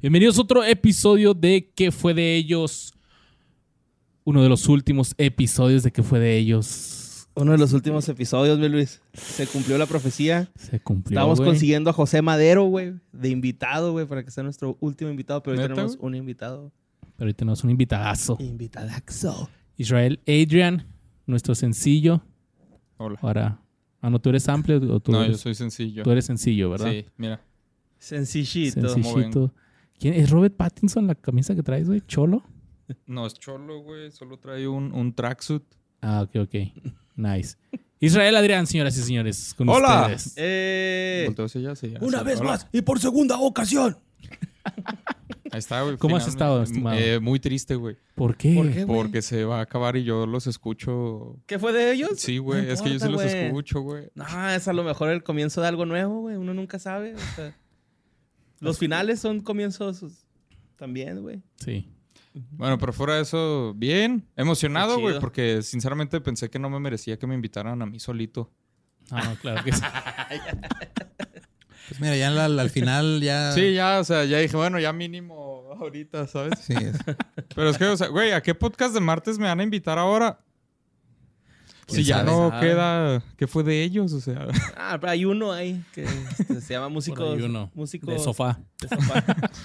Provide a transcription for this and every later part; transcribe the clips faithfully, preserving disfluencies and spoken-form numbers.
Bienvenidos a otro episodio de ¿Qué fue de ellos? Uno de los últimos episodios de ¿Qué fue de ellos? Uno de los últimos episodios, mi Luis. Se cumplió la profecía. Se cumplió, Estábamos güey. consiguiendo a José Madero, güey, de invitado, güey, para que sea nuestro último invitado. Pero hoy ¿Neta, tenemos güey? un invitado. Pero hoy tenemos un invitadazo. Invitadaxo. Israel Adrian, nuestro sencillo. Hola. Ahora, ah, no, tú eres amplio o tú, No, yo eres, soy sencillo. tú eres sencillo, ¿verdad? Sí, mira. Sencillito. Sencillito. ¿Quién es Robert Pattinson la camisa que traes, güey? ¿Cholo? No, es cholo, güey. Solo trae un, un tracksuit. Ah, ok, ok. Nice. Israel Adrián, señoras y señores, con ¡Hola! ustedes. Eh, Volteo hacia allá, sí, ya. una Sí, vez hola. más y por segunda ocasión. Ahí está, güey. ¿Cómo has finalmente. estado, estimado? Eh, muy triste, güey. ¿Por qué? ¿Por qué, güey? Porque se va a acabar y yo los escucho. ¿Qué fue de ellos? Sí, güey. No es que yo sí importa, los güey. escucho, güey. No, es a lo mejor el comienzo de algo nuevo, güey. Uno nunca sabe. O sea, los finales son comienzos también, güey. Sí. Bueno, pero fuera de eso, bien. Emocionado, Qué güey. chido. Porque sinceramente pensé que no me merecía que me invitaran a mí solito. Ah, no, claro que sí. Pues mira, ya al, al final ya... Sí, ya, o sea, ya dije, bueno, ya mínimo ahorita, ¿sabes? Sí, es- Pero es que, o sea, güey, ¿a qué podcast de martes me van a invitar ahora? Si ¿Quién ya sabe? no ¿Sabe? queda... ¿Qué fue de ellos? O sea... Ah, pero hay uno ahí que este, se llama músico. Por ahí uno. Músico De sofá. de sofá.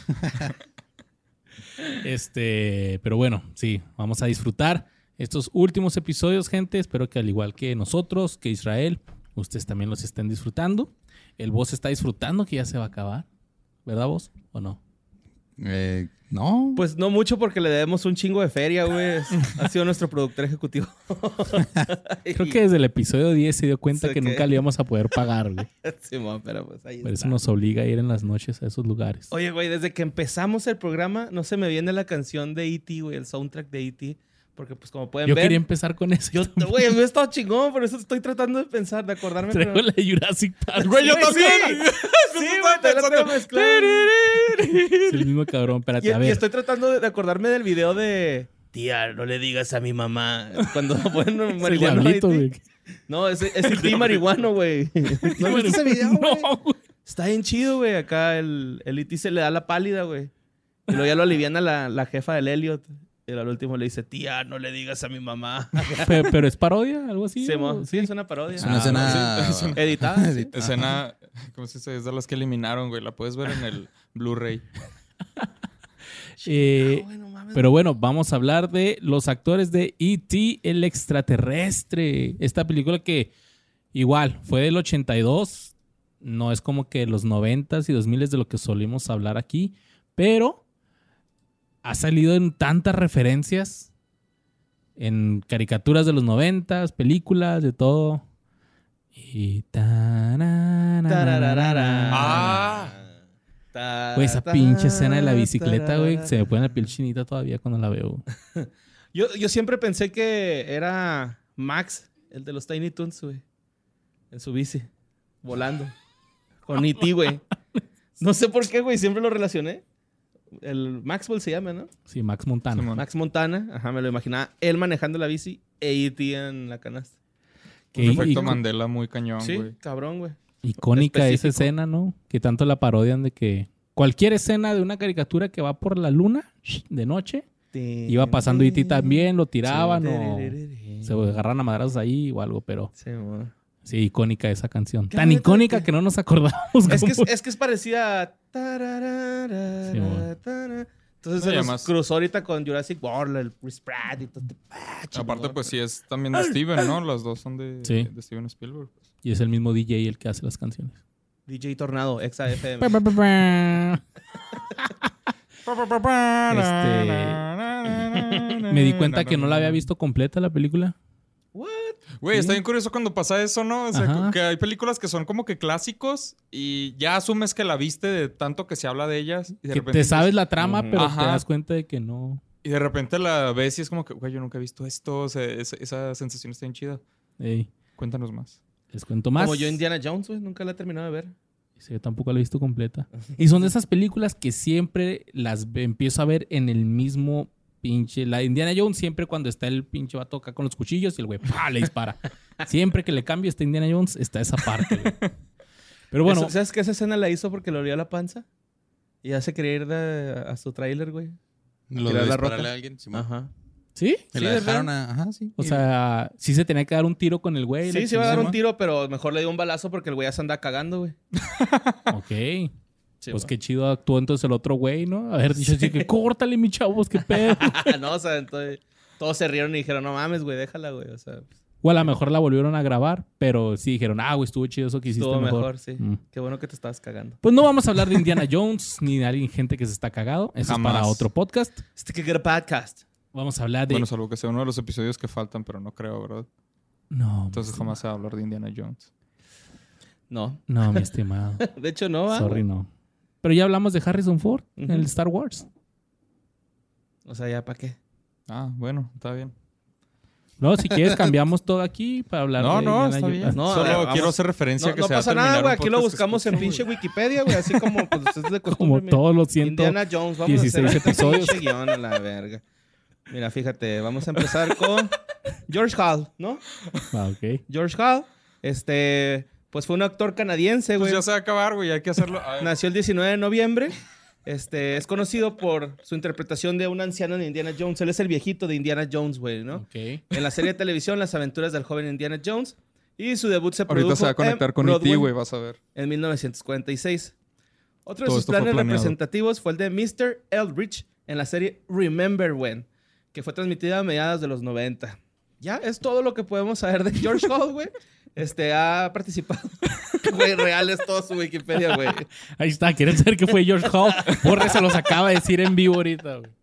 Este, pero bueno, sí, vamos a disfrutar estos últimos episodios, gente. Espero que al igual que nosotros, que Israel, ustedes también los estén disfrutando. El boss está disfrutando que ya se va a acabar, ¿verdad, boss? ¿O no? eh, no. Pues no mucho porque le debemos un chingo de feria, güey. Ha sido nuestro productor ejecutivo. Creo que desde el episodio diez se dio cuenta Sé que que- nunca le íbamos a poder pagar, güey. Simón, pero pues ahí Por eso está. nos obliga a ir en las noches a esos lugares. Oye, güey, desde que empezamos el programa no se me viene la canción de E T, güey, el soundtrack de E T. Porque pues como pueden Yo ver... quería empezar con eso. Yo, güey, me he estado chingón, por eso estoy tratando de pensar, de acordarme. Traigo pero- la de Jurassic Park. Güey, yo Sí, también. Sí, güey, te la tengo mezclada. Es el mismo cabrón. Espérate, Y, a y ver. estoy tratando de, de acordarme del video de... Tía, no le digas a mi mamá. Cuando bueno, Es el marihuano diablito, E T. güey. No, es, es E T marihuano, güey. ¿No has visto ese video, güey? No, güey. Está bien chido, güey. Acá el, el E T se le da la pálida, güey. Y luego ya lo aliviana la, la jefa del Elliot. Y al último le dice, tía, no le digas a mi mamá. Pero, pero es parodia, algo así. Sí, ¿o? mo- sí, es una parodia. Es una Ah, escena... sí, es una- Editada. sí. Escena... ¿Cómo se dice? Es de las que eliminaron, güey. La puedes ver en el Blu-ray. Eh, Ah, güey, no mames. pero bueno, vamos a hablar de los actores de E T, el extraterrestre. Esta película que igual fue del ochenta y dos. No es como que los noventas y dos miles de lo que solimos hablar aquí. Pero ha salido en tantas referencias. En caricaturas de los noventas, películas, de todo. Y... Tarararara. Ah. Ta- Güey, esa ta- pinche escena de la bicicleta, güey, tararara. se me pone la piel chinita todavía cuando la veo. Yo, yo siempre pensé que era Max, el de los Tiny Toons, güey. En su bici, volando. Con E T, güey. No sé por qué, güey, siempre lo relacioné. El Maxwell se llama, ¿no? Sí, Max Montana. Simón. Max Montana, ajá, me lo imaginaba. Él manejando la bici e E T en la canasta. Que Un efecto ic- Mandela muy cañón, Sí, güey. cabrón, güey. icónica esa específico. escena, ¿no? Que tanto la parodian de que cualquier escena de una caricatura que va por la luna de noche, iba pasando E T también, lo tiraban o se agarran a madrazos ahí o algo, pero Sí, güey. sí, icónica esa canción. ¿Qué Tan neta icónica que- que no nos acordamos. Es que es, cómo- es que es parecida a... tararara, Sí, bueno. tarara. Entonces No, se y nos además- cruzó ahorita con Jurassic World, el Chris Pratt y todo. Ah, chingón. Aparte, pues sí es también de Steven, ¿no? Las dos son de, Sí. de Steven Spielberg. Y es el mismo D J el que hace las canciones. D J Tornado, Exa F M. Este, me di cuenta que no la había visto completa la película. What? Güey, Sí. está bien curioso cuando pasa eso, ¿no? O sea, Ajá. que hay películas que son como que clásicos y ya asumes que la viste de tanto que se habla de ellas. Y de Que repente te sabes dices- la trama, Ujú. pero Ajá. te das cuenta de que no. Y de repente la ves y es como que, güey, yo nunca he visto esto. O sea, esa, esa sensación está bien chida. Ey, Cuéntanos más. les cuento más. Como yo Indiana Jones, güey, nunca la he terminado de ver. Sí, yo tampoco la he visto completa. Y son de esas películas que siempre las ve- empiezo a ver en el mismo pinche... La Indiana Jones siempre cuando está el pinche vato acá con los cuchillos y el güey ¡pah! Le dispara. Siempre que le cambio esta Indiana Jones está esa parte, güey. Pero bueno, Eso- ¿Sabes que esa escena la hizo porque le olía la panza? Y ya se quería ir de- a su tráiler, güey. Lo Tirar de la dispararle roca. a alguien. Simón. Ajá. ¿Sí? Y Sí, la ¿verdad? dejaron a... Ajá, sí. O Y- sea, sí se tenía que dar un tiro con el güey. Sí, la se iba a dar un chingada. tiro, pero mejor le dio un balazo porque el güey ya se anda cagando, güey. Ok. Sí, Pues güey. qué chido actuó entonces el otro güey, ¿no? Haber dicho así que córtale, mi chavos, qué pedo. no, o sea, entonces todos se rieron y dijeron, no mames, güey, déjala, güey. O sea, O a lo mejor la volvieron a grabar, pero sí dijeron, ah, güey, estuvo chido eso que hiciste estuvo mejor. mejor, sí. Mm. Qué bueno que te estabas cagando. Pues no vamos a hablar de Indiana Jones ni de alguien, gente que se está cagado. Eso Jamás. es para otro podcast. Este que get a podcast. Vamos a hablar de... Bueno, salvo que sea uno de los episodios que faltan, pero no creo, ¿verdad? No, Entonces jamás se va a hablar de Indiana Jones. No. no, mi estimado. De hecho, no, ¿va, Sorry, güey? no. Pero ya hablamos de Harrison Ford en Ujú. el Star Wars. O sea, ¿ya para qué? Ah, bueno, está bien. No, si quieres cambiamos todo aquí para hablar No, de no, Indiana está Jones. bien. No, a Solo ver, vamos. quiero hacer referencia No, a que no se va a pasa nada, terminar güey. un Aquí lo podcast que buscamos en escucho, pinche güey. Wikipedia, güey. Así como, pues, es de costumbre. Como mira. todos los ciento Indiana Jones. Vamos a hacer dieciséis este episodios. pinche guión a la verga. Mira, fíjate. Vamos a empezar con George Hall, ¿no? Ah, ok. George Hall, este... Pues fue un actor canadiense, Pues güey. ya se va a acabar, güey. Hay que hacerlo. A ver. Nació el diecinueve de noviembre. Este, es conocido por su interpretación de un anciano en Indiana Jones. Él es el viejito de Indiana Jones, güey, ¿no? Ok. En la serie de televisión Las aventuras del joven Indiana Jones. Y su debut se produjo Ahorita se va a conectar en con E T, Broadway güey. Vas a ver. en mil novecientos cuarenta y seis. Otro de Todo sus esto fue planes planeado. representativos fue el de mister Eldritch en la serie Remember When, que fue transmitida a mediados de los noventa. Ya, es todo lo que podemos saber de George Hall, güey. Este, ha participado. Güey, real es todo su Wikipedia, güey. Ahí está. ¿Quieren saber qué fue George Hall? Borre se los acaba de decir en vivo ahorita, güey.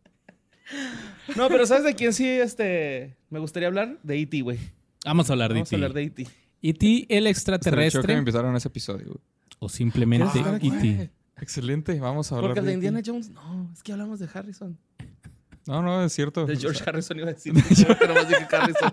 No, pero ¿sabes de quién sí este, me gustaría hablar? De E T, güey. Vamos a hablar de Vamos a hablar de E E T. T. E T, el Estaría chido que extraterrestre. empezaron ese episodio, güey. O simplemente Ah, E T. Excelente. Vamos a hablar Porque el de E T. Indiana Jones, no, es que hablamos de Harrison. No, no, es cierto. De O George sea, Harrison iba a decir. Pero más dije Harrison.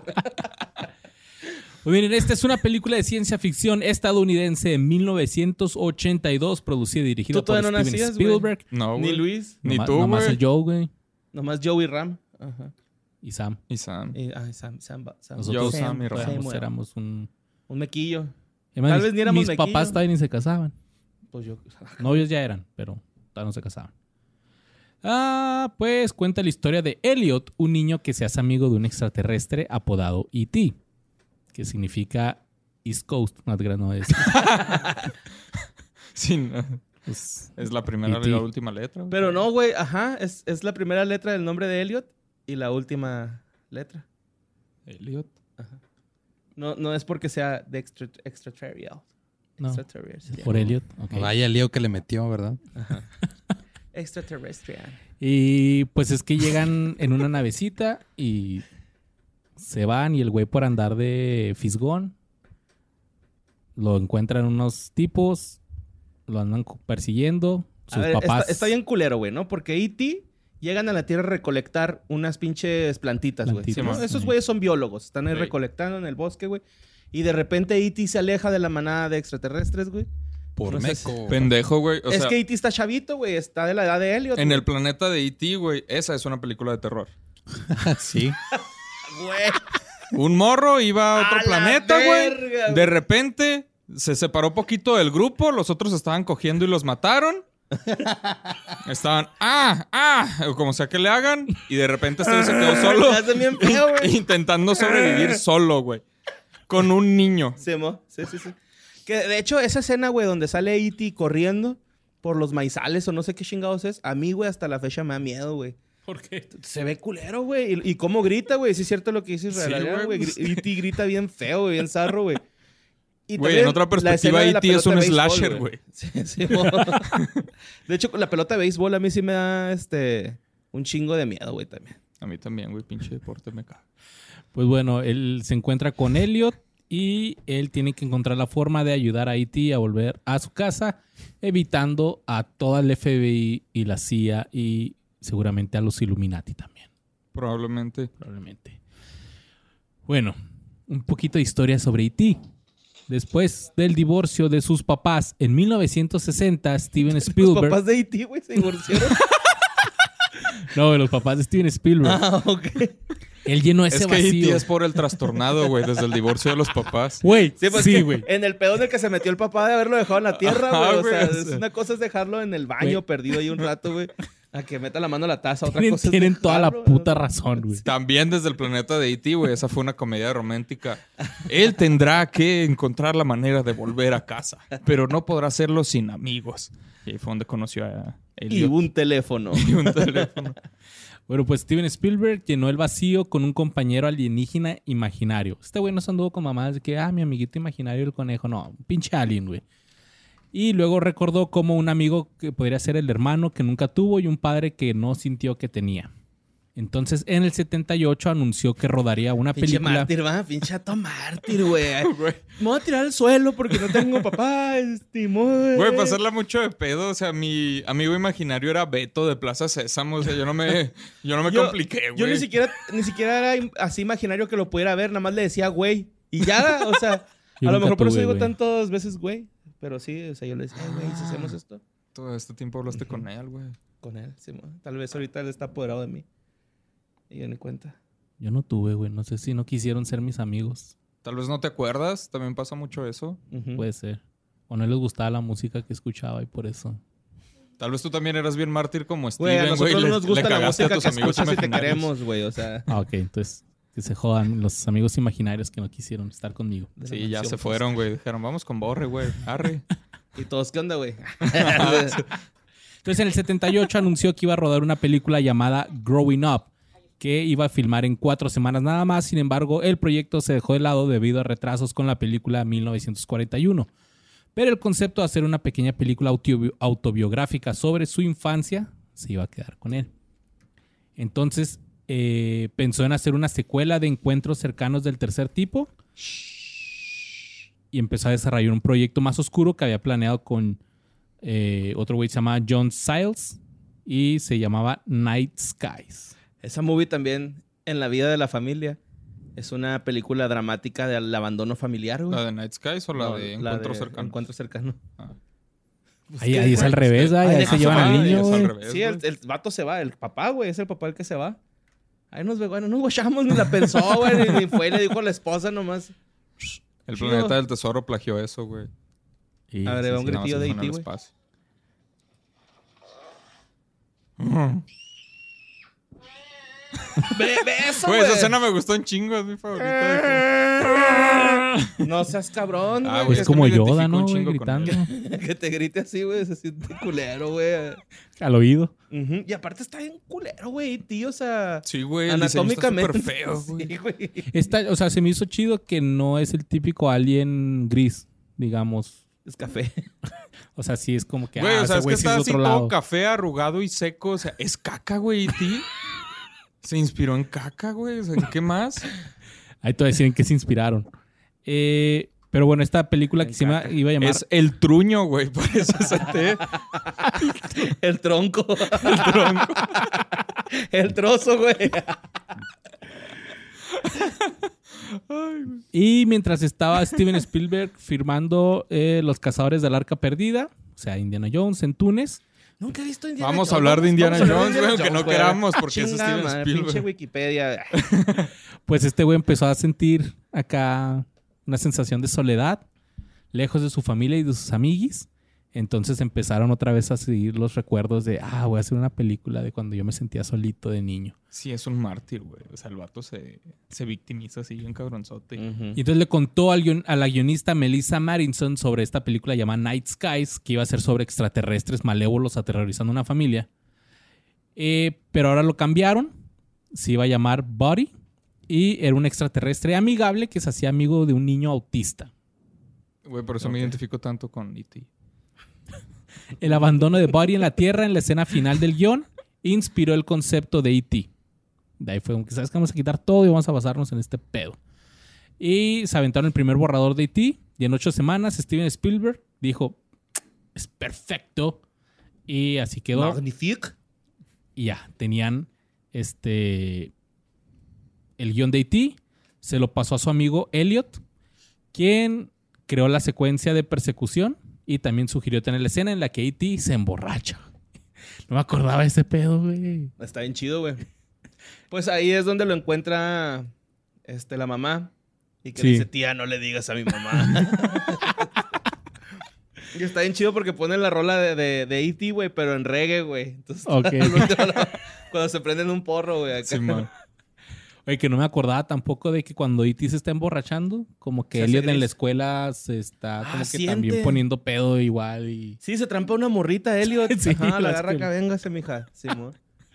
Pues miren, esta es una película de ciencia ficción estadounidense de mil novecientos ochenta y dos, producida y dirigida Tú por todavía no Steven nacías, güey. Spielberg. No, Ni güey. Luis, Ni Nomás- tú, Nomás güey. el Joe, güey. nomás Joey Ram. Ajá. Y Sam. Y Sam. Y, ay, Sam, Sam, Sam. Nosotros Yo, Sam y éramos, Ram. Samuel. éramos un... Un mequillo. Además, Tal mis- vez ni éramos Mis mequillo. papás todavía ni se casaban. Pues yo. Novios ya eran, pero todavía no se casaban. Ah, pues cuenta la historia de Elliot, un niño que se hace amigo de un extraterrestre apodado E T, que significa East Coast, no, no es. Sí, no. es- Es la primera E T. y la última letra. güey. Pero no, güey. Ajá. Es, es la primera letra del nombre de Elliot y la última letra. Elliot. No, no es porque sea de extra, extraterrestrial. no, Extraterrestrial. por Elliot. ok. Vaya lío que le metió, ¿verdad? Extraterrestrial. Y pues es que llegan en una navecita y se van y el güey por andar de fisgón lo encuentran unos tipos, lo andan cu- persiguiendo. A Sus ver, papás. está, está bien culero, güey, ¿no? Porque E T llegan a la Tierra a recolectar unas pinches plantitas, güey. Plantitas, ¿Sí, no? sí. Esos güeyes son biólogos. Están ahí Sí. recolectando en el bosque, güey. Y de repente E T se aleja de la manada de extraterrestres, güey. Por No sé si- meco. Pendejo, güey. O es sea, que E T está chavito, güey. Está de la edad de Elliot. en güey. el planeta de E T, güey, esa es una película de terror. Sí. Güey. Un morro iba a otro ¡A la planeta, güey. verga, güey! De repente se separó poquito del grupo, los otros estaban cogiendo y los mataron. Estaban, ah, ah, o como sea que le hagan. Y de repente este güey se quedó solo. Me hacen bien feo, güey. Intentando sobrevivir solo, güey. Con un niño. Sí, mo. Sí, sí, sí. Que de hecho, esa escena, güey, donde sale E T corriendo por los maizales o no sé qué chingados es, a mí, güey, hasta la fecha me da miedo, güey. ¿Por qué? Se ve culero, güey. Y, y cómo grita, güey. Sí es cierto lo que dice Israel, Sí, güey. güey. Gri- E T grita bien feo, güey, bien zarro, güey. Y Güey, también en otra la perspectiva, escena de la E T es pelota un de béisbol, slasher, güey. Sí, sí, mo. De hecho, con la pelota de béisbol a mí sí me da, este, un chingo de miedo, güey, también. A mí también, güey, pinche deporte me caga. Pues bueno, él se encuentra con Elliot y él tiene que encontrar la forma de ayudar a E T a volver a su casa, evitando a toda el F B I y la C I A y seguramente a los Illuminati también, Probablemente. probablemente. Bueno, un poquito de historia sobre E T. Después del divorcio de sus papás en mil novecientos sesenta, Steven Los Spielberg... papás de E T, güey, se divorciaron. No, los papás de Steven Spielberg. Ah, ok. Él llenó ese Es que E T vacío. es por el trastornado, güey, desde el divorcio de los papás. Güey, Sí, pues sí, que güey. en el pedo en el que se metió el papá de haberlo dejado en la tierra, Ajá, güey. O güey, sea, o es sea. una cosa es dejarlo en el baño Güey. perdido ahí un rato, güey. A que meta la mano a la taza. Otra Tienen, cosa es tienen toda la dejarlo, puta güey. razón, güey. También desde el planeta de E T, güey. Esa fue una comedia romántica. Él tendrá que encontrar la manera de volver a casa, pero no podrá hacerlo sin amigos. Y ahí fue donde conoció a Y Elliot. un teléfono. Y un teléfono. Bueno, pues Steven Spielberg llenó el vacío con un compañero alienígena imaginario. Este güey no se anduvo con mamadas de que, ah, mi amiguito imaginario el conejo. No, un pinche alien, güey. Y luego recordó como un amigo que podría ser el hermano que nunca tuvo y un padre que no sintió que tenía. Entonces, en el setenta y ocho anunció que rodaría una Pinche película. mártir, va. Pinche ato mártir, güey. Güey. Me voy a tirar al suelo porque no tengo papá. Estimó. Güey, pasarla mucho de pedo. O sea, mi amigo imaginario era Beto de Plaza Sésamo. O sea, yo no me, yo no me Yo- compliqué, güey. Yo ni siquiera, ni siquiera era im- así imaginario que lo pudiera ver. Nada más le decía güey. Y ya, o sea, Yo a lo nunca mejor por eso tuve, digo güey. tantas veces güey. Pero sí, o sea, yo le decía, "Ay, güey, si hacemos esto Todo este tiempo hablaste con él, güey. con él. Sí, mo. Tal vez ahorita él está apoderado de mí. Y yo ni cuenta. Yo no tuve, güey. No sé si no quisieron ser mis amigos. Tal vez no te acuerdas. También pasa mucho eso. Ujú. Puede ser. O no les gustaba la música que escuchaba y por eso. Tal vez tú también eras bien mártir como Güey, a Steven, nosotros güey. no Le, nos le gusta la cagaste a música tus que amigos escuchas y te imaginarios. queremos, güey. O sea, Ah, ok. Entonces, que se jodan los amigos imaginarios que no quisieron estar conmigo. de la Sí, ya mansión, se pues. fueron, güey. Dijeron, vamos con Borre, güey. Arre. Y todos, ¿qué onda, güey? Entonces, en el setenta y ocho anunció que iba a rodar una película llamada Growing Up, que iba a filmar en cuatro semanas nada más. Sin embargo, el proyecto se dejó de lado debido a retrasos con la película mil novecientos cuarenta y uno. Pero el concepto de hacer una pequeña película autobi- autobiográfica sobre su infancia se iba a quedar con él. Entonces, eh, pensó en hacer una secuela de Encuentros cercanos del tercer tipo y empezó a desarrollar un proyecto más oscuro que había planeado con eh, otro güey que se llamaba John Sayles y se llamaba Night Skies. Esa movie también, en la vida de la familia, es una película dramática del abandono familiar, güey. ¿La de Night Skies o la No, de la Encuentro de Cercano? Encuentro cercano. Ah. Pues Ahí, que- ahí es al revés, ahí, Ay, ahí deja se llevan su al madre, niño, es al güey. revés. Sí, el, el vato se va, el papá, güey, es el papá el que se va. Ahí nos ve, bueno, nos guachamos, ni la pensó, güey, ni, ni fue, le dijo a la esposa nomás. El Chido. planeta del tesoro plagió eso, güey. Sí, A ver, sí, va sí. un Nada más gritillo se de fue E en T, el güey. espacio. Ve, ve eso, Güey, güey. esa escena me gustó un chingo, es mi favorita. No seas cabrón, Ah, güey. güey, Es es que como me Yoda, identifico ¿no, un güey? chingo con Gritando Que te grite así, güey, se siente culero, güey. al oído. Ujú. Y aparte está bien culero, güey, tío, o sea... Sí, güey, el diseño está anatómicamente. súper feo, güey. Sí, güey. Esta, o sea, se me hizo chido que no es el típico alien gris, digamos. Es café. O sea, sí es como que, Güey, ah, o sea, ese es que güey sí está es de así otro todo lado. café, arrugado y seco. O sea, es caca, güey, ¿y ti? Se inspiró en caca, güey. O sea, ¿en qué más? Ahí te voy a decir en qué se inspiraron. Eh, pero bueno, esta película que En se iba, caca. iba a llamar... Es el truño, güey. Por eso se te... El tronco. El tronco. El trozo, güey. Y mientras estaba Steven Spielberg firmando eh, Los Cazadores del Arca Perdida, o sea, Indiana Jones en Túnez, Nunca he visto Indiana Vamos Jones. a hablar de Indiana vamos a hablar Jones, de güey, Indiana aunque no Jones, queramos, porque es Chinga Steven madre, Spielberg. Pinche Wikipedia. pues este güey empezó a sentir acá una sensación de soledad, lejos de su familia y de sus amiguis. Entonces empezaron otra vez a seguir los recuerdos de, ah, voy a hacer una película de cuando yo me sentía solito de niño. Sí, es un mártir, güey. O sea, el vato se, se victimiza así, un cabronzote. Ujú. Y entonces le contó al guion- a la guionista Melissa Marinson sobre esta película llamada Night Skies, que iba a ser sobre extraterrestres malévolos aterrorizando a una familia. Eh, pero ahora lo cambiaron. Se iba a llamar Buddy. Y era un extraterrestre amigable que se hacía amigo de un niño autista. Güey, por eso me identifico tanto con E T El abandono de Buddy en la Tierra en la escena final del guión inspiró el concepto de E T De ahí fue como que, ¿sabes qué? Vamos a quitar todo y vamos a basarnos en este pedo. Y se aventaron el primer borrador de E T y en ocho semanas Steven Spielberg dijo, es perfecto. Y así quedó. Magnifique. Y ya, tenían este el guión de E T Se lo pasó a su amigo Elliot, quien creó la secuencia de persecución y también sugirió tener la escena en la que E T se emborracha. No me acordaba de ese pedo, güey. Está bien chido, güey. Pues ahí es donde lo encuentra este, la mamá. Y que Sí. dice, tía, no le digas a mi mamá. Y está bien chido porque pone la rola de, de, de E T, güey, pero en reggae, güey. Entonces, Ok. al último, cuando se prenden un porro, güey. acá. Simón. Oye, que no me acordaba tampoco de que cuando E T se está emborrachando, como que Se hace Elliot en gris. la escuela se está Ah, como que siente. también poniendo pedo igual y... Sí, se trampa una morrita, Elliot. Sí, Ajá, la la agarra escuela. acá, véngase, mija. Simón.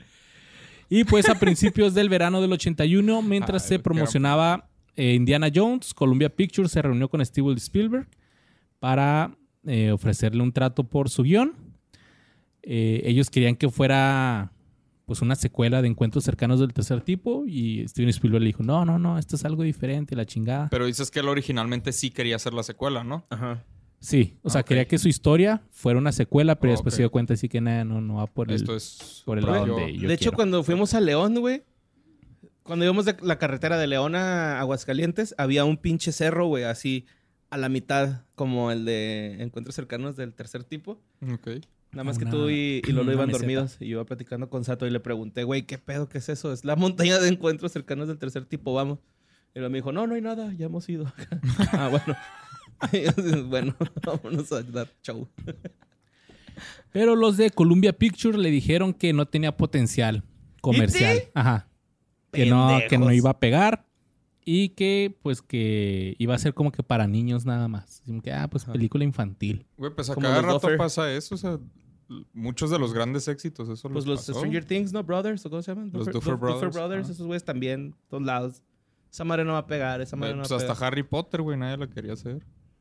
Y pues a principios del verano del ochenta y uno, mientras Ay, se qué- promocionaba eh, Indiana Jones, Columbia Pictures se reunió con Steven Spielberg para eh, ofrecerle un trato por su guión. Eh, ellos querían que fuera pues una secuela de Encuentros Cercanos del Tercer Tipo y Steven Spielberg le dijo, no, no, no, esto es algo diferente, la chingada. Pero dices que él originalmente sí quería hacer la secuela, ¿no? Ajá. Sí, o sea, Ok. quería que su historia fuera una secuela, pero Oh, después ok. se dio cuenta así que nada, no, no va por el, Esto es... por el Por lado yo- donde yo de hecho, quiero. cuando fuimos a León, güey, cuando íbamos de la carretera de León a Aguascalientes, había un pinche cerro, güey, así a la mitad, como el de Encuentros Cercanos del Tercer Tipo. Ok. Nada más que Una- tú y, y Lolo una iban meseta. dormidos. Y yo iba platicando con Sato y le pregunté, güey, ¿qué pedo? ¿Qué es eso? Es la montaña de Encuentros Cercanos del Tercer Tipo, vamos. Y luego me dijo, no, no hay nada, ya hemos ido. Ah, bueno. Y yo, bueno, vámonos a dar show. Pero los de Columbia Pictures le dijeron que no tenía potencial comercial. ¿Y sí? Ajá. Que no, Pendejos. que no iba a pegar y que pues que iba a ser como que para niños nada más. Así que, ah, pues Ajá. película infantil. Güey, pues a Como cada los rato Duffer. pasa eso. O sea, l- muchos de los grandes éxitos, eso Pues les los pasó. Stranger Things, ¿no? Brothers, ¿o cómo se llaman? Los Duffer- Duffer Duf- Brothers, Brothers, ajá. esos güeyes también, todos lados. Esa madre no va a pegar, esa madre Güey, no pues va a hasta pegar. Harry Potter, güey, nadie la quería hacer.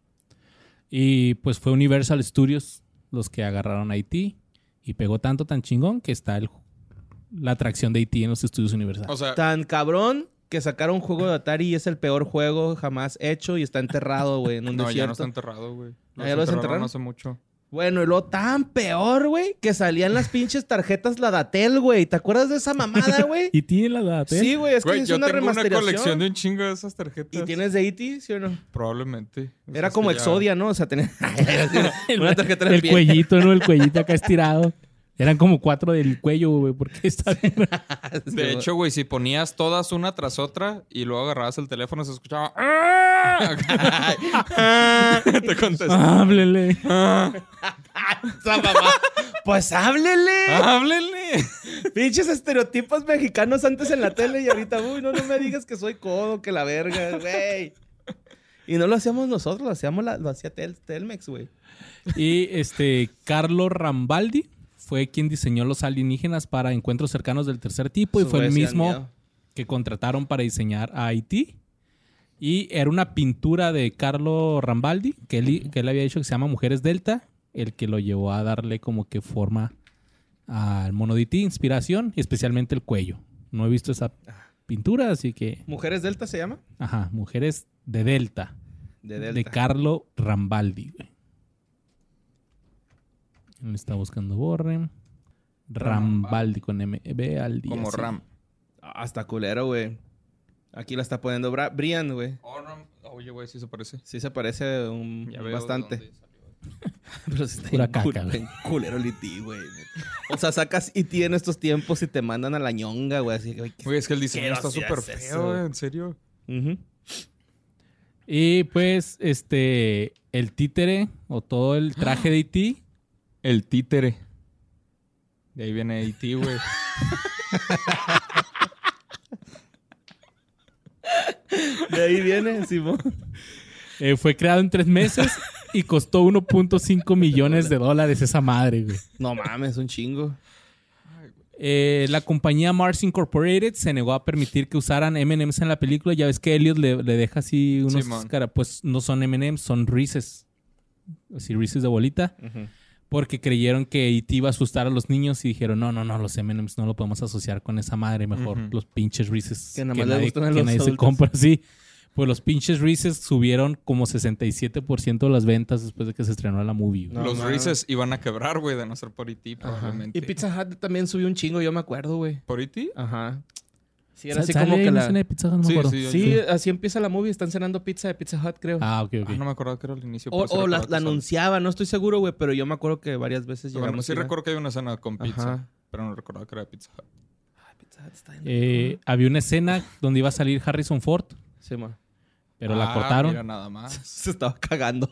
Y pues fue Universal Studios los que agarraron a E T y pegó tanto tan chingón que está el, la atracción de E T en los estudios Universal. O sea, Tan cabrón que sacaron un juego de Atari y es el peor juego jamás hecho y está enterrado, güey, en un no, ya no desierto. está enterrado, güey. ¿Ah, ya lo desenterraron? desenterraron hace mucho. Bueno, y luego tan peor, güey, que salían las pinches tarjetas Ladatel, güey. ¿Te acuerdas de esa mamada, güey? ¿E T en la edad? Sí, güey, es que Güey, es yo una tengo una remasterización. colección de un chingo de esas tarjetas. ¿Y tienes de E T, sí o no? Probablemente. O sea, Era es como que ya- Exodia, ¿no? O sea, tenía una tarjeta en El el pie. cuellito, ¿no? El cuellito acá estirado. Eran como cuatro del cuello, güey, porque está bien. De hecho, güey, si ponías todas una tras otra y luego agarrabas el teléfono, se escuchaba... "Ah". Te contestaba. Háblele. "Ah, Esa mamá. Pues háblele. ¡Háblenle! Pinches estereotipos mexicanos antes en la tele y ahorita, uy, no, no me digas que soy codo, que la verga, güey. Y no lo hacíamos nosotros, lo hacíamos la- lo hacía Tel- Telmex, güey. Y este, Carlo Rambaldi fue quien diseñó los alienígenas para Encuentros Cercanos del Tercer Tipo y Esos fue el güeyes sí dan mismo miedo. que contrataron para diseñar a E T. Y era una pintura de Carlo Rambaldi, que él, que él había dicho que se llama Mujeres Delta, el que lo llevó a darle como que forma al mono de E T, inspiración, y especialmente el cuello. No he visto esa pintura, así que... ¿Mujeres Delta se llama? Ajá, Mujeres de Delta. De De, Delta. Carlo Rambaldi, güey. Él está buscando borre. Rambaldi con M B al día. Como sí. Ram. Ah, está culero, güey. Aquí la está poniendo Bra- Brian, güey. Oh, Ram. Oye, güey, sí se parece. Sí se parece un, Ya veo bastante. de dónde salió. Pero sí está Pura bien cul- caca, güey. bien culero el E T, güey. O sea, sacas E T en estos tiempos y te mandan a la ñonga, güey. Así que, güey, ¿qué- Güey, es que el diseño ¿Qué está hacías súper eso? feo, güey, en serio. Ujú. Y pues, este, el títere o todo el traje de E T. El títere. De ahí viene E T, güey. De ahí viene, Simón. eh, fue creado en tres meses y costó uno punto cinco millones de dólares esa madre, güey. No mames, un chingo. Eh, la compañía Mars Incorporated se negó a permitir que usaran eme and eme's en la película. Ya ves que Elliot le, le deja así unos Simón. cara, pues no son eme and eme's, son Reese's. Así Reese's de bolita. Ujú. Porque creyeron que E T iba a asustar a los niños y dijeron, no, no, no, los eme and eme's no lo podemos asociar con esa madre. Mejor Ujú. los pinches Reese's Que nada más le nadie, gustan a que los nadie se adultos. compra. Sí, pues los pinches Reese's subieron como sesenta y siete por ciento de las ventas después de que se estrenó la movie. güey. No Los mames. Reese's iban a quebrar, güey, de no ser por E T, Ajá. probablemente. Y Pizza Hut también subió un chingo, yo me acuerdo, güey. ¿Por E T? Ajá. Sí, era Sa- así sale como que en la... escena de Pizza Hut, no me Sí, acuerdo. sí, yo- Sí, Sí. así empieza la movie. Están cenando pizza de Pizza Hut, creo. Ah, ok, ok. Ah, no me acordaba que era el inicio. o pero sí o la, recordaba que la sale. anunciaba, no estoy seguro, güey, pero yo me acuerdo que varias veces Bueno, llegamos sí a ir a- recuerdo que hay una escena con pizza, Ajá. pero no recordaba que era de Pizza Hut. está bien. Eh, había una escena donde iba a salir Harrison Ford, Sí, ma. pero la Ah, cortaron. Mira, nada más. Se estaba cagando.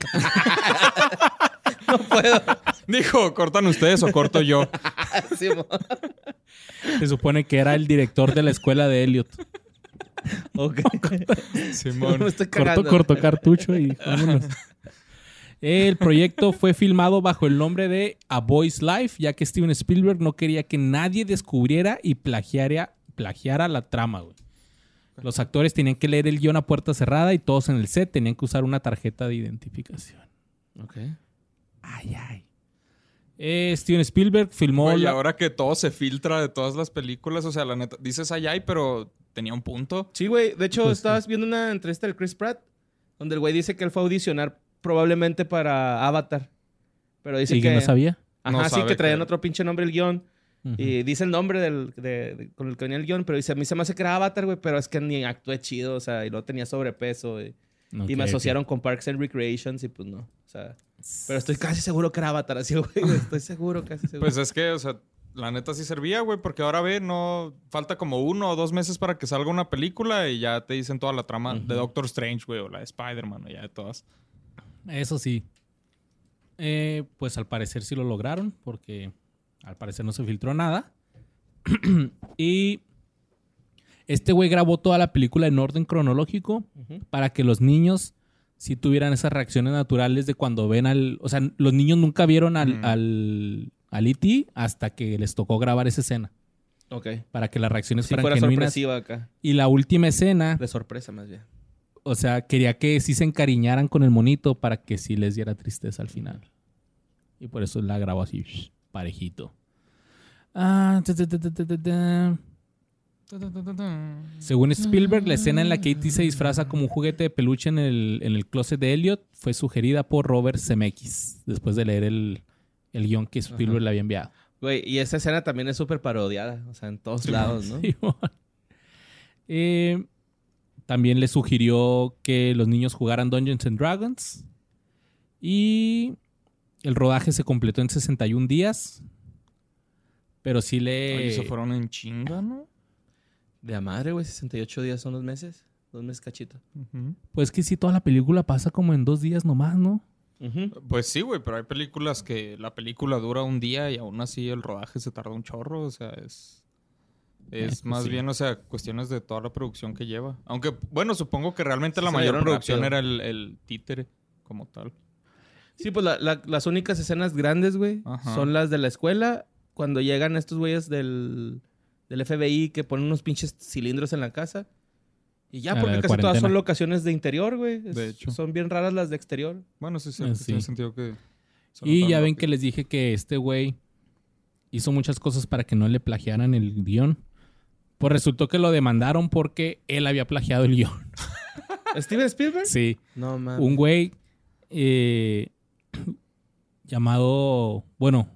No puedo. Dijo, ¿cortan ustedes o corto yo? Sí, ma. Se supone que era el director de la escuela de Elliot. Ok. Simón. Me estoy Cortó, cagando. cortó cartucho y dijo, vámonos. El proyecto fue filmado bajo el nombre de A Boy's Life, ya que Steven Spielberg no quería que nadie descubriera y plagiara, plagiara la trama, güey. Los actores tenían que leer el guión a puerta cerrada y todos en el set tenían que usar una tarjeta de identificación. Ok. Ay, ay. Eh, Steven Spielberg filmó... Güey, y la- ahora que todo se filtra de todas las películas, o sea, la neta, dices ay, ay, pero tenía un punto. Sí, güey. De hecho, Pues, estabas viendo una entrevista del Chris Pratt donde el güey dice que él fue a audicionar probablemente para Avatar. Pero dice ¿Y que... que no sabía? Ajá, No sí, sabe que traían que- otro pinche nombre el guión. Ujú. Y dice el nombre del, de, de- con el que venía el guión, pero dice, a mí se me hace que era Avatar, güey, pero es que ni actué chido, o sea, y no tenía sobrepeso. Y, Ok, y me ok. asociaron con Parks and Recreations y pues no. O sea, pero estoy casi seguro que era Avatar, así, güey. Estoy seguro, casi seguro. Pues es que, o sea, la neta sí servía, güey, porque ahora ve, no falta como uno o dos meses para que salga una película y ya te dicen toda la trama Ujú. de Doctor Strange, güey, o la de Spider-Man, o ya de todas. Eso sí. Eh, pues al parecer sí lo lograron, porque al parecer no se filtró nada. Y este güey grabó toda la película en orden cronológico Ujú. para que los niños sí tuvieran esas reacciones naturales de cuando ven al... O sea, los niños nunca vieron al, Mm. al, al E T hasta que les tocó grabar esa escena. Ok. Para que las reacciones Si fueran fuera genuinas. sorpresiva acá. Y la última escena, De sorpresa, más bien. o sea, quería que sí se encariñaran con el monito para que sí les diera tristeza al final. Y por eso la grabó así, shh, parejito. Ah, ta, ta, ta, ta, ta, ta, ta. Según Spielberg, la escena en la que E T se disfraza como un juguete de peluche en el, en el closet de Elliot fue sugerida por Robert Zemeckis, después de leer el, el guión que Spielberg Ajá. le había enviado. Güey, y esa escena también es súper parodiada, o sea, en todos Sí, lados, ¿no? Sí, bueno. Eh, también le sugirió que los niños jugaran Dungeons and Dragons. Y el rodaje se completó en sesenta y un días. Pero sí le... Oye, se fueron en chinga, ¿no? De a madre, güey, sesenta y ocho días son dos meses. Dos meses cachito. Ujú. Pues que sí, toda la película pasa como en dos días nomás, ¿no? Ujú. Pues sí, güey, pero hay películas que la película dura un día y aún así el rodaje se tarda un chorro, o sea, es... Eh, Es pues más sí. bien, o sea, cuestiones de toda la producción que lleva. Aunque, bueno, supongo que realmente Sí, la se mayor dieron producción rápido. era el, el títere como tal. Sí, pues la- la- las únicas escenas grandes, güey, Ajá. son las de la escuela. Cuando llegan estos güeyes del, del F B I que ponen unos pinches cilindros en la casa. Y ya, Ah, la porque de casi todas cuarentena. son locaciones de interior, güey. Es- De hecho. Son bien raras las de exterior. Bueno, sí, sí, Eh, sí, sí. tiene sentido que... se Y notaron ya ven rápido. que les dije que este güey hizo muchas cosas para que no le plagiaran el guión. Pues resultó que lo demandaron porque él había plagiado el guión. ¿Steven Spielberg? Sí. No, mames. Un güey eh, llamado... Bueno,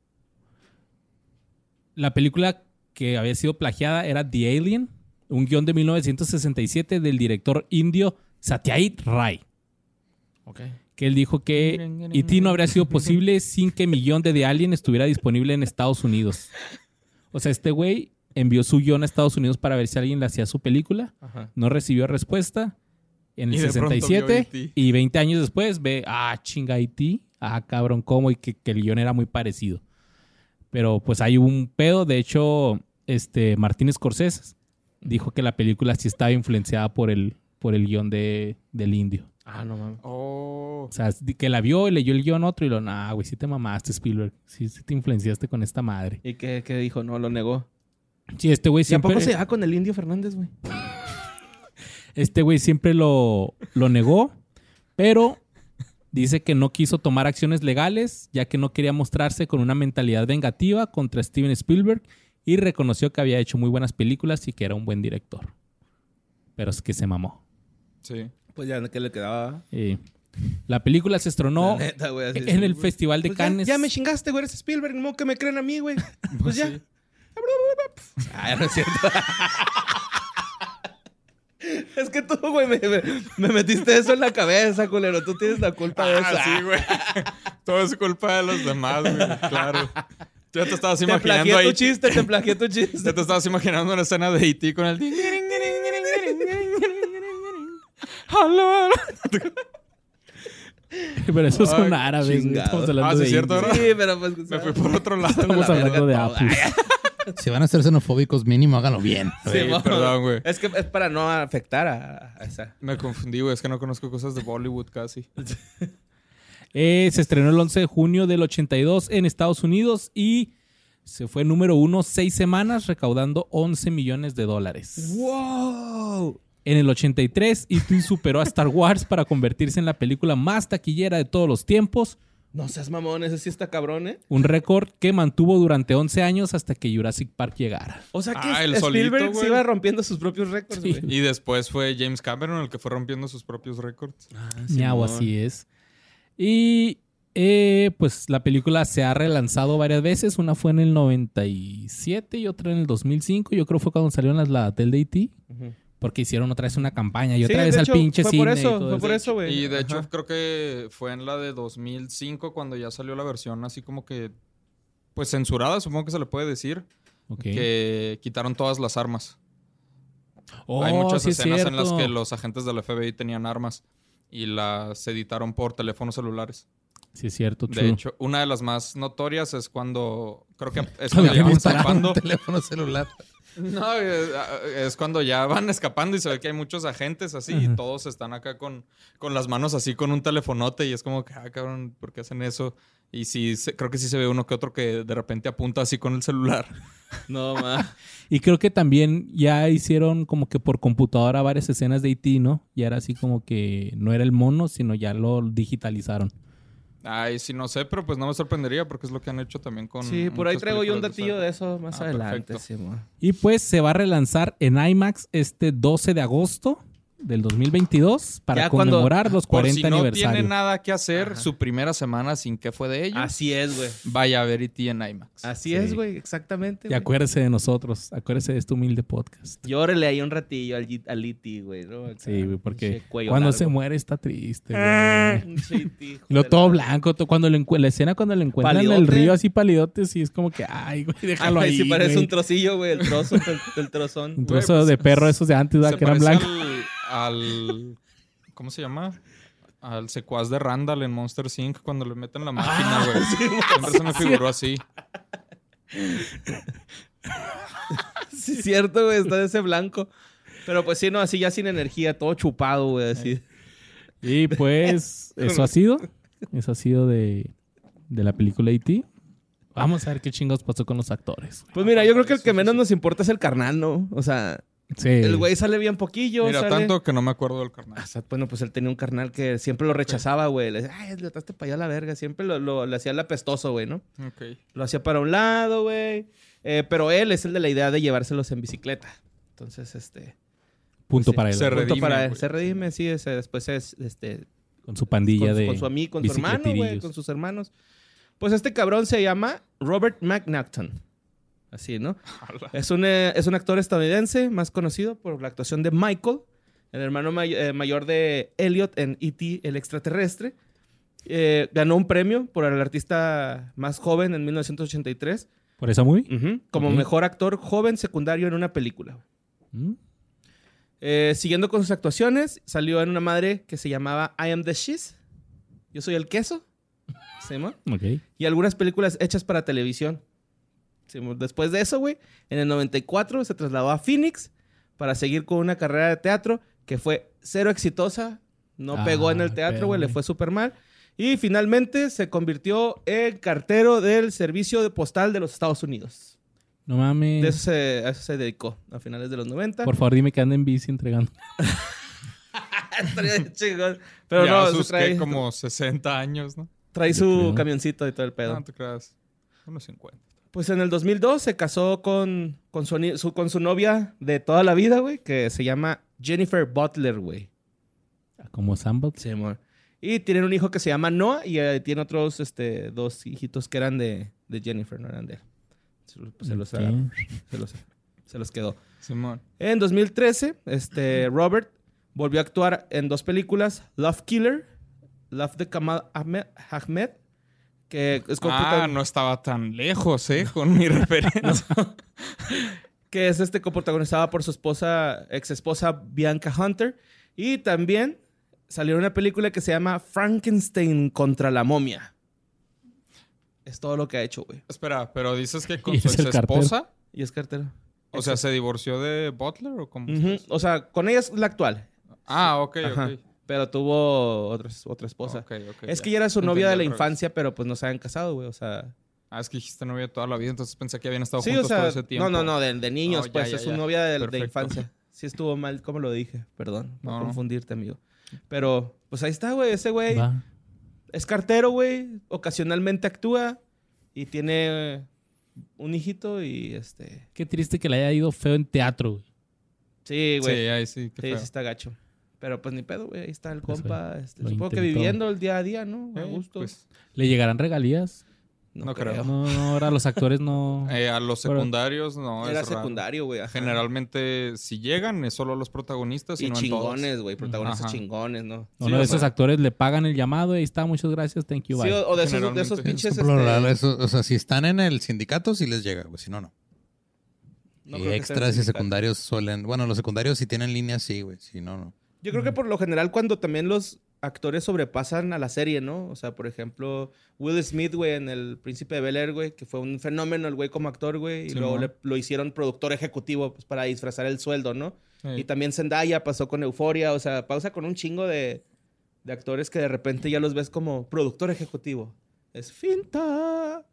la película que había sido plagiada era The Alien, un guión de mil novecientos sesenta y siete del director indio Satyajit Ray. Ok. Que él dijo que E T no habría sido posible sin que mi guión de The Alien estuviera disponible en Estados Unidos. O sea, este güey envió su guión a Estados Unidos para ver si alguien le hacía su película. Ajá. No recibió respuesta en el Y de pronto sesenta y siete. vio E T Y veinte años después ve, ah, chinga E T. Ah, cabrón, ¿cómo? Y que, que el guión era muy parecido. Pero pues hay un pedo. De hecho, este Martin Scorsese dijo que la película sí estaba influenciada por el, por el guión de, del indio. Ah, no mames. Oh. O sea, que la vio y leyó el guión otro y lo, nah, güey, sí te mamaste, Spielberg. Sí, sí te influenciaste con esta madre. ¿Y qué, qué dijo? No, lo negó. Sí, este güey ¿Y a poco siempre, se va con el Indio Fernández, güey? este güey siempre lo, lo negó, pero dice que no quiso tomar acciones legales, ya que no quería mostrarse con una mentalidad vengativa contra Steven Spielberg y reconoció que había hecho muy buenas películas y que era un buen director. Pero es que se mamó. Sí. Pues ya, ¿qué le quedaba? Eh, la película se estrenó La neta, güey, así en sí, el güey. Festival de Pues ya- Cannes. Ya, me chingaste, güey. Eres Spielberg. No que me creen a mí, güey. Pues ya. Sí. Ah, no es cierto. Es que tú, güey, me, me- me metiste eso en la cabeza, culero. Tú tienes la culpa de eso. Ah, sí, güey. Todo es culpa de los demás, güey. Claro. Ya te estabas Te imaginando plagié ahí. tu chiste, te plagié tu chiste. Ya te estabas imaginando una escena de E T con el... Hello. Pero esos son Ay, árabes, güey. chingado. Estamos hablando Ah, sí, de es cierto, indios. ¿verdad? Sí, pero pues... Me fui por otro lado. Estamos la hablando de verga Apus. Si van a ser xenofóbicos, mínimo háganlo bien. Sí, mo- perdón, güey. Es que es para no afectar a, a esa. Me confundí, güey. Es que no conozco cosas de Bollywood casi. Eh, se estrenó el once de junio del ochenta y dos en Estados Unidos y se fue número uno seis semanas recaudando once millones de dólares. ¡Wow! En el ochenta y tres, E T superó a Star Wars para convertirse en la película más taquillera de todos los tiempos. No seas mamón, ese sí está cabrón, ¿eh? Un récord que mantuvo durante once años hasta que Jurassic Park llegara. O sea que Ah, el Spielberg solito, se güey. iba rompiendo sus propios récords, Sí. güey. Y después fue James Cameron el que fue rompiendo sus propios récords. Ñau, así es. Y eh, pues la película se ha relanzado varias veces. Una fue en el noventa y siete y otra en el dos mil cinco. Yo creo que fue cuando salieron las la del de E T. Ujú. Porque hicieron otra vez una campaña y otra Sí, vez de al hecho, pinche fue cine. por eso, y todo fue por eso. eso, güey. Y de hecho Ajá. creo que fue en la de dos mil cinco cuando ya salió la versión así como que... Pues censurada, supongo que se le puede decir. Ok. Que quitaron todas las armas. Oh, Hay muchas sí es escenas en las cierto. que los agentes del F B I tenían armas. Y las editaron por teléfonos celulares. Sí es cierto, De true. hecho, una de las más notorias es cuando... Creo que es Cuando cuando ya van Dispararon escapando. un teléfono celular. No, es, es cuando ya van escapando y se ve que hay muchos agentes así y Ajá. todos están acá con, con las manos así con un telefonote y es como que, ah, cabrón, ¿por qué hacen eso? Y sí, se- creo que sí se ve uno que otro que de repente apunta así con el celular. No, ma. Y creo que también ya hicieron como que por computadora varias escenas de E T, ¿no? Y era así como que no era el mono, sino ya lo digitalizaron. Ay, sí, no sé, pero pues no me sorprendería porque es lo que han hecho también con... Sí, por ahí muchas traigo yo un películas datillo esa- de eso más Ah, adelante. perfecto. Sí, ma. Y pues se va a relanzar en IMAX este doce de agosto del dos mil veintidós para Ya cuando- conmemorar los Por cuarenta si no aniversario. tiene nada que hacer, Ajá. su primera semana sin que fue de ellos, Así es, güey. vaya a ver E T en IMAX. Así Sí. es, güey. Exactamente. Y güey. acuérdese de nosotros, acuérdese de este humilde podcast. Llórele ahí un ratillo al, G- al E T, güey, ¿no? Acá, Sí, güey, porque pinche cuello cuando largo. se muere está triste, Ah, güey. pinche E T, hijo Lo de todo la- blanco, to- cuando lo encu- la escena cuando lo encuentran en el Palidote. río así palidote, sí es como que, ay, güey, déjalo Ay, ahí, sí parece güey. un trocillo, güey. El trozo, el, el trozón. Un Güey, trozo pues, de perro esos de antes, ¿verdad? Se Que eran parece blancos. al, al... ¿Cómo se llama? Al secuaz de Randall en Monster incorporated cuando le meten la máquina, güey. Siempre se me figuró así. Sí, es cierto, güey. Está de ese blanco. Pero pues sí, no, así ya sin energía, todo chupado, güey, así. Y pues, eso ha sido. Eso ha sido de, de la película E T. Vamos a ver qué chingados pasó con los actores. Pues mira, yo creo que el que menos nos importa es el carnal, ¿no? O sea, Sí. el güey sale bien poquillo. Mira, sale... tanto que no me acuerdo del carnal. Ah, o sea, bueno, pues él tenía un carnal que siempre lo rechazaba, güey. Le decía, ay, le trataste para allá a la verga. Siempre lo, lo- le hacía el apestoso, güey, ¿no? Ok. Lo hacía para un lado, güey. Eh, pero él es el de la idea de llevárselos en bicicleta. Entonces, este... Punto sí, para él. se punto redime, para él. güey. Se redime, sí. ese- después es, este... Con su pandilla con, de con su amigo, con su hermano, güey, bicicletirillos. con sus hermanos. Pues este cabrón se llama Robert McNaughton. Así, ¿no? Es un, eh, es un actor estadounidense más conocido por la actuación de Michael, el hermano may- eh, mayor de Elliot en E T el extraterrestre. Eh, ganó un premio por el artista más joven en mil novecientos ochenta y tres ¿Por esa movie? ujú, como Ok. mejor actor joven secundario en una película. ¿Mm? Eh, siguiendo con sus actuaciones, salió en una madre que se llamaba I Am the Cheese. Yo soy el queso. ¿Sí, mo? Ok. Y algunas películas hechas para televisión. Sí, mo. Después de eso, güey, en el noventa y cuatro se trasladó a Phoenix para seguir con una carrera de teatro que fue cero exitosa. No Ah, pegó en el teatro, güey, le güey. fue súper mal. Y finalmente se convirtió en cartero del servicio de postal de los Estados Unidos. No mames. De eso se, a eso se dedicó a finales de los noventa. Por favor, dime que anda en bici entregando. Estaría chingón. Pero ya no, sus, se trae, ¿qué? Como sesenta años, ¿no? trae Yo su creo. camioncito y todo el pedo. No te creas. Unos cincuenta. Pues en el dos mil dos se casó con, con, su, ni- su- con su novia de toda la vida, güey, que se llama Jennifer Butler, güey. Como Sambot. Sí, amor. Y tienen un hijo que se llama Noah y eh, tiene otros este, dos hijitos que eran de, de Jennifer, no eran de él. Se, los- se los, Ok. agarró, se, los, se los quedó. Simón. En dos mil trece, este, Robert volvió a actuar en dos películas, Love Killer, Love de Kamal Ahmed, Ahmed, Que es como Ah, no estaba tan lejos, ¿eh? Con mi referencia. que es este coprotagonizada por su esposa, ex esposa Bianca Hunter. Y también salió una película que se llama Frankenstein contra la momia. Es todo lo que ha hecho, güey. Espera, pero dices que con Y su es el ex esposa. Y es cartero. O sea, ¿se divorció de Butler o cómo? Ujú. O sea, con ella es la actual. Ah, ok, Ajá. ok. Pero tuvo otra, otra esposa. Ok, ok, es ya. que ella era su Entendí novia de al la revés. infancia, pero pues no se habían casado, güey. O sea... Ah, es que dijiste novia toda la vida, entonces pensé que habían estado Sí, o juntos sea... todo ese tiempo. No, no, no, de, de niños, Oh, ya, pues. ya, es su ya. novia de, de Perfecto. infancia. Sí estuvo mal, como lo dije. Perdón por No, no. confundirte, amigo. Pero, pues ahí está, güey. Ese güey Va. es cartero, güey. Ocasionalmente actúa. Y tiene un hijito y este... Qué triste que le haya ido feo en teatro, güey. Sí, Sí, güey. ahí sí, qué Sí, feo. sí está gacho. Pero pues ni pedo, güey. Ahí está el Pues, compa. Este, lo supongo que intentó. viviendo el día a día, ¿no? A Eh, gusto. pues, ¿Le llegarán regalías? no creo. No, no, ahora los actores no... eh, a los Pero- secundarios no Era es raro. secundario, güey. ajá. Generalmente, si llegan, es solo a los protagonistas y, Y no en todos. chingones, güey. Protagonistas Ajá. chingones, ¿no? Uno Sí, de o esos sea- actores le pagan el llamado y ahí está, muchas gracias, thank you, Sí, bye. o, o de, esos, de esos Generalmente. pinches... Por lo general, este, eso- o sea, si están en el sindicato, sí les llega, güey. Si no, no. no y creo que extras sean y sindicatos. secundarios suelen... Bueno, los secundarios si tienen líneas, sí, güey. Si no, no. Yo creo que por lo general cuando también los actores sobrepasan a la serie, ¿no? O sea, por ejemplo, Will Smith, güey, en El Príncipe de Bel-Air, güey, que fue un fenómeno el güey como actor, güey, y Sí, luego mon. le- lo hicieron productor ejecutivo pues, para disfrazar el sueldo, ¿no? Sí. Y también Zendaya pasó con Euforia, o sea, pausa con un chingo de, de actores que de repente ya los ves como productor ejecutivo. Es finta.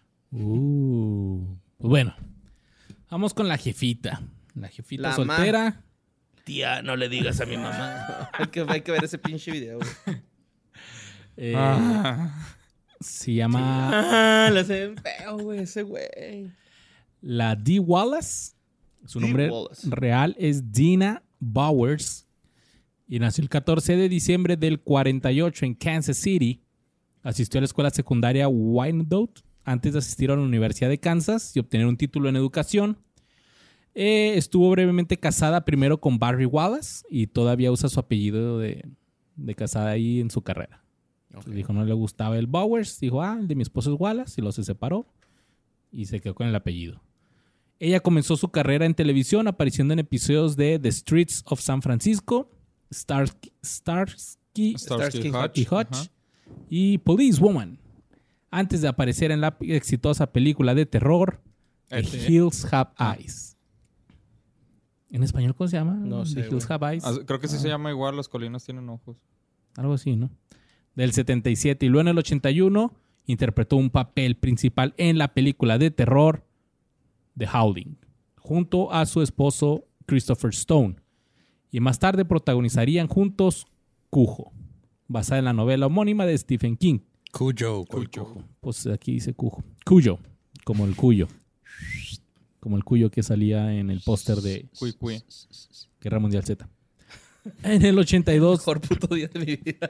Uh, pues bueno, vamos con la jefita. La jefita La soltera. Tía, no le digas a mi mamá. hay, que, hay que ver ese pinche video, güey. eh, Ah. Se llama Ah, le hacen feo, güey, ese güey. la Dee Wallace. Su Dee nombre Wallace. real es Dina Bowers. Y nació el catorce de diciembre del cuarenta y ocho en Kansas City. Asistió a la escuela secundaria Wyandotte antes de asistir a la Universidad de Kansas y obtener un título en educación. Eh, estuvo brevemente casada primero con Barry Wallace y todavía usa su apellido de, de casada ahí en su carrera. Entonces dijo, no le gustaba el Bowers. Dijo, ah, el de mi esposo es Wallace. Y luego se separó y se quedó con el apellido. Ella comenzó su carrera en televisión apareciendo en episodios de The Streets of San Francisco, Starsky, Starsky, Starsky Starsky Hutch. y Hutch Ajá. y Police Woman, antes de aparecer en la exitosa película de terror The E T. Hills Have Eyes. ¿En español cómo se llama? No sé, The Hills güey. Have Eyes. Ah, Creo que sí se llama igual, Las colinas tienen ojos. Algo así, ¿no? Del setenta y siete. Y luego en el ochenta y uno interpretó un papel principal en la película de terror The Howling, junto a su esposo Christopher Stone. Y más tarde protagonizarían juntos Cujo, basada en la novela homónima de Stephen King. Cuyo. Cuyo. Pues aquí dice Cujo. Cuyo, como el cuyo. Como el cuyo que salía en el póster de Cui, cui. Guerra Mundial Z. En el ochenta y dos, Mejor puto día de mi vida.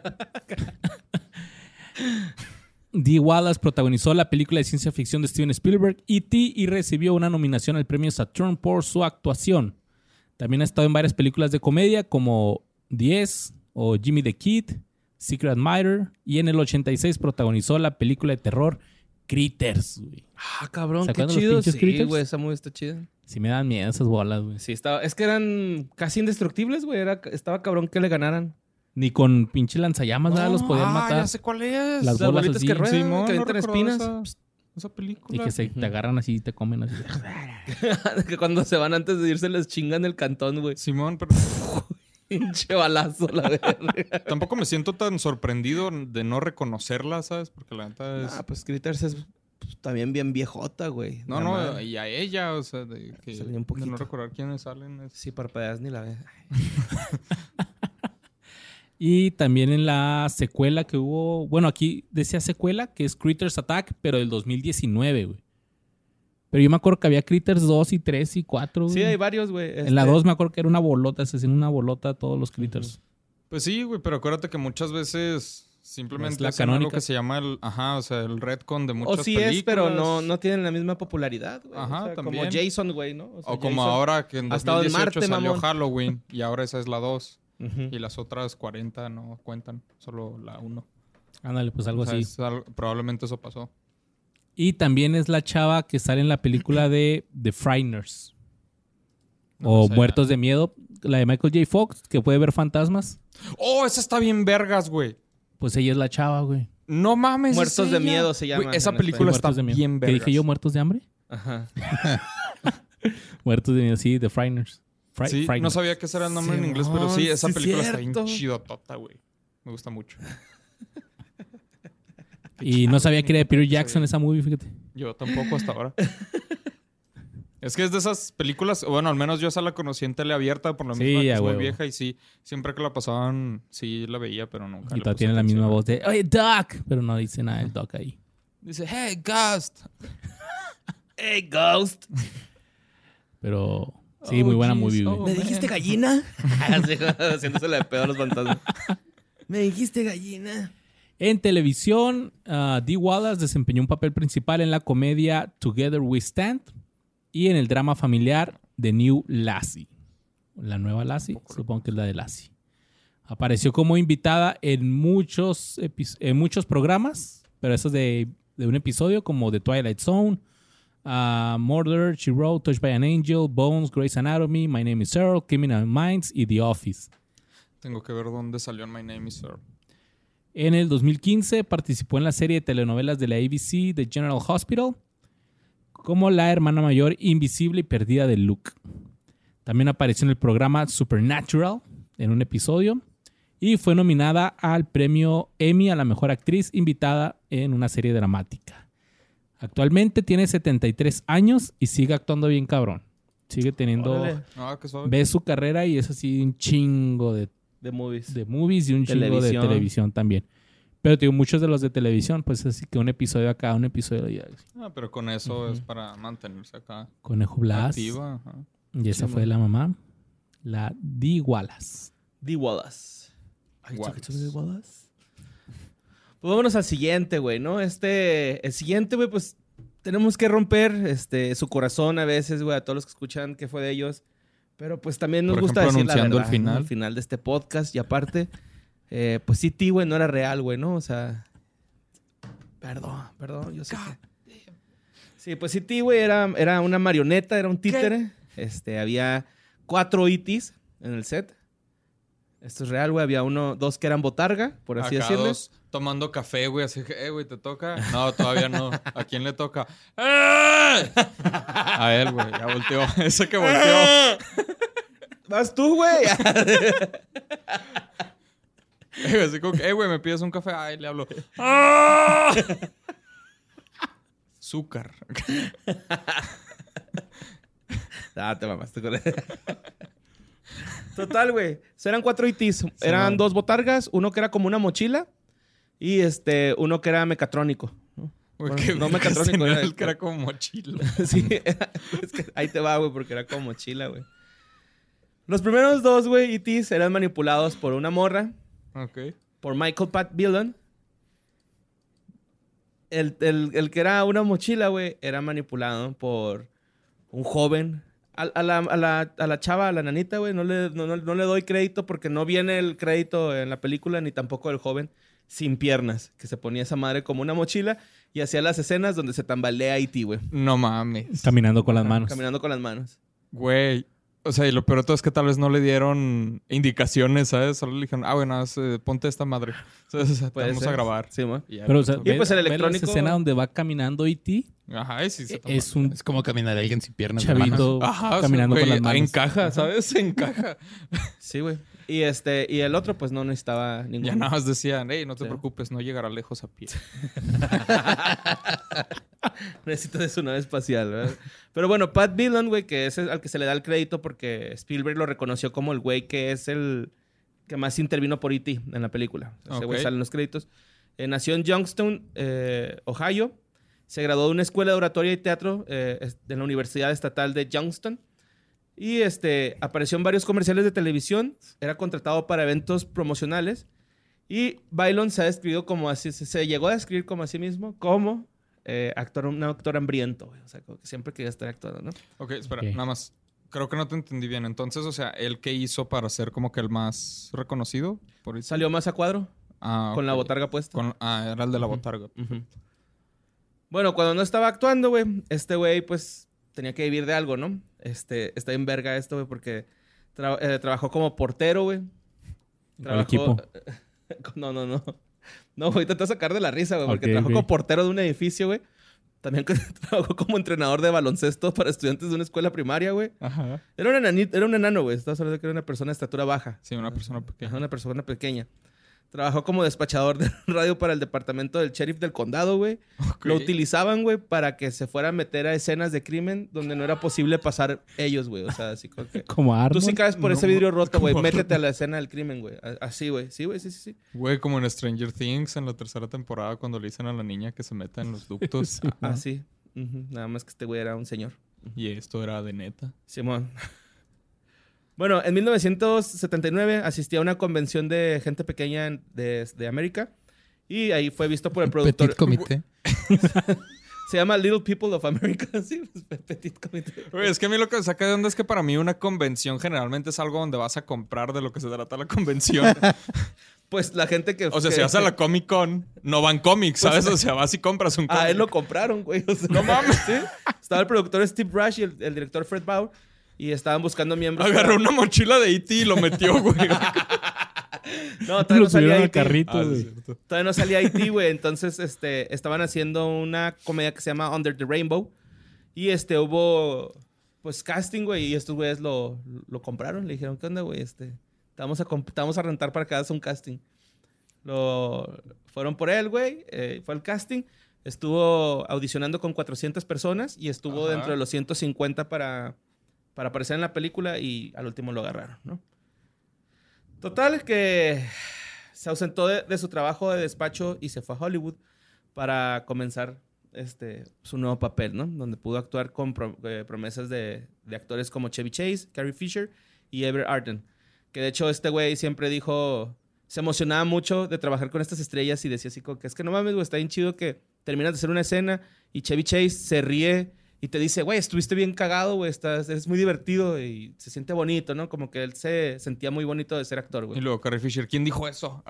Dee Wallace protagonizó la película de ciencia ficción de Steven Spielberg, E T, y recibió una nominación al premio Saturn por su actuación. También ha estado en varias películas de comedia como diez o Jimmy the Kid, Secret Admirer, y en el ochenta y seis protagonizó la película de terror Critters, güey. Ah, cabrón, ¿Se qué acuerdan de los chido. pinches Sí, Critters? güey, esa movie está chida. Sí me dan miedo esas bolas, güey. Sí, estaba, es que eran casi indestructibles, güey. Era, estaba cabrón que le ganaran. Ni con pinche lanzallamas nada los podían ah, matar. ya sé cuál es. Las Las bolas bolitas así. que ruedan, Simón, que no entran recuerdo espinas. Esa, esa película. Y que se te agarran así y te comen así. que cuando se van antes de irse les chingan el cantón, güey. Simón, pero Pinche balazo, la verga. tampoco me siento tan sorprendido de no reconocerla, ¿sabes? Porque la neta es... Ah, pues Critters es pues, también bien viejota, güey. no, La no, madre. y a ella, o sea, de, que, Salió un de poquito. no recordar quiénes salen. es- Sí, parpadeas ni la ves. Y también en la secuela que hubo, bueno, aquí decía secuela, que es Critters Attack, pero del dos mil diecinueve, güey. Pero yo me acuerdo que había Critters dos y tres y cuatro, güey. Sí, hay varios, güey. En la Este, dos me acuerdo que era una bolota, se hacían una bolota a todos los Critters. Pues sí, güey, pero acuérdate que muchas veces simplemente Es la hacen algo canónica. que se llama el... Ajá, o sea, el retcon de muchas O sí películas. es, pero no, no tienen la misma popularidad, güey. Ajá, O sea, también. Como Jason, güey, ¿no? sea, O como Jason- ahora que en ha estado en dos mil dieciocho Marte, salió mamón. Halloween y ahora esa es la dos. Ujú. Y las otras cuarenta no cuentan, solo la uno. Ándale, pues algo O sea, así. es al- probablemente eso pasó. Y también es la chava que sale en la película de The Frighteners. No o sé. Muertos de Miedo, la de Michael J. Fox, que puede ver fantasmas. ¡Oh, esa está bien vergas, güey! Pues ella es la chava, güey. No mames. Muertos es de ella. Miedo se llama Güey, esa en película Sí, está Muertos de Miedo. bien ¿Qué vergas. dije yo? ¿Muertos de hambre? Ajá. Muertos de Miedo, sí, The Frighteners. Fri- Sí, no Frighteners. sabía que ese era el nombre en Simón, inglés, pero sí, esa sí, película está cierto. bien chidotota, güey. Me gusta mucho. Y no sabía que era de Peter Jackson sabía. esa movie, fíjate. Yo tampoco hasta ahora. Es que es de esas películas, bueno, al menos yo esa la conocí en tele abierta, por lo Sí, mismo que a es muy huevo. vieja y sí, siempre que la pasaban, sí la veía, pero nunca Y le todavía puse tiene la atención. misma voz de, oye, Doc. Pero no dice nada el Doc ahí. Dice, hey, Ghost. Hey, Ghost. Pero sí, Oh, muy buena jeez, movie, güey. oh. ¿Me man. dijiste gallina? Así, haciéndose la de pedo a los fantasmas. ¿Me dijiste gallina? En televisión, uh, Dee Wallace desempeñó un papel principal en la comedia Together We Stand y en el drama familiar The New Lassie. La nueva Lassie, supongo que es la de Lassie. Apareció como invitada en muchos, epi- en muchos programas, pero esos de, de un episodio, como The Twilight Zone, uh, Murder, She Wrote, Touched by an Angel, Bones, Grey's Anatomy, My Name is Earl, Criminal Minds y The Office. Tengo que ver dónde salió en My Name is Earl. En el dos mil quince participó en la serie de telenovelas de la A B C The General Hospital como la hermana mayor invisible y perdida de Luke. También apareció en el programa Supernatural en un episodio y fue nominada al premio Emmy a la mejor actriz invitada en una serie dramática. Actualmente tiene setenta y tres años y sigue actuando bien cabrón. Sigue teniendo... Órale. Ah, qué suave. Ves su carrera y es así un chingo de De movies. de movies y un chingo de Televisión. televisión también. Pero digo, muchos de los de televisión, pues así que un episodio acá, un episodio allá. Ah, pero con eso es para mantenerse acá Conejo Blas. activa. Ajá. Y esa Sí, fue man. la mamá. La Dee Wallace. Dee Wallace. Ay, Wallace. ¿choque, choque de Wallace? Pues vámonos al siguiente, güey, ¿no? Este, el siguiente, güey, pues tenemos que romper este, su corazón a veces, güey, a todos los que escuchan qué fue de ellos. Pero pues también nos Por gusta ejemplo, decir la anunciando el verdad, final. ¿no? Al final de este podcast. Y aparte, eh, pues sí, T, güey, no era real, güey, ¿no? O sea, perdón, perdón, yo sé que... Sí, pues E T, güey, era, era una marioneta, era un títere. Este, había cuatro E Ts en el set. Esto es real, güey. Había uno, dos que eran botarga, por así Acá decirlo. dos tomando café, güey. Así que, eh, güey, ¿te toca? No, todavía no. ¿A quién le toca? ¡Eh! A él, güey. Ya volteó. Ese que volteó. Vas tú, güey. Eh, Así como que, eh, güey, ¿me pides un café? Ay, le hablo. ¡Ah! Azúcar. Ah, te mamaste con él. Total, güey. Eran cuatro E Ts. Eran man. dos botargas, uno que era como una mochila y este, uno que era mecatrónico. ¿no? Güey, Bueno, qué no vergas mecatrónico, tenía era el que era como mochila. Sí, es que ahí te va, güey, porque era como mochila, güey. Los primeros dos, güey, E Ts eran manipulados por una morra, Ok. por Michael Pat Dillon. El, el- el que era una mochila, güey, era manipulado por un joven. A, a la, a, la, a la chava, a la nanita, güey, no le, no, no- no le doy crédito porque no viene el crédito en la película, ni tampoco el joven sin piernas, que se ponía esa madre como una mochila y hacía las escenas donde se tambalea E T, güey, No mames. Caminando con las manos. caminando con las manos. Güey. O sea, y lo peor de todo es que tal vez no le dieron indicaciones, ¿sabes? Solo le dijeron, ah, bueno, es, eh, ponte esta madre. O sea, Puede vamos ser. a grabar. Sí, mo. Y ya, Pero, o sea, listo. Y pues el ve- ve electrónico- esa escena donde va caminando E T Ajá, y sí se toma. es un Es como caminar a alguien sin piernas. de manos. chavito Ajá, o sea, caminando güey, con las manos. encaja, ¿sabes? Se encaja. Sí, güey. Y este, y el otro, pues no necesitaba ningún. Ya nada más decían, hey, no te Sí. preocupes, no llegará lejos a pie. Necesita de su nave espacial, ¿verdad? Pero bueno, Pat Dillon, güey, que es el- al que se le da el crédito porque Spielberg lo reconoció como el güey que es el que más intervino por E T en la película. Ese güey Ok. sale en los créditos. Eh, nació en Youngstown, eh, Ohio. Se graduó de una escuela de oratoria y teatro eh, es- de la Universidad Estatal de Youngstown. Y este, apareció en varios comerciales de televisión. Era contratado para eventos promocionales. Y Bailon se ha descrito como así, se, se llegó a describir como a sí mismo, como eh, actor, un actor hambriento, güey. O sea, como que siempre quería estar actuando, ¿no? Ok, espera, Ok. nada más. Creo que no te entendí bien. Entonces, o sea, ¿él qué hizo para ser como que el más reconocido? Por eso? Salió más a cuadro. Ah, con la ok. botarga puesta. Con- ah, era el de la Ujú. botarga. Ujú. Bueno, cuando no estaba actuando, güey, este güey, pues, tenía que vivir de algo, ¿no? Este, está en verga esto, güey, porque tra- eh, trabajó como portero, güey. ¿Cuál equipo? No, no, no. No, güey, te vas a sacar de la risa, güey, porque Ok, trabajó ok. como portero de un edificio, güey. También que- trabajó como entrenador de baloncesto para estudiantes de una escuela primaria, güey. Ajá. Era un enanito, era un enano, güey. Estás hablando de que era una persona de estatura baja. Sí, una persona Ajá, pequeña. una persona pequeña. Trabajó como despachador de radio para el departamento del sheriff del condado, güey. Ok. Lo utilizaban, güey, para que se fuera a meter a escenas de crimen donde no era posible pasar ellos, güey. O sea, así como que... Como Tú Arnold. sí caes por No, ese vidrio no, roto, güey. como Métete a la escena del crimen, güey. A- Así, güey. Sí, güey. Sí, sí, sí. Güey, como en Stranger Things, en la tercera temporada, cuando le dicen a la niña que se meta en los ductos. Sí. Así. Ujú. Nada más que este güey era un señor. Y esto era de neta. Simón. Bueno, en mil novecientos setenta y nueve asistí a una convención de gente pequeña en- de, de América. Y ahí fue visto por el productor. Petit comité. Se llama Little People of America. Sí, pues, Petit Comité. Güey, es que a mí lo que me saca de onda es que para mí una convención generalmente es algo donde vas a comprar de lo que se trata la convención. Pues la gente que... O sea, que- si vas a la Comic Con, no van cómics, ¿sabes? O sea, vas y compras un cómic. A él lo compraron, güey. O sea, no mames, ¿sí? Estaba el productor Steve Rush y el, el director Fred Bauer. Y estaban buscando miembros. Agarró para- una mochila de E T y lo metió, güey. No, todavía Lo no salía subieron al E T. carrito, Ah, sí, güey. es cierto. Todavía no salía E T, güey. Entonces, este, estaban haciendo una comedia que se llama Under the Rainbow. Y este, hubo, pues, casting, güey. Y estos güeyes lo, lo compraron. Le dijeron, ¿qué onda, güey? Este, te vamos a, comp- te vamos a rentar para que hagas un casting. Lo, fueron por él, güey. eh, fue el casting. Estuvo audicionando con cuatrocientas personas. Y estuvo Ajá. dentro de los ciento cincuenta para, para aparecer en la película. Y al último lo agarraron, ¿no? Total, que se ausentó de, de su trabajo de despacho y se fue a Hollywood para comenzar este, su nuevo papel, ¿no? Donde pudo actuar con pro- eh, promesas de, de actores como Chevy Chase, Carrie Fisher y Everett Arden. Que de hecho este güey siempre dijo... Se emocionaba mucho de trabajar con estas estrellas y decía así como que es que no mames, güey, está bien chido que terminas de hacer una escena y Chevy Chase se ríe y te dice, güey, estuviste bien cagado, güey, estás, es muy divertido y se siente bonito, ¿no? Como que él se sentía muy bonito de ser actor, güey. Y luego Carrie Fisher, ¿quién dijo eso?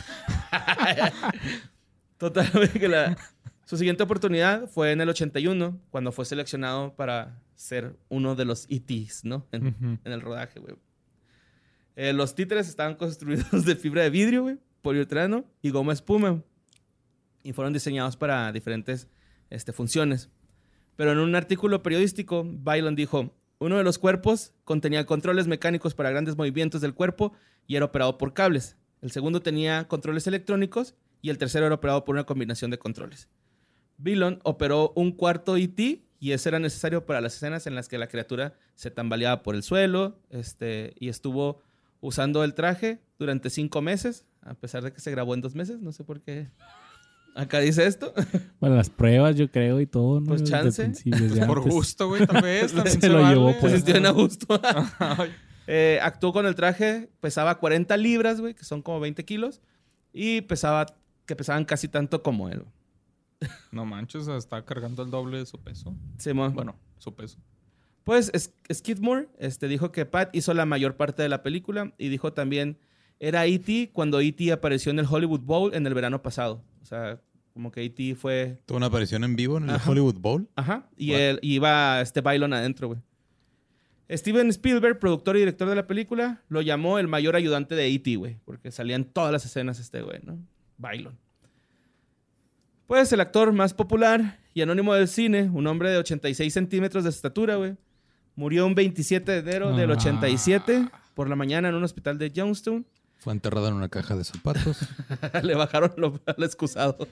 Totalmente. Que la- su siguiente oportunidad fue en el ochenta y uno, cuando fue seleccionado para ser uno de los E Ts, ¿no? En, Ujú. en el rodaje, güey. Eh, los títeres estaban construidos de fibra de vidrio, güey, poliuretano y goma espuma. Y fueron diseñados para diferentes este, funciones. Pero en un artículo periodístico, Bailon dijo, uno de los cuerpos contenía controles mecánicos para grandes movimientos del cuerpo y era operado por cables. El segundo tenía controles electrónicos y el tercero era operado por una combinación de controles. Bailon operó un cuarto E T y ese era necesario para las escenas en las que la criatura se tambaleaba por el suelo este, y estuvo usando el traje durante cinco meses, a pesar de que se grabó en dos meses. No sé por qué acá dice esto. Bueno, las pruebas, yo creo, y todo, ¿no? Pues Desde chance. principios, desde Por antes. gusto, güey, tal vez. También Se lo llevó, Se pues. sintió en gusto. Ay, Eh, actuó con el traje, pesaba cuarenta libras, güey, que son como veinte kilos. Y pesaba, que pesaban casi tanto como él. no manches, está cargando el doble de su peso. Simón. Bueno, su peso. Pues es- Skidmore este, dijo que Pat hizo la mayor parte de la película y dijo también, era E T cuando E T apareció en el Hollywood Bowl en el verano pasado. O sea, como que E T fue... Tuvo una aparición en vivo en el Ajá. Hollywood Bowl. Ajá. Y What? él y iba este Bailon adentro, güey. Steven Spielberg, productor y director de la película, lo llamó el mayor ayudante de E T, güey. Porque salían todas las escenas este güey, ¿no? Bailon. Pues el actor más popular y anónimo del cine, un hombre de ochenta y seis centímetros de estatura, güey. Murió un veintisiete de enero del Ah. ochenta y siete por la mañana en un hospital de Youngstown. Fue enterrado en una caja de zapatos. Le bajaron lo, al excusado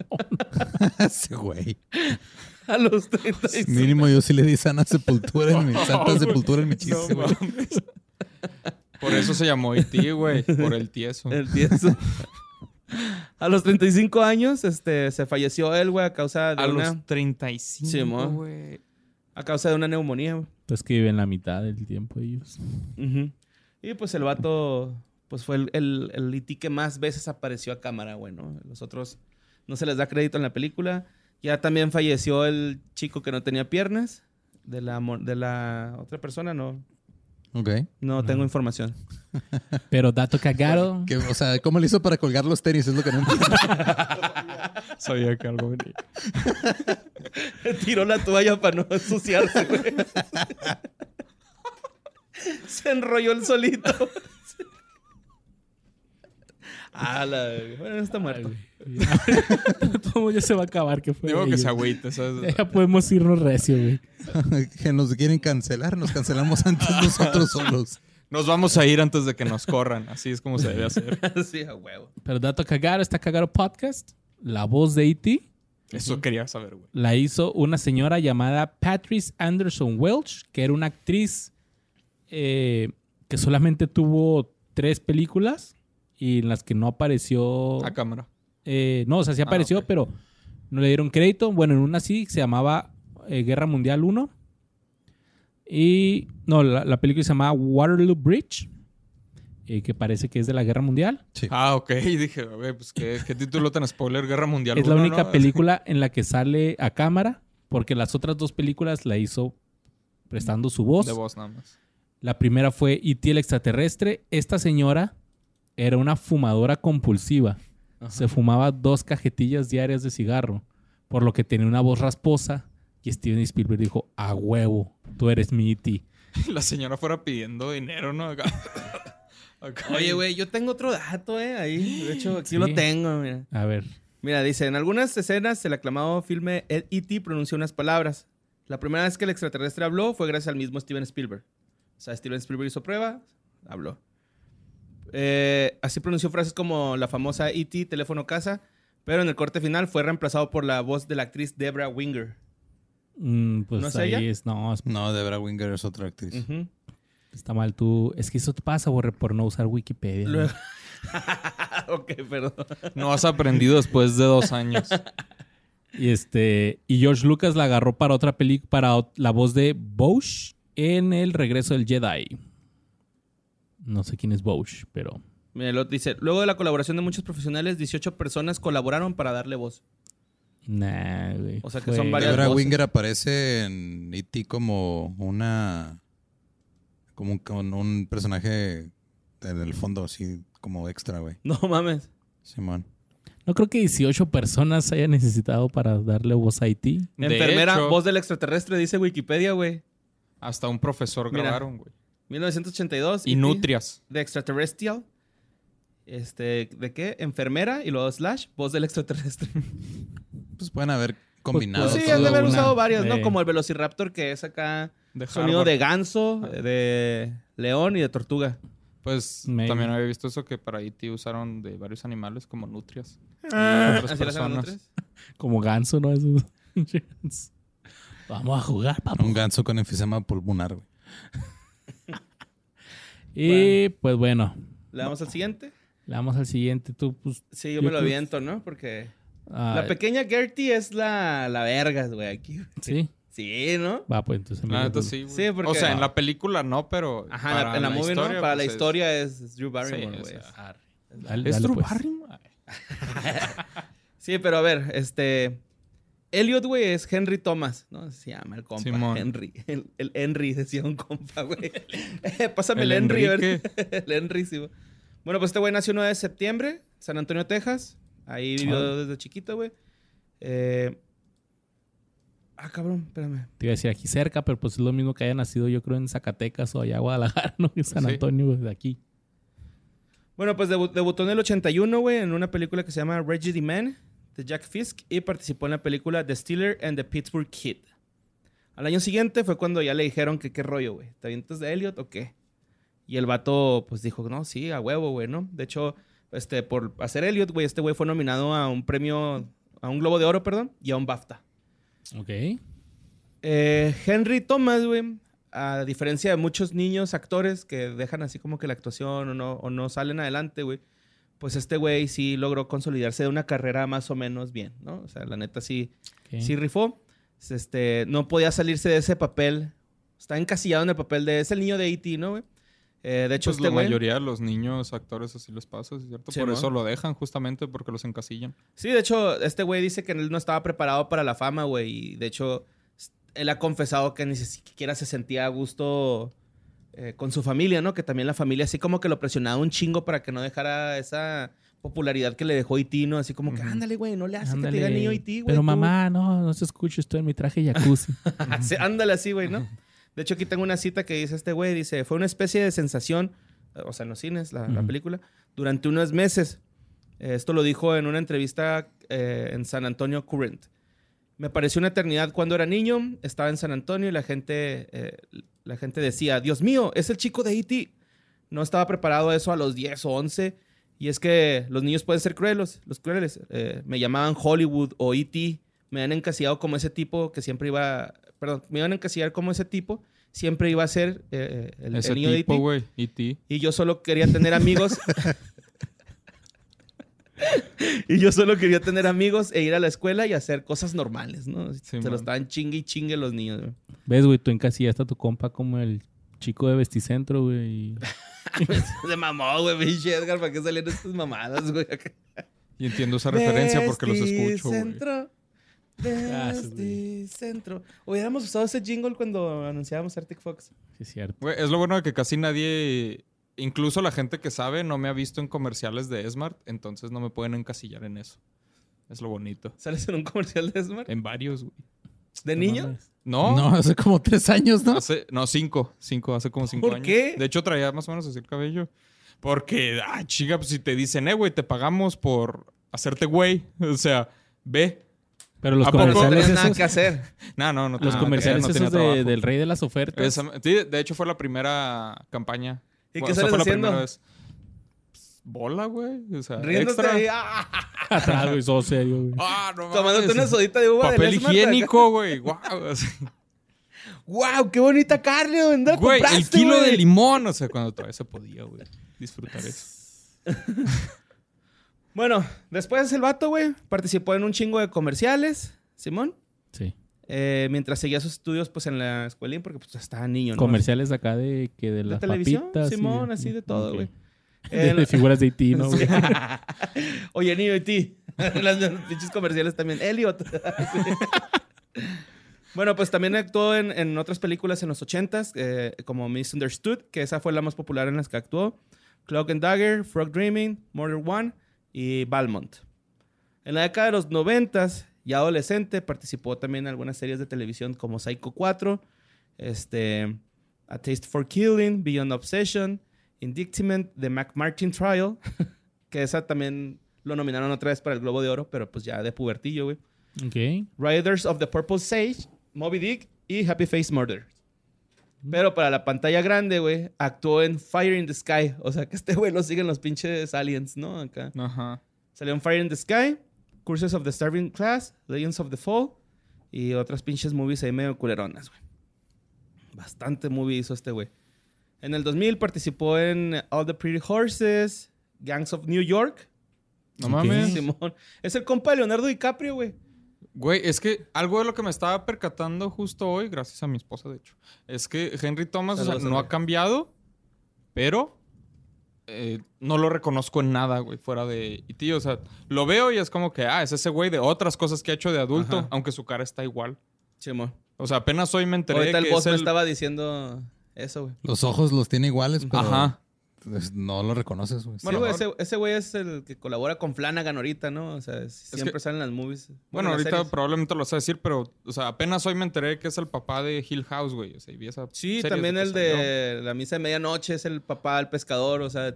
Ese güey. a los treinta y cinco. Mínimo yo sí le di sana sepultura en mi santa sepultura en mi No chiste, güey. mames. Por eso se llamó E T, güey. Por el tieso. El tieso. A los treinta y cinco años este, se falleció él, güey, a causa de A una... los treinta y cinco, Sí, mo. güey. A causa de una neumonía, güey. Pues que viven la mitad del tiempo ellos. Ujú. Y pues el vato, pues fue el, el, el E T que más veces apareció a cámara, güey, ¿no? Los otros no se les da crédito en la película. Ya también falleció el chico que no tenía piernas. De la, mo- de la otra persona, ¿no? Ok. No tengo información. Pero dato cagado. Que, o sea, ¿cómo le hizo para colgar los tenis? Es lo que no entiendo. Sabía que algo venía. Tiró la toalla para no ensuciarse, güey. Se enrolló el solito. Ah, la... Bueno, está muerto. Todo ya se va a acabar. Que fue Digo que ellos. se agüite, ¿sabes? Ya podemos irnos recio, güey. Que nos quieren cancelar. Nos cancelamos antes nosotros solos. Nos vamos a ir antes de que nos corran. Así es como se debe hacer. Sí, a huevo. Pero dato cagado, está cagado podcast. La voz de E T Eso quería saber, güey. la hizo una señora llamada Patrice Anderson Welch, que era una actriz eh, que solamente tuvo tres películas y en las que no apareció. A cámara. Eh, no, o sea, sí Ah, apareció, ok. pero no le dieron crédito. Bueno, en una sí, se llamaba eh, Guerra Mundial uno. Y no, la, la película se llamaba Waterloo Bridge, eh, que parece que es de la Guerra Mundial. Sí. Ah, ok. Y dije, güey, pues ¿qué, qué título tan spoiler, Guerra Mundial. Es la uno, única ¿no? película en la que sale a cámara, porque las otras dos películas la hizo prestando su voz. De voz nada más. La primera fue E T el extraterrestre. Esta señora era una fumadora compulsiva. Ajá. Se fumaba dos cajetillas diarias de cigarro, por lo que tenía una voz rasposa. Y Steven Spielberg dijo, a huevo, tú eres mi E T. La señora fuera pidiendo dinero, ¿no? Acá. Acá. Oye, güey, yo tengo otro dato, eh, ahí. De hecho, aquí Sí. lo tengo, mira. A ver. Mira, dice, en algunas escenas el aclamado filme E T pronunció unas palabras. La primera vez que el extraterrestre habló fue gracias al mismo Steven Spielberg. O sea, Steven Spielberg hizo prueba, habló. Eh, así pronunció frases como la famosa E T, teléfono casa, pero en el corte final fue reemplazado por la voz de la actriz Debra Winger. Mm, pues ¿No es ahí ella? es, no, es- No, Debra Winger es otra actriz. Ujú. está mal tú. Es que eso te pasa, borre, por no usar Wikipedia. ¿no? Luego- ok, perdón. No has aprendido después de dos años. Y este y George Lucas la agarró para otra película, para ot- la voz de Bouch en El regreso del Jedi. No sé quién es Bouch, pero Mira, lo dice, luego de la colaboración de muchos profesionales, dieciocho personas colaboraron para darle voz. nah, güey. O sea, que Fue- son varias Debra voces. Winger aparece en E T como una... Como un, como un personaje en el fondo, así como extra, güey. No mames. Simón. No creo que dieciocho personas haya necesitado para darle voz a E T. De Enfermera, hecho, voz del extraterrestre, dice Wikipedia, güey. hasta un profesor Mira. grabaron, güey. mil novecientos ochenta y dos. Y E T, nutrias. De Extraterrestrial. Este, ¿de qué? Enfermera y luego slash, voz del extraterrestre. Pues pueden haber combinado pues sí, todo han de haber una usado varias, ¿no? de- Como el Velociraptor, que es acá De sonido Harvard. de ganso, de león y de tortuga. Pues Maybe. también había visto eso que para E T usaron de varios animales como nutrias. Ah, otras ¿así las llaman personas. nutrias? Como ganso, ¿no? Esos- Vamos a jugar, papá. un ganso con enfisema pulmonar, güey. Y pues bueno, ¿Le damos al siguiente? le damos al siguiente. Tú, pues. Sí, yo, Yo me lo creo- aviento, ¿no? Porque ah, la pequeña Gertie es la, la verga, güey, aquí. Sí. Sí, ¿no? Va, pues entonces. La mira, neta pues, sí, güey. Sí, porque- O sea, en la película no, pero Ajá, en para la, en la movie, ¿no? Para la pues, es- historia es, Drew Barrymore, Sí, o güey. sea, arre. Dale, ¿Es dale, Drew pues. Barrymore? Sí, pero a ver, este... Elliot, güey, es Henry Thomas, ¿no? Se llama el compa. Simón. Henry. El, el Henry, decía un compa, güey. Eh, Pásame el, El Henry, a ver. Enrique. El Henry, sí, güey. Bueno, pues este güey nació el nueve de septiembre, San Antonio, Texas. Ahí vivió Ah. desde chiquito, güey. Eh... Ah, cabrón, espérame. Te iba a decir aquí cerca, pero pues es lo mismo que haya nacido, yo creo, en Zacatecas o allá Guadalajara, ¿no? En San Sí. Antonio, güey, de aquí. Bueno, pues debu- debutó en el ochenta y uno, güey, en una película que se llama Reggie the Man, de Jack Fisk, y participó en la película The Steeler and the Pittsburgh Kid. Al año siguiente fue cuando ya le dijeron que qué rollo, güey. ¿Te avientas de Elliot o qué? Y el vato, pues, dijo, no, sí, a huevo, güey, ¿no? De hecho, este, por hacer Elliot, güey, este güey fue nominado a un premio, a un Globo de Oro, perdón, y a un BAFTA. Ok. Eh, Henry Thomas, güey, a diferencia de muchos niños actores que dejan así como que la actuación o no, o no salen adelante, güey, pues este güey sí logró consolidarse de una carrera más o menos bien, ¿no? O sea, la neta sí, Ok. sí rifó. Este, no podía salirse de ese papel. Está encasillado en el papel de... Es el niño de E T, ¿no, güey? Eh, de hecho, Pues este la güey... mayoría de los niños actores así les pasa, ¿es ¿cierto? Sí, Por ¿no? eso lo dejan, justamente porque los encasillan. Sí, de hecho, este güey dice que él no estaba preparado para la fama, güey. Y de hecho, él ha confesado que ni siquiera se sentía a gusto eh, con su familia, ¿no? Que también la familia así como que lo presionaba un chingo para que no dejara esa popularidad que le dejó E T, ¿no? Así como que, Ujú. ándale, güey, no le hace Ándale. que te diga niño E T, güey. Pero tú". mamá, no, no se escucha, estoy en mi traje jacuzzi. Sí, ándale así, güey, ¿no? De hecho, aquí tengo una cita que dice este güey, dice, fue una especie de sensación, o sea, en los cines, la, la Ujú. película, durante unos meses. Eh, esto lo dijo en una entrevista eh, en San Antonio Current. Me pareció una eternidad cuando era niño, estaba en San Antonio y la gente, eh, la gente decía, Dios mío, es el chico de E T. No estaba preparado a eso a los diez o once. Y es que los niños pueden ser crueles, los crueles. Eh, me llamaban Hollywood o E T. Me han encasillado como ese tipo que siempre iba... Perdón, me iban a encasillar como ese tipo. Siempre iba a ser eh, el, Ese el niño de tipo, E T. güey. E T. Y yo solo quería tener amigos. y yo solo quería tener amigos e ir a la escuela y hacer cosas normales, ¿no? Sí, Se man. lo estaban chingue y chingue los niños, güey. ¿Ves, güey? Tú encasillaste a tu compa como el chico de Vesticentro, güey. y- Se mamó, güey, pinche Edgar, ¿para qué salían estas mamadas, güey? Y entiendo esa referencia porque los escucho, güey. Vesticentro, Vesticentro. Hubiéramos usado ese jingle cuando anunciábamos Arctic Fox. Sí, es cierto. Güey, es lo bueno de que casi nadie, incluso la gente que sabe, no me ha visto en comerciales de Smart, entonces no me pueden encasillar en eso. Es lo bonito. ¿Sales en un comercial de Smart? En varios, güey. ¿De No niño? mames. ¿No? No, hace como tres años, ¿no? Hace, no, cinco. Cinco, hace como cinco ¿Por años. qué? De hecho, traía más o menos así el cabello. Porque, ah, chica, pues si te dicen, eh, güey, te pagamos por hacerte güey. O sea, ve. Pero los ¿A poco? No comerciales tenía nada esos... que hacer. No, no, no. Los tenía nada que comerciales hacer, no tenía esos de- trabajo. del rey de las ofertas. Esa- sí, de hecho fue la primera campaña. ¿Y Bueno, qué o sea, sales fue la haciendo? primera vez. Pues, bola, güey. O sea, Riéndote extra. ahí. ¡Ah! Atrás, güey, todo serio, güey. Ah, no Tomándote mames. una sodita de uva Papel del Smart higiénico, güey. Guau. ¡Wow! ¡Qué bonita carne! ¿Dónde la Güey, el compraste, kilo güey? de limón. O sea, cuando todavía se podía, güey. Disfrutar eso. Bueno, después el vato, güey, participó en un chingo de comerciales, Simón. Sí. Eh, mientras seguía sus estudios, pues, en la escuelín, porque, pues, estaba niño, ¿no? Comerciales acá de que de ¿De las televisión? papitas. y Simón, así de todo, Ok. güey. De, Eh, de figuras de Haití, ¿no, güey? Oye, niño, y ti. Las los pinches comerciales también. Elliot. Bueno, pues también actuó en, en otras películas en los ochentas, eh, como Misunderstood, que esa fue la más popular en las que actuó. Cloak and Dagger, Frog Dreaming, Murder One y Valmont. En la década de los noventas, ya adolescente, participó también en algunas series de televisión como Psycho cuatro, este, A Taste for Killing, Beyond Obsession, Indictment, The McMartin Trial, que esa también lo nominaron otra vez para el Globo de Oro, pero pues ya de pubertillo, güey. Ok. Riders of the Purple Sage, Moby Dick y Happy Face Murder. Pero para la pantalla grande, güey, actuó en Fire in the Sky. O sea, que este güey lo siguen los pinches aliens, ¿no? Acá. Ajá. Salió en Fire in the Sky, Curses of the Starving Class, Legends of the Fall y otras pinches movies ahí medio culeronas, güey. Bastante movie hizo este güey. En el dos mil participó en All the Pretty Horses, Gangs of New York. No Ok. mames. Simón. Es el compa de Leonardo DiCaprio, güey. Güey, es que algo de lo que me estaba percatando justo hoy, gracias a mi esposa, de hecho, es que Henry Thomas, o sea, Saludos, no ha Henry. cambiado, pero eh, no lo reconozco en nada, güey, fuera de E T. O sea, lo veo y es como que, ah, es ese güey de otras cosas que ha hecho de adulto, Ajá. aunque su cara está igual. Simón. O sea, apenas hoy me enteré Ahorita el que boss es me el... estaba diciendo eso, güey. Los ojos los tiene iguales, pero Ajá. pues, no lo reconoces, güey. Bueno, sí, güey, ahora- ese, ese güey es el que colabora con Flanagan ahorita, ¿no? O sea, siempre que- salen las movies. Bueno, las ahorita series. probablemente lo vas a decir, pero, o sea, apenas hoy me enteré que es el papá de Hill House, güey. O sea, y vi esa Sí, serie también desde el que salió. de La Misa de Medianoche es el papá del pescador, o sea...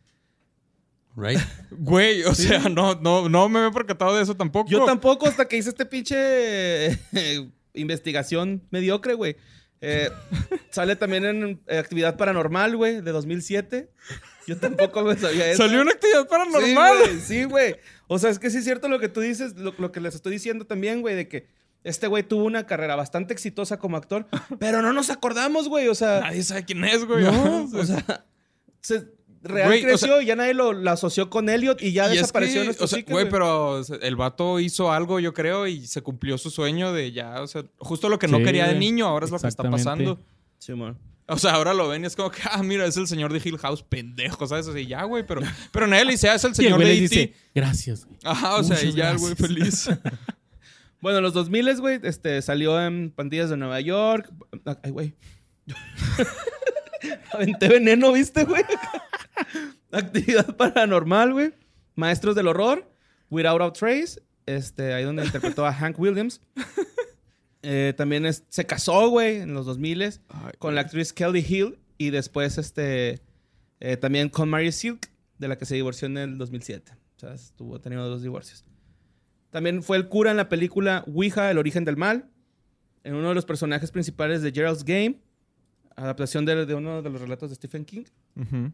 Right? Güey, o sea, no, no, no me había percatado de eso tampoco. Yo tampoco hasta que hice este pinche investigación mediocre, güey. Eh, sale también en eh, Actividad Paranormal, güey, de dos mil siete. Yo tampoco me sabía eso. Salió una actividad Sí, paranormal. güey, sí, güey. O sea, es que sí es cierto lo que tú dices, lo, lo que les estoy diciendo también, güey, de que este güey tuvo una carrera bastante exitosa como actor, pero no nos acordamos, güey, o sea... Nadie sabe quién es, güey. No, o sea, se, real Güey, o creció sea- y ya nadie lo, lo asoció con Elliot y ya Y es desapareció que, en nuestro o sea, psique, güey, pero o sea, el vato hizo algo, yo creo, y se cumplió su sueño de ya, o sea, justo lo que no Sí, quería de niño, ahora es lo que está exactamente. pasando. Sí, man. O sea, ahora lo ven y es como que, ah, mira, es el señor de Hill House, pendejo, ¿sabes? O sea, y ya, güey, pero, pero nadie le dice, ah, es el Y el señor güey de les E T. dice, gracias, güey. Ajá, o sea, y Muchas ya el güey gracias. feliz. Bueno, en los dos mil, güey, este, salió en Pandillas de Nueva York. Ay, güey. Aventé veneno, ¿viste, güey? Actividad paranormal, güey. Maestros del horror. Without a Trace. Este, ahí donde interpretó a Hank Williams. Eh, también es, se casó, güey, en los dos mil con la actriz Kelly Hill. Y después, este, eh, también con Mary Silk, de la que se divorció en el dos mil siete. O sea, estuvo teniendo dos divorcios. También fue el cura en la película Ouija, El origen del mal. En uno de los personajes principales de Gerald's Game. Adaptación de, de uno de los relatos de Stephen King. Uh-huh.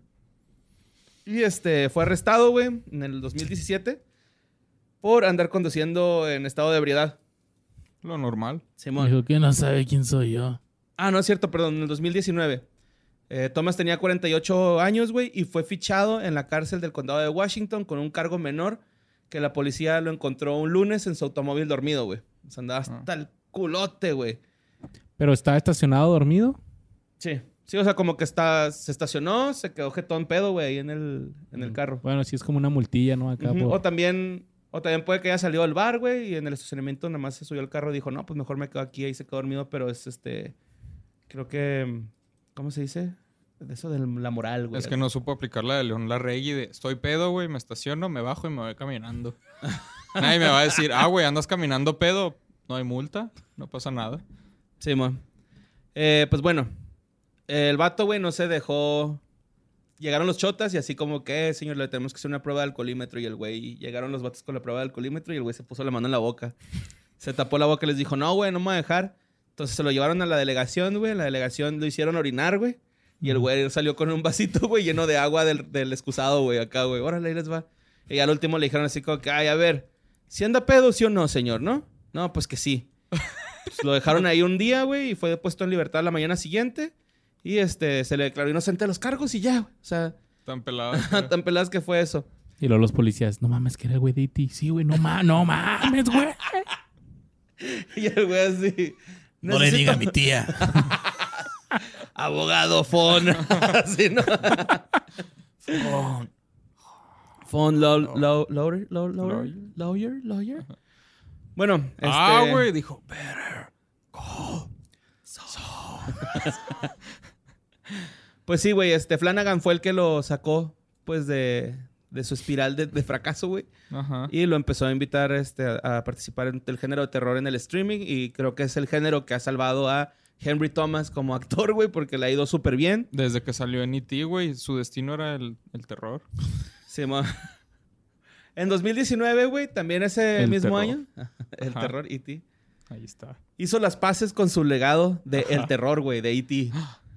Y este, fue arrestado, güey, en el dos mil diecisiete. Por andar conduciendo en estado de ebriedad. Lo normal. Simón. Dijo que no sabe quién soy yo. Ah, no es cierto, perdón. En el dos mil diecinueve. Eh, Thomas tenía cuarenta y ocho años, güey, y fue fichado en la cárcel del condado de Washington con un cargo menor que la policía lo encontró un lunes en su automóvil dormido, güey. O sea, andaba hasta ah. el culote, güey. ¿Pero estaba estacionado dormido? Sí. Sí, o sea, como que está, se estacionó, se quedó jetón pedo, güey, ahí en el, en el carro. Bueno, sí es como una multilla, ¿no? Acá. Uh-huh. Por... O también... O también puede que haya salido al bar, güey, y en el estacionamiento nada más se subió al carro y dijo, no, pues mejor me quedo aquí. Ahí se quedó dormido, pero es este... Creo que... ¿Cómo se dice? De eso de la moral, güey. Es que no supo aplicar la de León Larregui de estoy pedo, güey, me estaciono, me bajo y me voy caminando. Nadie me va a decir, ah, güey, andas caminando pedo, no hay multa, no pasa nada. Sí, man. Eh, pues bueno, el vato, güey, no se dejó... Llegaron los chotas y así como que, señor, le tenemos que hacer una prueba de alcoholímetro. Y el güey, llegaron los vatos con la prueba de alcoholímetro y el güey se puso la mano en la boca. Se tapó la boca y les dijo, no, güey, no me voy a dejar. Entonces se lo llevaron a la delegación, güey. En la delegación lo hicieron orinar, güey. Y el güey salió con un vasito, güey, lleno de agua del, del excusado, güey, acá, güey. Órale, ahí les va. Y al último le dijeron así como que, ay, a ver, ¿si anda pedo, sí o no, señor, no? No, pues que sí. Pues lo dejaron ahí un día, güey, y fue puesto en libertad la mañana siguiente. Y este, se le declaró inocente de los cargos y ya, güey. O sea... Tan peladas. Tan peladas que fue eso. Y luego los policías, no mames, que era el güey de E T. Sí, güey, no, ma no mames, güey. Y el güey así... No le diga a mi tía. Abogado, Fon. Así, ¿no? Fon. Fon, law, law, lawyer, law, lawyer, lawyer, lawyer. Bueno, este... Ah, güey, dijo, better call Saul. Pues sí, güey, este Flanagan fue el que lo sacó, pues, de, de su espiral de, de fracaso, güey. Ajá. Y lo empezó a invitar este, a, a participar en el género de terror en el streaming. Y creo que es el género que ha salvado a Henry Thomas como actor, güey, porque le ha ido súper bien. Desde que salió en E T, güey, su destino era el, el terror. Sí, ma. En dos mil diecinueve, güey, también ese El mismo terror. año, el Ajá. terror E T Ahí está. hizo las paces con su legado de Ajá. el terror, güey, de E T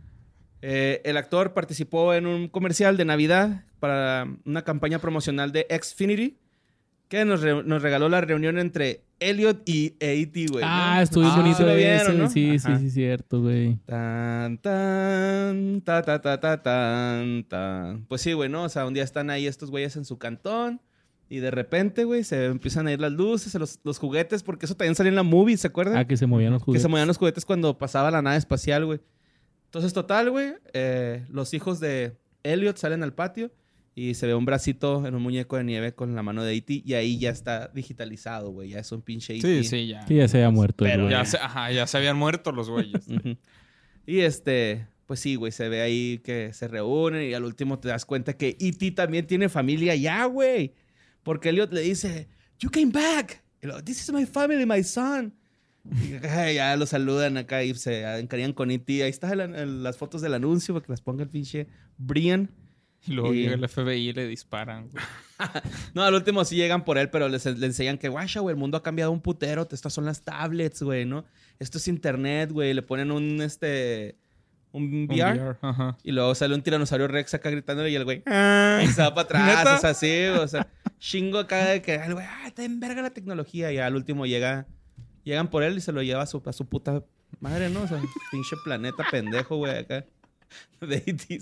Eh, el actor participó en un comercial de Navidad para una campaña promocional de Xfinity que nos, re- nos regaló la reunión entre Elliot y E T, güey. Ah, ¿no? estuvo Ah, bonito ¿sí lo ese. vieron, ¿no? Sí, Ajá. sí, sí, cierto, güey. Tan, tan, ta, ta, ta, ta, tan, tan. Pues sí, güey, ¿no? O sea, un día están ahí estos güeyes en su cantón y de repente, güey, se empiezan a ir las luces, los, los juguetes, porque eso también salió en la movie, ¿se acuerdan? Ah, que se movían los Que juguetes. se movían los juguetes cuando pasaba la nave espacial, güey. Entonces, total, güey, eh, los hijos de Elliot salen al patio y se ve un bracito en un muñeco de nieve con la mano de E T y ahí ya está digitalizado, güey. Ya es un pinche E T. Sí, sí, ya. Sí, ya se había muerto. el Pero güey. Ya se, ajá, ya se habían muerto los güeyes. Ujú. Y este, pues sí, güey, se ve ahí que se reúnen y al último te das cuenta que E T también tiene familia ya, güey. Porque Elliot le dice, you came back. Y luego, this is my family, my son. Y ay, ya lo saludan acá y se encariñan con E T. Ahí están el- el- las fotos del anuncio para que las ponga el pinche Brian. Y luego Y- llega el F B I y le disparan, güey. No, al último sí llegan por él, pero les, le enseñan que, guacha, güey, el mundo ha cambiado un putero. Estas son las tablets, güey, ¿no? Esto es internet, güey. Le ponen un, este, un V R. Un V R, ajá. Y luego sale un tiranosaurio Rex acá gritándole y el güey "Ah", y se va para atrás. ¿Neta? O sea, sí, o sea, chingo acá de que el güey, ah, está en verga la tecnología. Y al último llega, llegan por él y se lo lleva a su, a su puta madre, ¿no? O sea, pinche planeta pendejo, güey, acá. De E T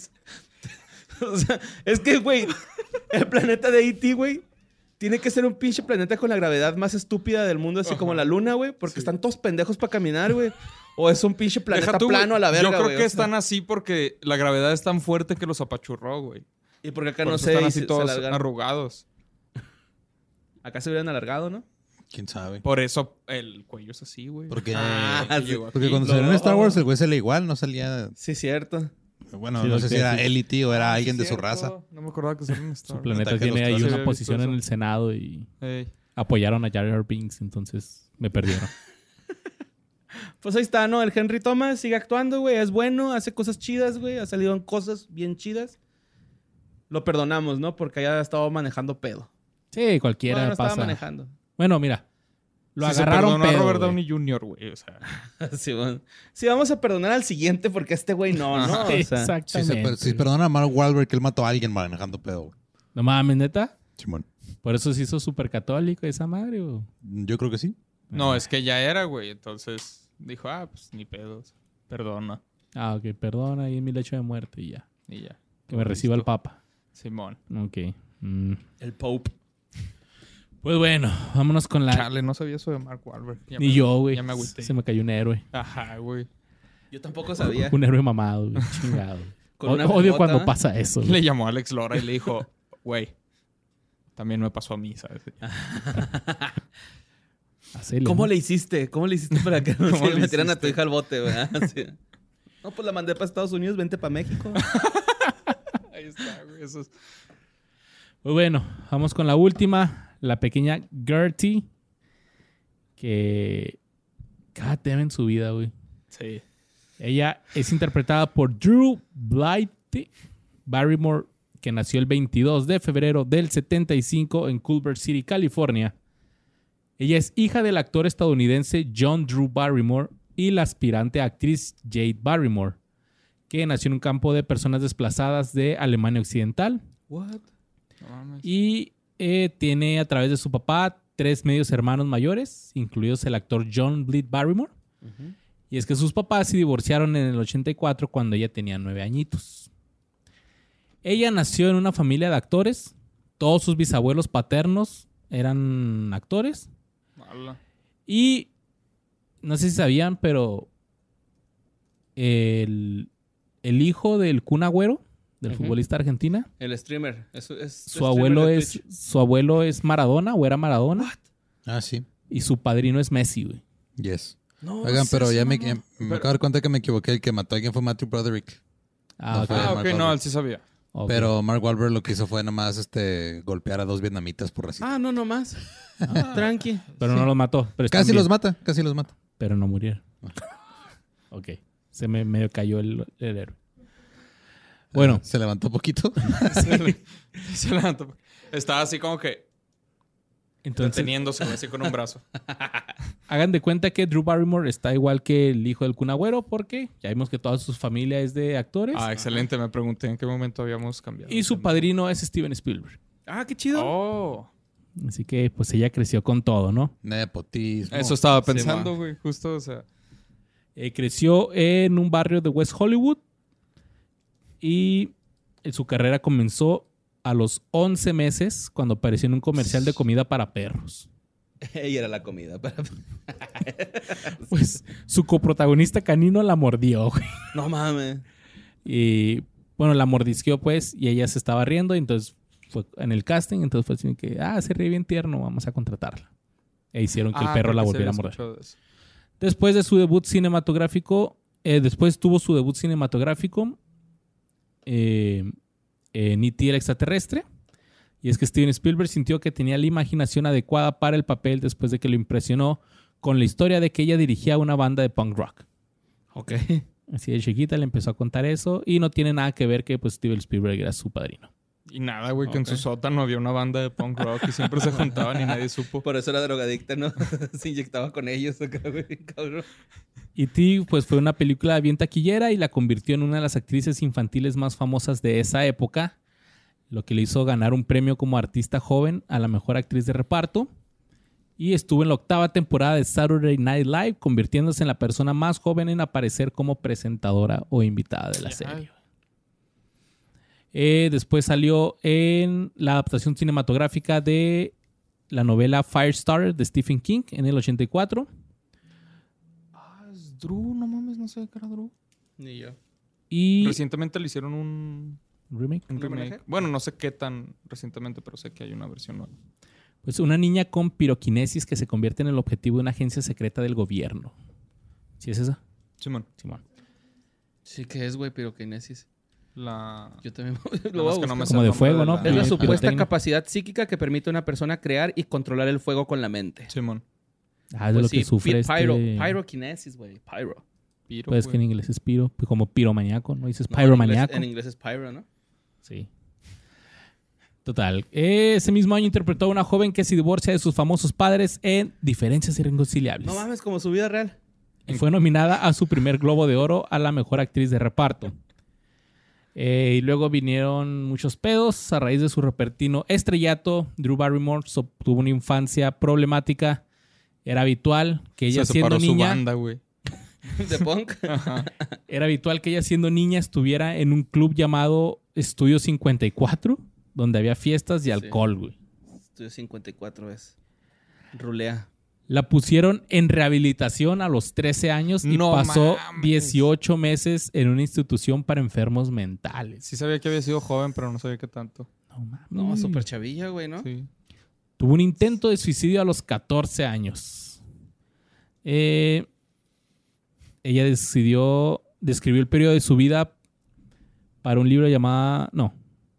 O sea, es que, güey, el planeta de E T, güey, tiene que ser un pinche planeta con la gravedad más estúpida del mundo, así Ajá. como la luna, güey, porque Sí. están todos pendejos para caminar, güey. O es un pinche planeta Deja tú, güey. plano a la verga, Yo creo güey, que o sea. están así porque la gravedad es tan fuerte que los apachurró, güey. Y porque acá Por no eso sé, están y así se- se todos alargaron. arrugados. Acá se hubieran alargado, ¿no? ¿Quién sabe? Por eso el cuello es así, güey. Porque, Ah, Que sí. llegó porque aquí. cuando no. salió en Star Wars el güey salía igual, no salía... Sí, cierto. Bueno, Sí, no lo sé que si era decís. él y ti o era Ah, alguien sí, de su cierto. raza. No me acordaba que salía en Star Su Wars. planeta Ataque a los tiene ahí clones. Sí, una había visto posición en eso. el Senado y Ey. apoyaron a Jar Jar Binks, entonces me perdieron. Pues ahí está, ¿no? El Henry Thomas sigue actuando, güey. Es bueno, hace cosas chidas, güey. Ha salido en cosas bien chidas. Lo perdonamos, ¿no? Porque haya estado manejando pedo. Sí, cualquiera Bueno, no estaba pasa. manejando. Bueno, mira. Lo Si se agarraron perdonó a pedo, Robert güey. Downey junior, güey. O sea, Sí, bueno. Sí, vamos a perdonar al siguiente porque a este güey no, ¿no? O sea, Si se Exactamente. per- si perdona a Mark Wahlberg que él mató a alguien manejando pedo. güey. No mames, neta. Simón. Por eso se hizo súper católico esa madre, güey. Yo creo que sí. no, es que ya era, güey. Entonces dijo, ah, pues ni pedos. Perdona. Ah, ok, perdona, ahí en mi lecho de muerte y ya. Y ya. Que me reciba el Papa. Simón. Ok. Mm. el Pope. Pues bueno, vámonos con la... Chale, no sabía eso de Mark Wahlberg. Ya Ni me- yo, güey. Ya me agüité. Se me cayó un héroe. Ajá, güey. Yo tampoco sabía. Un héroe mamado, güey. Chingado. Con O- una Odio bigota. cuando pasa eso. güey. Le llamó a Alex Lora y le dijo, güey, también me pasó a mí, ¿sabes? Hacele, ¿Cómo ¿no? le hiciste? ¿Cómo le hiciste para que no ¿Cómo se le metieran a tu hiciste? hija al bote, ¿verdad? Sí. No, pues la mandé para Estados Unidos, vente para México. Ahí está, güey. Eso es... Pues bueno, vamos con la última. La pequeña Gertie. Que... Cada tema en su vida, güey. Sí. Ella es interpretada por Drew Blythe Barrymore, que nació el veintidós de febrero del setenta y cinco en Culver City, California. Ella es hija del actor estadounidense John Drew Barrymore y la aspirante actriz Jade Barrymore, que nació en un campo de personas desplazadas de Alemania Occidental. What? No mames. Y eh, tiene a través de su papá tres medios hermanos mayores, incluidos el actor John Blythe Barrymore. Y es que sus papás se divorciaron en el ochenta y cuatro cuando ella tenía nueve añitos. Ella nació en una familia de actores. Todos sus bisabuelos paternos eran actores. Mala. Y no sé si sabían, pero el, el hijo del Kun Agüero, del Ujú. futbolista argentina, El streamer. Es, es su streamer abuelo de es, Twitch. su abuelo es Maradona o era Maradona. Ah, sí. Y su padrino es Messi, güey. Yes. No, Oigan, pero seas ya me, mamón. ya me acabo de dar cuenta que me equivoqué. El que mató a alguien fue Matthew Broderick. Ah, No ok. fue Ah, Mark ok, Wahlberg. no, él sí sabía. Ok. Pero Mark Wahlberg lo que hizo fue nomás este, golpear a dos vietnamitas por racismo. Ah, no, no más. Tranqui. Pero no los mató. Pero están casi bien. los mata, casi los mata. Pero no murieron. Ok. Se me medio cayó el, el héroe. Bueno, Se levantó poquito. Se levantó. Estaba así como que entonces deteniéndose así con un brazo. hagan de cuenta que Drew Barrymore está igual que el hijo del Kun Agüero, porque ya vimos que toda su familia es de actores. Ah, excelente. Me pregunté en qué momento habíamos cambiado. Y su padrino es Steven Spielberg. Ah, qué chido. Oh. Así que pues ella creció con todo, ¿no? Nepotismo. Eso estaba Sí, pensando, ma. güey. Justo, o sea. Eh, creció en un barrio de West Hollywood y eh, su carrera comenzó a los once meses cuando apareció en un comercial de comida para perros. Ella era la comida. Pues su coprotagonista canino la mordió, güey. No mames. Y bueno, la mordisqueó pues y ella se estaba riendo y entonces fue en el casting, entonces fue así que, ah, se ríe bien tierno, vamos a contratarla. E hicieron que el Ah, perro creo la que sí volviera a había morder. escuchado de eso. Después de su debut cinematográfico, eh, después tuvo su debut cinematográfico eh, en E T el extraterrestre. Y es que Steven Spielberg sintió que tenía la imaginación adecuada para el papel después de que lo impresionó con la historia de que ella dirigía una banda de punk rock. Ok. Así de chiquita le empezó a contar eso y no tiene nada que ver que pues Steven Spielberg era su padrino. Y nada, güey, que en Ok. su sótano había una banda de punk rock y siempre se juntaban y nadie supo. Por eso era drogadicta, ¿no? Se inyectaba con ellos acá, güey, cabrón. E T pues fue una película bien taquillera y la convirtió en una de las actrices infantiles más famosas de esa época, lo que le hizo ganar un premio como artista joven a la mejor actriz de reparto. Y estuvo en la octava temporada de Saturday Night Live, convirtiéndose en la persona más joven en aparecer como presentadora o invitada de la Ya. serie. Eh, después salió en la adaptación cinematográfica de la novela Firestarter de Stephen King en el ochenta y cuatro. Ah, es Drew, no mames, no sé qué era Drew. Ni yo. Y Recientemente le hicieron un, remake. un ¿Un remake. homenaje? Bueno, no sé qué tan recientemente, pero sé que hay una versión nueva. Pues una niña con piroquinesis que se convierte en el objetivo de una agencia secreta del gobierno. ¿Sí es esa? Simón. Simón. Sí que es, güey, piroquinesis. La... Yo también lo Nada voy más a que no me buscar. sé Como el de nombre fuego, ¿no? la- Es la Pi- supuesta pirotecnia. capacidad psíquica que permite a una persona crear y controlar el fuego con la mente. Simón. Ah, es de Pues lo sí, que sufre pi- este... pyro, pyrokinesis, güey. Pyro. Piro, Pues que en güey. inglés es piro, como piromaniaco, ¿no? Dices No, en inglés- pyromaniaco. En inglés es pyro, ¿no? Sí. Total. Ese mismo año interpretó a una joven que se divorcia de sus famosos padres en Diferencias Irreconciliables. No mames, como su vida real. Y fue nominada a su primer Globo de Oro a la mejor actriz de reparto. Eh, y luego vinieron muchos pedos. A raíz de su repentino estrellato, Drew Barrymore so- tuvo una infancia problemática. Era habitual que ella Se siendo separó su niña, banda, güey. De punk. Ajá. era habitual que ella siendo niña estuviera en un club llamado Estudio cincuenta y cuatro, donde había fiestas y alcohol, güey. Estudio cincuenta y cuatro es. Rulea. La pusieron en rehabilitación a los trece años y No pasó mames. dieciocho meses en una institución para enfermos mentales. Sí sabía que había sido joven, pero no sabía qué tanto. No, mames. No, súper chavilla, güey, ¿no? Sí. Tuvo un intento de suicidio a los catorce años. Eh, ella decidió, describió el periodo de su vida para un libro llamado... No.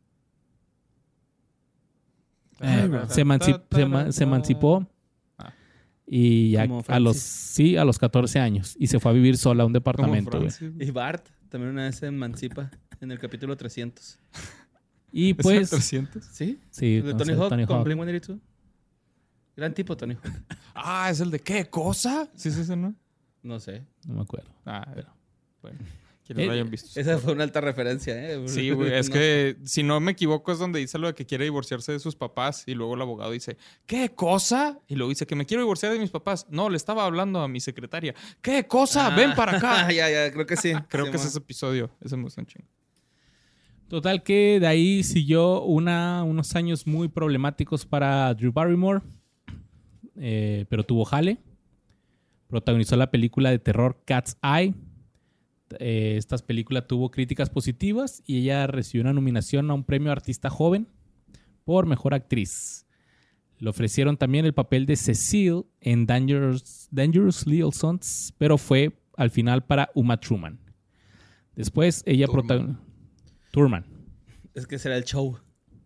Se, emancip- se ema- se emancipó Ah. y ya Como a los, Francis. sí, a los catorce años. Y se fue a vivir sola a un Como departamento, güey. Francis, güey. Y Bart también una vez se emancipa en el capítulo trescientos. Y ¿Es el pues... trescientos? ¿Sí? Sí, El de con Tony ese Hawk Tony con Hawk. Blink ciento ochenta y dos. Gran tipo, Tony Hawk. Ah, ¿es el de qué cosa? Sí, sí, sí, ¿no? No sé. No me acuerdo. Ah, Pero- bueno. Quienes Eh, lo hayan visto. Esa fue una alta referencia, ¿eh? Sí, güey. Es No. que, si no me equivoco, es donde dice lo de que quiere divorciarse de sus papás. Y luego el abogado dice, ¿qué cosa? Y luego dice que me quiero divorciar de mis papás. No, le estaba hablando a mi secretaria. ¿Qué cosa? Ah. Ven para acá. ya, ya, creo que sí. Creo Sí, que es ma. ese episodio. Ese me gusta un chingo. Total que de ahí siguió una, unos años muy problemáticos para Drew Barrymore, eh, pero tuvo jale. Protagonizó la película de terror Cat's Eye. Eh, esta película tuvo críticas positivas y ella recibió una nominación a un premio Artista Joven por Mejor Actriz. Le ofrecieron también el papel de Cecile en Dangerous, Dangerous Little Sons, pero fue al final para Uma Thurman. Después ella Thurman. protagonizó... Thurman. Es que será el show.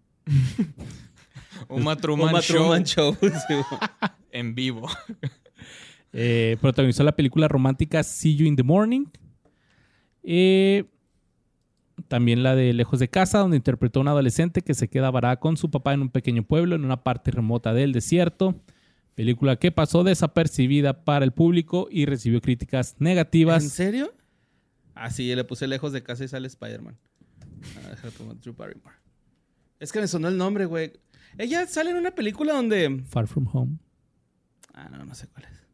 Uma Truman Uma Show Truman Show. Sí, en vivo. Eh, protagonizó la película romántica See You in the Morning. Eh, también la de Lejos de Casa, donde interpretó a una adolescente que se queda varada con su papá en un pequeño pueblo en una parte remota del desierto. Película que pasó desapercibida para el público y recibió críticas negativas. ¿En serio? Ah, sí, le puse Lejos de Casa y sale Spider-Man. Ah, déjame poner Drew Barrymore. Es que me sonó el nombre, güey. Ella sale en una película donde... Far From Home. Ah, no, no sé cuál es.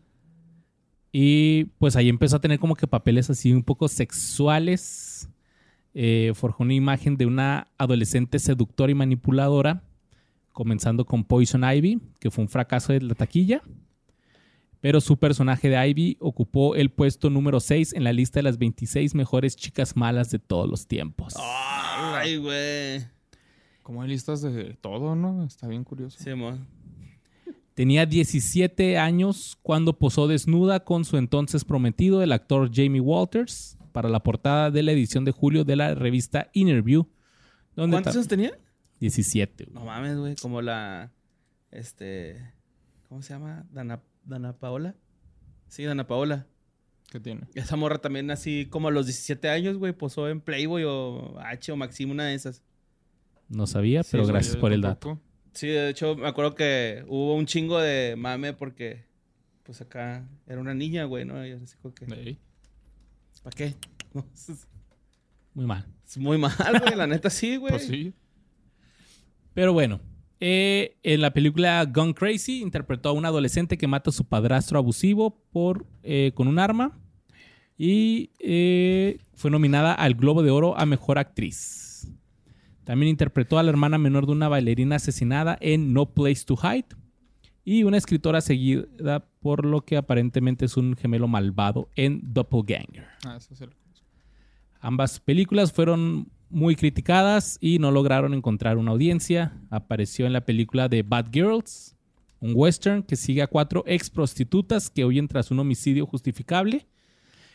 Y pues ahí empezó a tener como que papeles así un poco sexuales. Eh, forjó una imagen de una adolescente seductora y manipuladora, comenzando con Poison Ivy, que fue un fracaso de la taquilla. Pero su personaje de Ivy ocupó el puesto número seis en la lista de las veintiséis mejores chicas malas de todos los tiempos. Ay, güey. Como hay listas de todo, ¿no? Está bien curioso. Sí, mo. Tenía diecisiete años cuando posó desnuda con su entonces prometido, el actor Jamie Walters, para la portada de la edición de julio de la revista Interview. Donde ¿Cuántos ta- años tenía? diecisiete. güey. No mames, güey. Como la... Este... ¿Cómo se llama? Dana, Dana Paola. Sí, Dana Paola. ¿Qué tiene? Esa morra también así como a los diecisiete años, güey, posó en Playboy o H o Maxim, una de esas. No sabía, Sí, pero eso gracias yo por el dato. tampoco. Sí, de hecho, me acuerdo que hubo un chingo de mame porque, pues acá era una niña, güey, ¿no? Y así como que, Ey. ¿para qué? No, es, Muy mal. es muy mal, güey, la neta sí, güey. Pues sí. Pero bueno, eh, en la película Gone Crazy interpretó a un adolescente que mata a su padrastro abusivo por, eh, con un arma y eh, fue nominada al Globo de Oro a Mejor Actriz. También interpretó a la hermana menor de una bailarina asesinada en No Place to Hide y una escritora seguida por lo que aparentemente es un gemelo malvado en Doppelganger. Ah, eso sí lo conozco. Ambas películas fueron muy criticadas y no lograron encontrar una audiencia. Apareció en la película de Bad Girls, un western que sigue a cuatro ex prostitutas que huyen tras un homicidio justificable.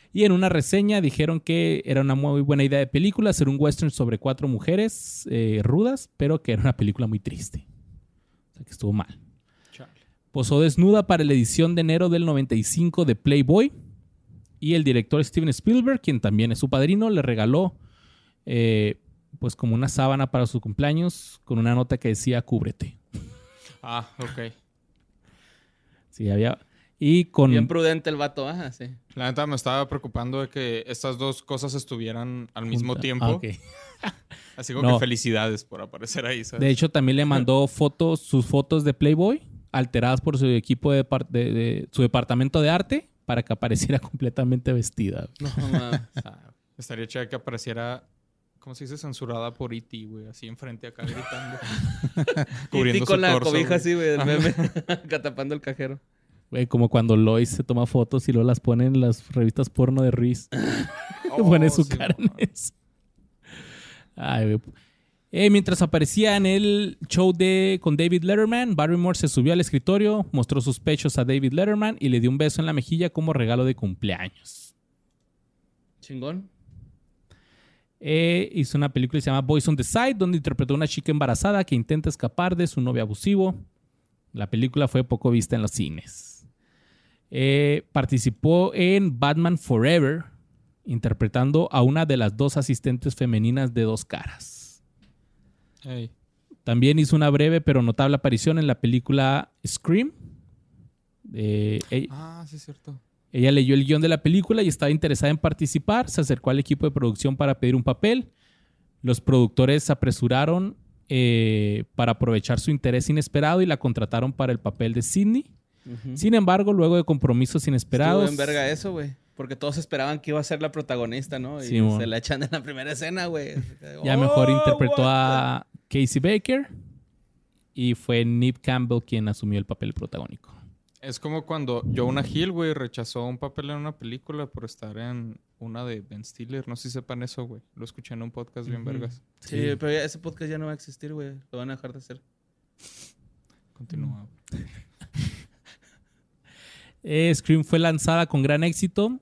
Y en una reseña dijeron que era una muy buena idea de película hacer un western sobre cuatro mujeres eh, rudas, pero que era una película muy triste. O sea, que estuvo mal. Chale. Posó desnuda para la edición de enero del noventa y cinco de Playboy. Y el director Steven Spielberg, quien también es su padrino, le regaló eh, pues como una sábana para su cumpleaños con una nota que decía cúbrete. Ah, ok. Sí, había... Y con... Bien prudente el vato, ajá, sí. La neta me estaba preocupando de que estas dos cosas estuvieran al mismo Junta. tiempo. Ah, ok. Así como No. que felicidades por aparecer ahí, ¿sabes? De hecho, también le mandó fotos, sus fotos de Playboy, alteradas por su equipo de, par- de- de- su departamento de arte, para que apareciera completamente vestida. No, mames. Ah, estaría chido que apareciera, ¿cómo se dice? Censurada por E T, güey. Así enfrente acá gritando. Y ti su con la torso, cobija güey. así, güey, del meme. Acá tapando el cajero. Güey, como cuando Lois se toma fotos y luego las pone en las revistas porno de Reese. Pone su Oh, sí, cara no. en eso. Ay, güey. Eh, mientras aparecía en el show de, con David Letterman, Barrymore se subió al escritorio, mostró sus pechos a David Letterman y le dio un beso en la mejilla como regalo de cumpleaños. Chingón. Eh, hizo una película que se llama Boys on the Side, donde interpretó a una chica embarazada que intenta escapar de su novio abusivo. La película fue poco vista en los cines. Eh, participó en Batman Forever, interpretando a una de las dos asistentes femeninas de Dos Caras. Ey. También hizo una breve pero notable aparición en la película Scream. Eh, ella, Ah, sí es cierto. ella leyó el guión de la película y estaba interesada en participar. Se acercó al equipo de producción para pedir un papel. Los productores se apresuraron eh, para aprovechar su interés inesperado y la contrataron para el papel de Sidney. Ujú. Sin embargo, luego de compromisos inesperados... Estuvo en verga eso, güey. Porque todos esperaban que iba a ser la protagonista, ¿no? Y Sí, mon. se la echan en la primera escena, güey. Ya Oh, mejor interpretó what a Casey Baker y fue Neve Campbell quien asumió el papel protagónico. Es como cuando Jonah Hill, güey, rechazó un papel en una película por estar en una de Ben Stiller. No sé si sepan eso, güey. Lo escuché en un podcast bien Ujú. vergas. the- Sí, pero ya ese podcast ya no va a existir, güey. Lo van a dejar de hacer. Continúa. Eh, Scream fue lanzada con gran éxito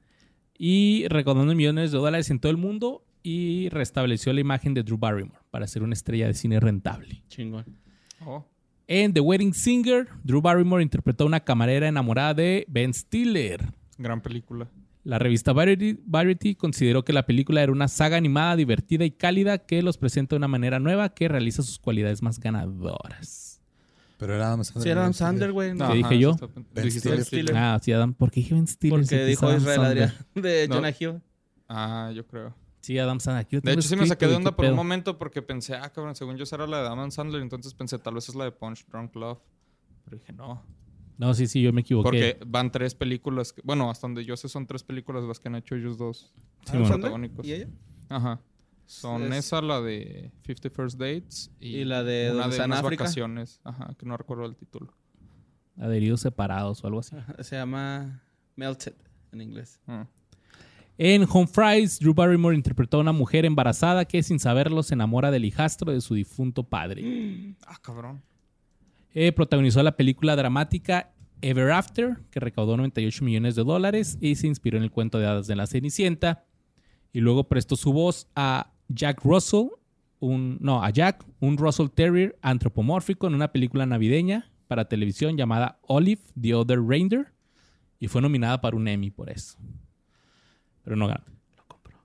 y recaudando millones de dólares en todo el mundo y restableció la imagen de Drew Barrymore para ser una estrella de cine rentable. Chingón. Oh. En The Wedding Singer, Drew Barrymore interpretó a una camarera enamorada de Ben Stiller. Gran película. La revista Variety, Variety consideró que la película era una saga animada, divertida y cálida que los presenta de una manera nueva que realiza sus cualidades más ganadoras. Pero era Adam Sandler. Sí, era ¿no? Adam Sandler, güey. ¿Qué No, dije yo? sí está- Ben dijiste Stiller. Ben Stiller. Ah, sí, Adam. ¿Por qué dije Ben Stiller? Si porque aquí dijo está Adam Israel Sandler. Adrián de No. Jonah Hill. Ah, yo creo. Sí, Adam Sandler. Aquí lo De tengo hecho, sí me escrito, saqué de güey, onda qué por un pedo. momento porque pensé, ah, cabrón, según yo esa era la de Adam Sandler, entonces pensé, tal vez es la de Punch Drunk Love. Pero dije, no. No, sí, sí, yo me equivoqué. Porque van tres películas. que- bueno, hasta donde yo sé son tres películas las que han hecho ellos dos. Sí, Adam bueno. Sandler protagónicos. ¿Y ella? Ajá. Son Es- esa, la de fifty First Dates y, Y la de una donde de está en unas África. vacaciones. Ajá, que no recuerdo el título. Adheridos separados o algo así. Ajá, se llama Melted en inglés. Ah. En Home Fries, Drew Barrymore interpretó a una mujer embarazada que sin saberlo se enamora del hijastro de su difunto padre. Ah, cabrón. Eh, protagonizó la película dramática Ever After, que recaudó noventa y ocho millones de dólares y se inspiró en el cuento de hadas de la Cenicienta. Y luego prestó su voz a Jack Russell, un, no, a Jack, un Russell Terrier antropomórfico en una película navideña para televisión llamada Olive, The Other Reindeer, y fue nominada para un Emmy por eso. Pero no ganó. Lo compró.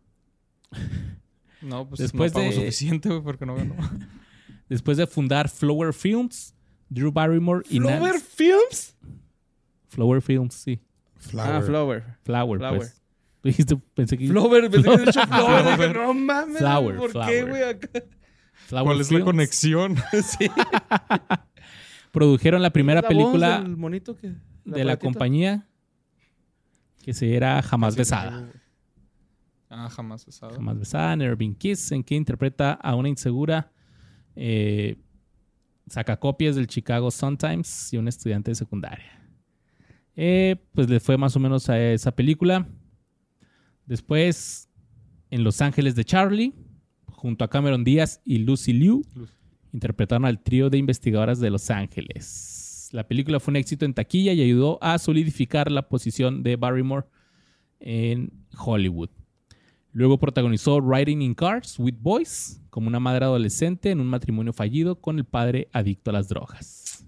No, pues Después no pago de- suficiente, güey, porque no ganó. Después de fundar Flower Films, Drew Barrymore y ¿Flower Nancy- Films? Flower Films, sí. Flower. Ah, Flower. Flower, Flower. pues. Tú dijiste, pensé que... Flower, pensé que habías dicho Flower. Flower. Dije, no mames, Flower, ¿por qué, flower. güey? Acá? Flower ¿Cuál es la Films. conexión? Sí. Produjeron la primera La película voz del monito que, de la aparatito. compañía que se era Jamás Besada. Ah, jamás besado. Jamás Besada, Never Been Kissed, en que interpreta a una insegura eh, sacacopias del Chicago Sun-Times y un estudiante de secundaria. Eh, pues le fue más o menos a esa película. Después, en Los Ángeles de Charlie, junto a Cameron Díaz y Lucy Liu, Lucy. interpretaron al trío de investigadoras de Los Ángeles. La película fue un éxito en taquilla y ayudó a solidificar la posición de Barrymore en Hollywood. Luego protagonizó Riding in Cars with Boys como una madre adolescente en un matrimonio fallido con el padre adicto a las drogas.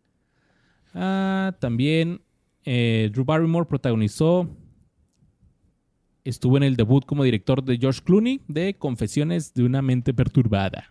Ah, también eh, Drew Barrymore protagonizó, estuvo en el debut como director de George Clooney de Confesiones de una mente perturbada.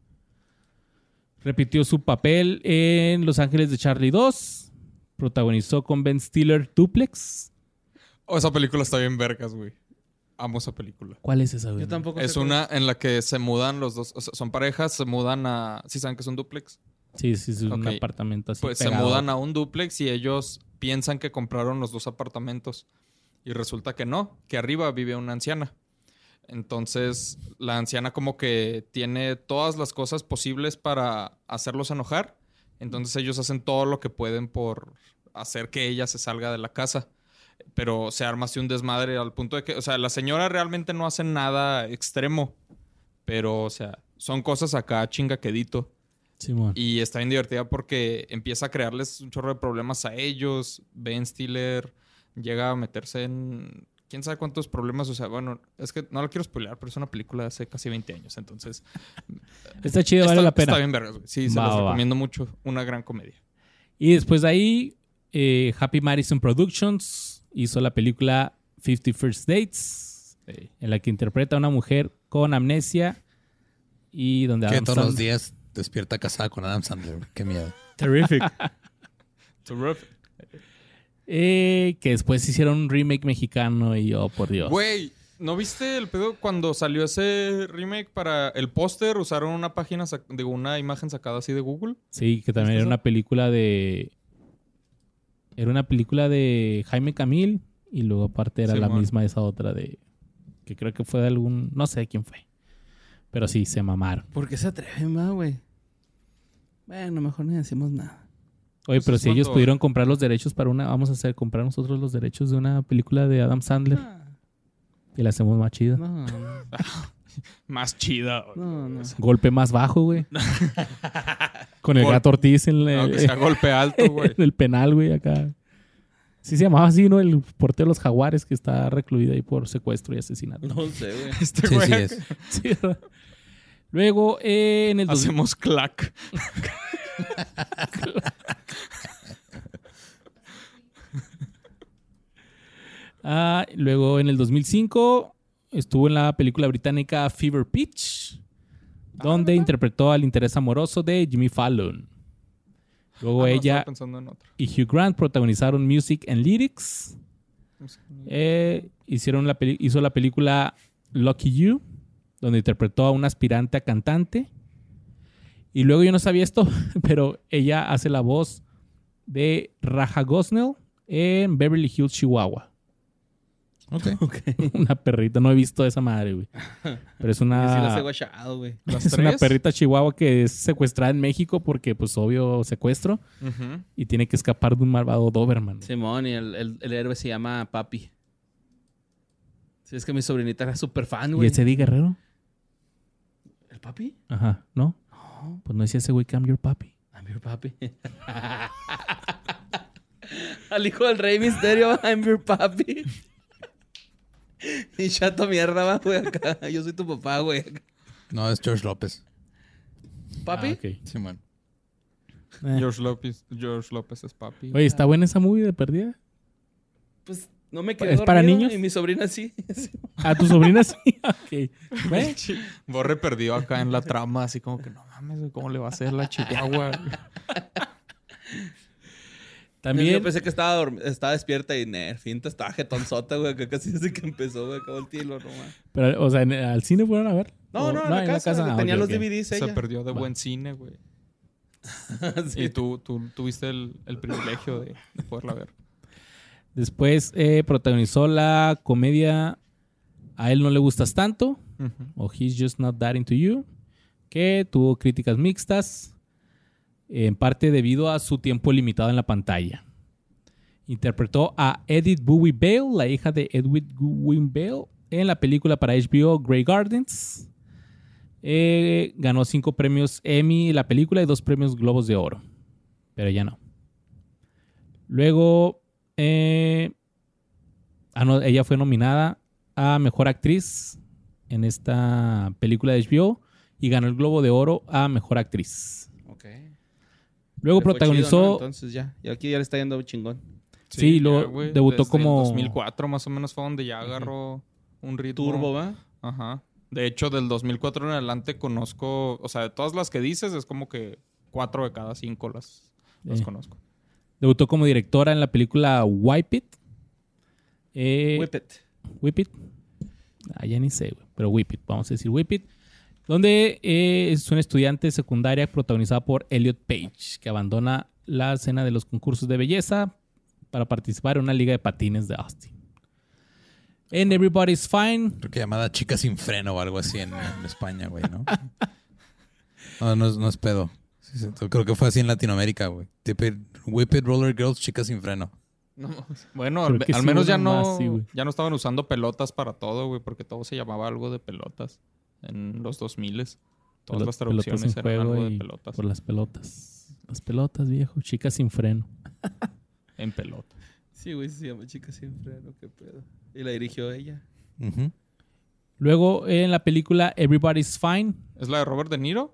Repitió su papel en Los Ángeles de Charlie dos. Protagonizó con Ben Stiller Duplex. Oh, esa película está bien vergas, güey. Amo esa película. ¿Cuál es esa, güey? Yo tampoco Es sé una en la que se mudan los dos. O sea, son parejas, se mudan a... ¿Sí saben que es un duplex? Sí, sí, es un Ok. apartamento así Pues se pegado. mudan a un duplex y ellos piensan que compraron los dos apartamentos. Y resulta que no, que arriba vive una anciana. Entonces, la anciana como que tiene todas las cosas posibles para hacerlos enojar. Entonces, ellos hacen todo lo que pueden por hacer que ella se salga de la casa. Pero se arma así un desmadre al punto de que... O sea, la señora realmente no hace nada extremo. Pero, o sea, son cosas acá chingaquedito. Simón. Y está bien divertida porque empieza a crearles un chorro de problemas a ellos. Ben Stiller llega a meterse en... ¿Quién sabe cuántos problemas? O sea, bueno, es que no la quiero spoilear, pero es una película de hace casi veinte años. Entonces... Está chido, vale está, la pena. Está bien vergas, güey. Sí, se Va, los va, va. recomiendo mucho. Una gran comedia. Y después de ahí, eh, Happy Madison Productions hizo la película Fifty First Dates, Sí. en la que interpreta a una mujer con amnesia y donde Que Adam todos los Sandler- días despierta casada con Adam Sandler. güey. Qué miedo. Terrific. Terrific. eh, que después hicieron un remake mexicano y oh, por Dios. Güey, ¿no viste el pedo cuando salió ese remake para el póster? Usaron una página, sac- digo, una imagen sacada así de Google. Sí, que también ¿Viste era eso? una película de... Era una película de Jaime Camil y luego aparte era la Simón. misma esa otra de... Que creo que fue de algún... No sé quién fue. Pero sí, se mamaron. ¿Por qué se atreven más, güey? Bueno, mejor ni decimos nada. Oye, Pues pero es si ellos cuando- pudieron comprar los derechos para una... Vamos a hacer comprar nosotros los derechos de una película de Adam Sandler Ah, y la hacemos más chida. no, no, Más chida. no, no. Golpe más bajo, güey. Con el Gol- gato Ortiz en, No, el- que sea golpe alto, güey. en el penal, güey, acá. Sí se llamaba así, ¿no? El portero de los Jaguares que está recluido ahí por secuestro y asesinato. No sé, güey. Este Sí, güey sí acá. es. Sí, ¿verdad? Luego, eh, en el... dos- Hacemos clack. Ah, luego, en el dos mil cinco, estuvo en la película británica Fever Pitch, donde interpretó al interés amoroso de Jimmy Fallon. Luego Ah, no, ella estaba pensando en otro. y Hugh Grant protagonizaron Music and Lyrics. Eh, hicieron la peli- hizo la película Lucky You, donde interpretó a un aspirante a cantante. Y luego yo no sabía esto, pero ella hace la voz de Raja Gosnell en Beverly Hills, Chihuahua. Ok. Una perrita, no he visto esa madre, güey. Pero es Yo sí las he una, guachado, güey. Las es una tres. perrita chihuahua que es secuestrada en México porque, pues, obvio, secuestro. Ujú. Y tiene que escapar de un malvado Doberman. Simón, y el, el, el héroe se llama Papi. Sí, es que mi sobrinita era súper fan, ¿Y güey. ese Eddie Guerrero? ¿El Papi? Ajá, ¿no? No, Pues no decía ese güey que I'm your papi. I'm your Papi. Al hijo del Rey Misterio, I'm your Papi. Y chato mierda, va, güey, acá. Yo soy tu papá, güey. No, es George López. ¿Papi? Ah, ok. Sí, man. Eh. George López, George López es papi. Oye, ¿está buena esa movie de perdida? Pues no me quedé ¿Es para dormido, niños? Y mi sobrina sí. ¿A tu sobrina sí? Ok. ¿Ve? Borre perdió acá en la trama, así como que no mames, güey, ¿cómo le va a hacer la Chihuahua? También, Yo pensé que estaba, dorm- estaba despierta y ner, finta, estaba jetonzota, güey. Que casi desde que empezó, güey, acabó el tilo, no mames. pero, o sea, ¿en- ¿al cine fueron a ver? No, ¿O- no, en la casa. Ah, tenía ok, los ok. D V Ds Se ella. perdió de Va. buen cine, güey. Sí. Y tú, tú tuviste el, el privilegio de, de poderla ver. Después eh, protagonizó la comedia A él no le gustas tanto, Ujú. o He's Just Not That Into You, que tuvo críticas mixtas, en parte debido a su tiempo limitado en la pantalla. Interpretó a Edith Bowie Bale, la hija de Edwin Bowie Bale, en la película para H B O Grey Gardens. Eh, ganó cinco premios Emmy la película y dos premios Globos de Oro. Pero ya no. Luego... Eh, Ah, no, ella fue nominada a Mejor Actriz en esta película de H B O y ganó el Globo de Oro a Mejor Actriz. Ok. Luego Le fue protagonizó... chido, ¿no? Entonces ya. Y aquí ya le está yendo chingón. Sí, ya, luego güey, debutó desde como- el dos mil cuatro más o menos fue donde ya agarró un ritmo. Turbo, ¿va? Ajá. De hecho, del dos mil cuatro en adelante conozco... O sea, de todas las que dices, es como que cuatro de cada cinco las, las Eh. conozco. Debutó como directora en la película Wipe It. Eh, Whip it. Whip It. Ah, ya ni sé, güey. Pero Whip It. Vamos a decir Whip It. Donde eh, es una estudiante secundaria protagonizada por Elliot Page, que abandona la escena de los concursos de belleza para participar en una liga de patines de Austin. En Everybody's Fine. Creo que llamada Chica sin freno o algo así en, en España, güey, ¿no? No, no es, no es pedo. Sí, sí, creo que fue así en Latinoamérica, güey. Tip it, Whip It, Roller Girls, Chicas sin freno. No, bueno, Creo al, que al sí, menos ya uno no, más, sí, güey. ya no estaban usando pelotas para todo, güey, porque todo se llamaba algo de pelotas en los dos mil. Todas Pelot- las pelotas traducciones en eran juego algo de y pelotas. Por las pelotas. Las pelotas, viejo. Chicas sin freno. En pelota. Sí, güey, se llama Chica sin freno, qué pedo. Y la dirigió ella. Ujú. Luego, en la película Everybody's Fine. ¿Es la de Robert De Niro?